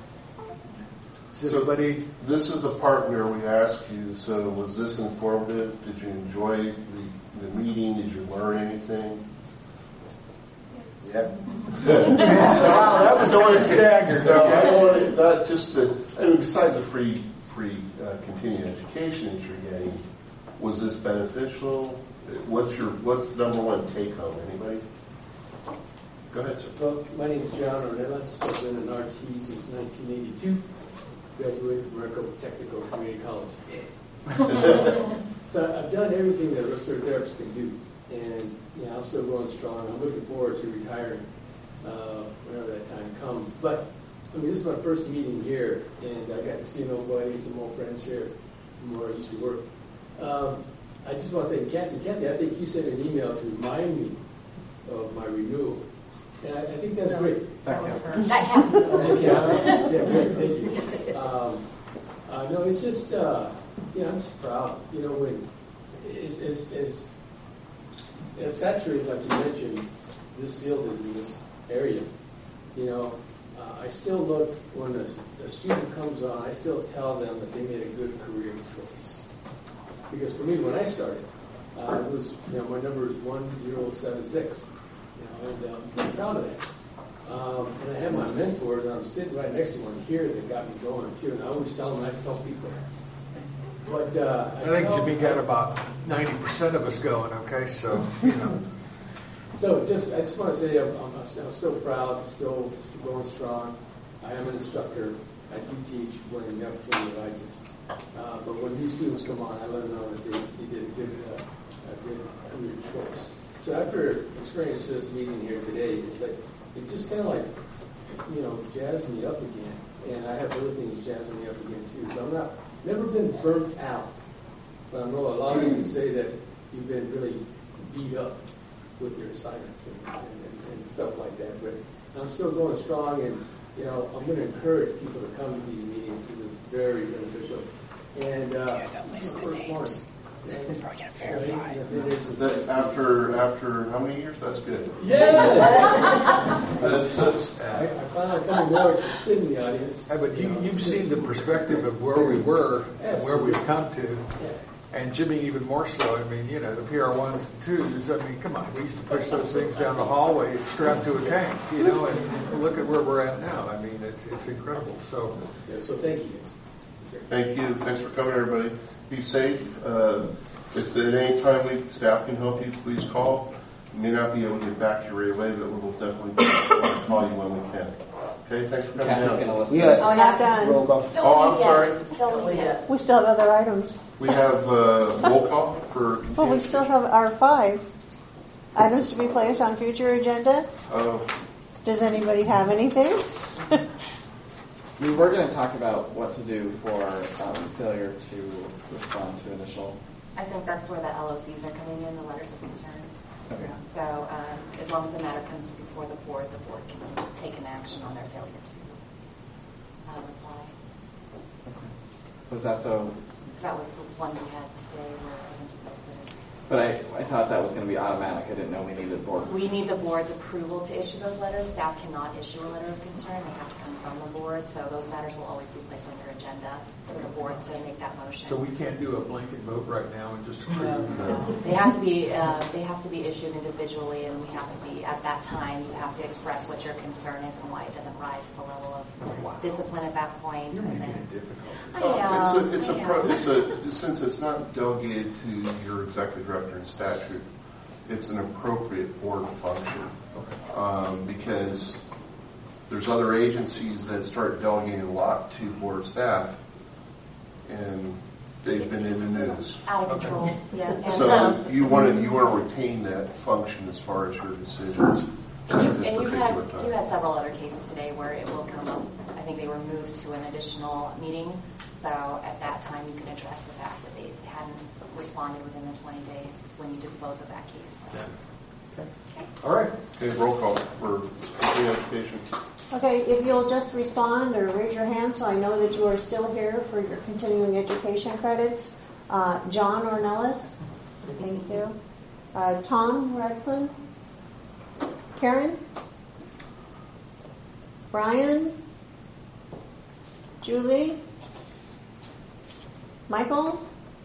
Speaker 5: So this is the part where we ask you, so was this informative? Did you enjoy the meeting? Did you learn anything?
Speaker 14: Yeah.
Speaker 10: Wow, that was sort of staggered.
Speaker 5: No, I wanted not just besides the free continuing education that you're getting, was this beneficial? What's the number one take home? Anybody? Go ahead, sir.
Speaker 16: Well, my name is John Ornelas. I've been an RT since 1982. Graduated from Maricopa Technical Community College. So I've done everything that a respiratory therapist can do. And I'm still going strong. I'm looking forward to retiring whenever that time comes. But, this is my first meeting here, and I got to see nobody, some old friends here from where I used to work. I just want to thank Kathy. Kathy, I think you sent an email to remind me of my renewal. And I think that's great.
Speaker 4: That happened.
Speaker 16: Yeah, great. Thank you. No, it's just, I'm just proud. When as saturated, like you mentioned, this field is in this area. I still look when a student comes on. I still tell them that they made a good career choice. Because for me, when I started, it was my number is 1076. And I'm proud of that. And I have my mentors, and I'm sitting right next to one here that got me going too. And I always tell them, I tell people. But
Speaker 10: I think Jimmy got about 90% of us going. Okay, so
Speaker 16: So I just want to say I'm so proud, still going strong. I am an instructor. I do teach when you have to get your license. But when new students come on, I let them know that they did a good career choice. So after experiencing this meeting here today, it's like, it just kind of like, jazzed me up again. And I have other things jazzing me up again too. So never been burnt out. But I know a lot of you would say that you've been really beat up with your assignments and stuff like that. But I'm still going strong, and I'm going to encourage people to come to these meetings because it's very beneficial. And first one.
Speaker 5: After how many years? That's good.
Speaker 16: Yeah. I plan on coming more to sit in the audience.
Speaker 10: But you've seen the perspective of where we were and where we've come to. And Jimmy even more so. I mean, the PR1s and 2s, I mean, come on. We used to push those things down the hallway strapped to a tank, and look at where we're at now. I mean, it's incredible. So
Speaker 16: thank you.
Speaker 5: Thank you. Thanks for coming, everybody. Be safe. If at any time staff can help you, please call. We may not be able to get back to you right away, but we'll definitely call you when we can. Okay, thanks for coming down.
Speaker 6: Yes. Oh, not done.
Speaker 5: Roll call. I'm sorry.
Speaker 6: Don't yet. We still have other items.
Speaker 5: We have roll call for.
Speaker 6: Well, we still have our 5 items to be placed on future agenda. Does anybody have anything?
Speaker 1: We were going to talk about what to do for failure to respond to initial.
Speaker 4: I think that's where the LOCs are coming in, the letters of concern.
Speaker 1: Okay.
Speaker 4: So as long as the matter comes before the board can take an action on their failure to reply.
Speaker 1: Okay. Was that the?
Speaker 4: That was the one we had today where I think you posted it.
Speaker 1: But I thought that was going to be automatic. I didn't know we needed board.
Speaker 4: We need the board's approval to issue those letters. Staff cannot issue a letter of concern. They have to come from the board. So those matters will always be placed on your agenda for the board to make that motion.
Speaker 10: So we can't do a blanket vote right now and just approve.
Speaker 4: No. They have to be issued individually, and we have to be at that time. You have to express what your concern is and why it doesn't rise to the level of discipline at that point.
Speaker 10: You're
Speaker 4: and
Speaker 10: making
Speaker 4: then
Speaker 10: it difficult.
Speaker 5: Since it's not delegated to your executive director in statute, it's an appropriate board function because there's other agencies that start delegating a lot to board staff, and they've been in the news.
Speaker 4: Out of control, yeah.
Speaker 5: So you want to retain that function as far as your decisions.
Speaker 4: You had several other cases today where it will come up. I think they were moved to an additional meeting. So at that time, you can address the fact that they hadn't responded within the 20 days when you dispose of that case. So.
Speaker 5: Okay. All right. Okay, roll call for continuing education.
Speaker 6: Okay, if you'll just respond or raise your hand so I know that you are still here for your continuing education credits. John Ornelas. Thank you. Tom Radcliffe. Karen. Brian. Julie. Michael?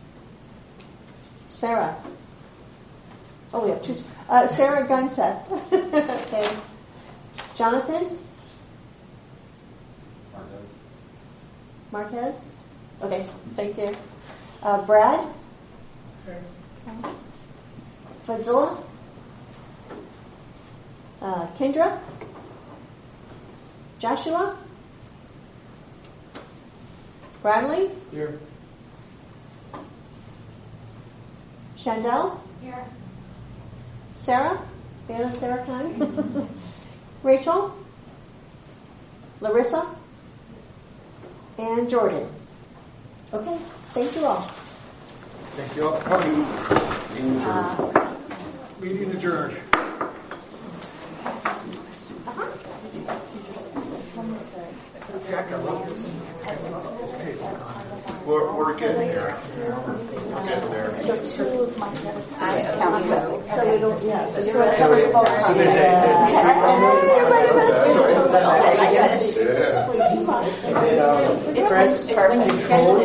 Speaker 6: Sarah? Oh, we have 2. Sarah Gunseth. Okay. Jonathan? Marquez? Okay, thank you. Brad?
Speaker 9: Okay.
Speaker 6: Fadzilla? Kendra? Joshua? Bradley?
Speaker 16: Here.
Speaker 6: Chandel?
Speaker 13: Here.
Speaker 6: Sarah? The other Sarah Klein? Rachel? Larissa? And Jordan. Okay, thank you all.
Speaker 10: Thank you all for coming. Meeting adjourned. Jack, I love this table.
Speaker 5: We're getting there. We're getting there.
Speaker 3: So 2 of my credits. I
Speaker 6: count them. So we don't, yeah. So
Speaker 3: you're going to cover both.
Speaker 6: It's perfect.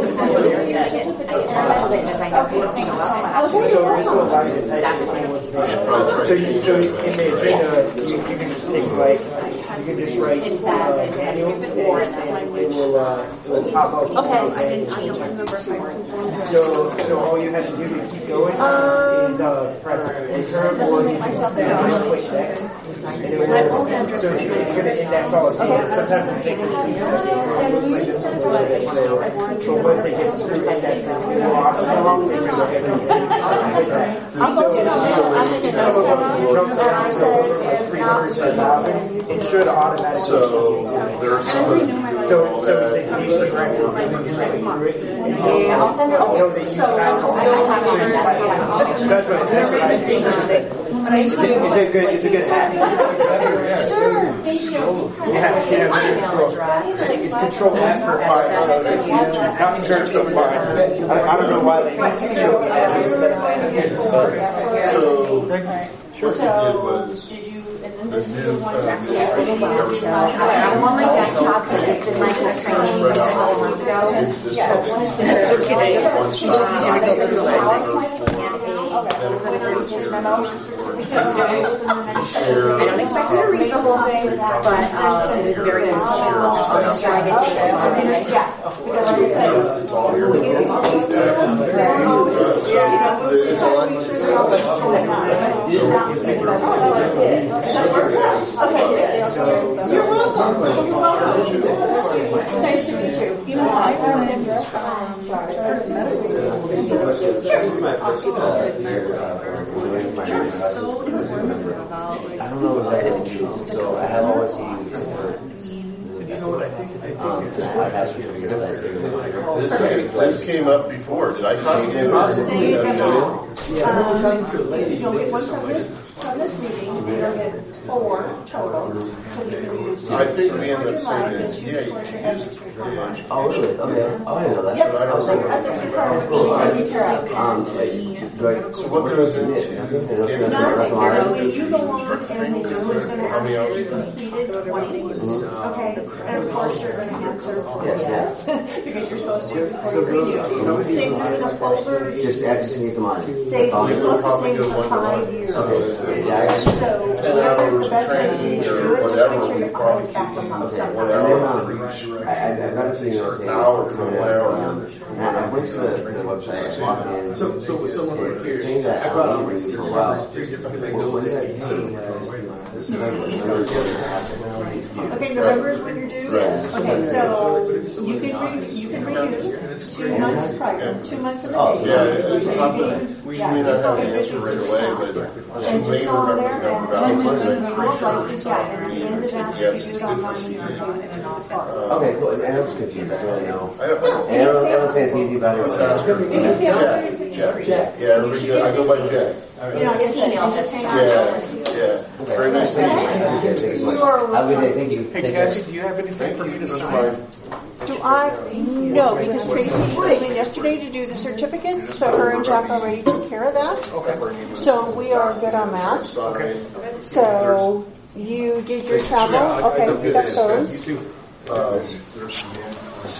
Speaker 2: So in the agenda, you can just pick like, you can just write annual, and it will pop up.
Speaker 3: Okay, I don't remember if I wrote
Speaker 2: So all you had to do to keep going is press enter or you can click next. And it will, so it's going to index all of it. Sometimes it takes a few seconds. So once it gets through indexing, it will automatically go ahead and
Speaker 6: I'm looking at it. I'm thinking that's and I said, if not,
Speaker 2: it should automatically.
Speaker 5: So there's some.
Speaker 4: Yeah, I'll send it over.
Speaker 2: It's a good hack.
Speaker 6: sure, thank you.
Speaker 2: It's control F for fire. Not search the fire. I don't know why they control F.
Speaker 5: So what they did was
Speaker 6: did you, and then
Speaker 5: the
Speaker 6: this is the
Speaker 5: new
Speaker 6: one
Speaker 4: I'm on my desktop, so I just did my training a couple months ago. I don't expect you to read the whole thing, but it is very useful. I'll just try to take it all today.
Speaker 5: It's all here. It's all
Speaker 6: You're welcome. Nice to meet you. You know, I wanted
Speaker 14: I don't know exactly what you do, so I have always used
Speaker 5: This came up before. Did I talk to you?
Speaker 6: You'll get one from this meeting, you'll get 4 total. So you can use
Speaker 5: I think we ended up saying that, yeah, you can use it.
Speaker 14: Oh, really? Okay. Oh, I know that.
Speaker 6: Yep.
Speaker 14: I was like,
Speaker 6: I think you're probably
Speaker 5: So what goes into it?
Speaker 6: When you go on and it's going to ask you if you completed 20. Okay. And of course you're going to answer for yes. Because you're supposed to record your review. Save it in a folder.
Speaker 14: just need some money.
Speaker 6: Save, you're supposed to save it for 5 years. So whatever's the best way to do it, just make sure your file is back up somehow.
Speaker 14: I've got a feeling I'll say I went to the website, I logged in.
Speaker 16: So someone right here.
Speaker 14: Saying that
Speaker 16: I brought
Speaker 14: I'll
Speaker 16: out
Speaker 14: be for a while. What does that mean?
Speaker 6: Okay, November is when you're due. Okay, so you can renew 2 months prior, 2 months in advance.
Speaker 5: We may not have the answer right away, but you may remember the number of hours.
Speaker 6: And the license, and at the end of that, you do it online and you're doing it in all parts.
Speaker 14: Okay, cool. And I was confused. I don't really know. And everyone says it's easy, but I don't
Speaker 5: Jack. Yeah, everybody, I go by Jack.
Speaker 6: You know, it's email, just hang on.
Speaker 5: Yeah. Very nice to meet you.
Speaker 6: You are
Speaker 14: have a good day. Thank you.
Speaker 10: Hey, Kathy, do you have anything for me to sign?
Speaker 6: Do I? No, because Tracy came in yesterday to do the certificates, so her and Jack already took care of that.
Speaker 5: Okay.
Speaker 6: So we are good on that.
Speaker 5: Okay.
Speaker 6: So you did your travel? Okay, we got those.
Speaker 5: There's some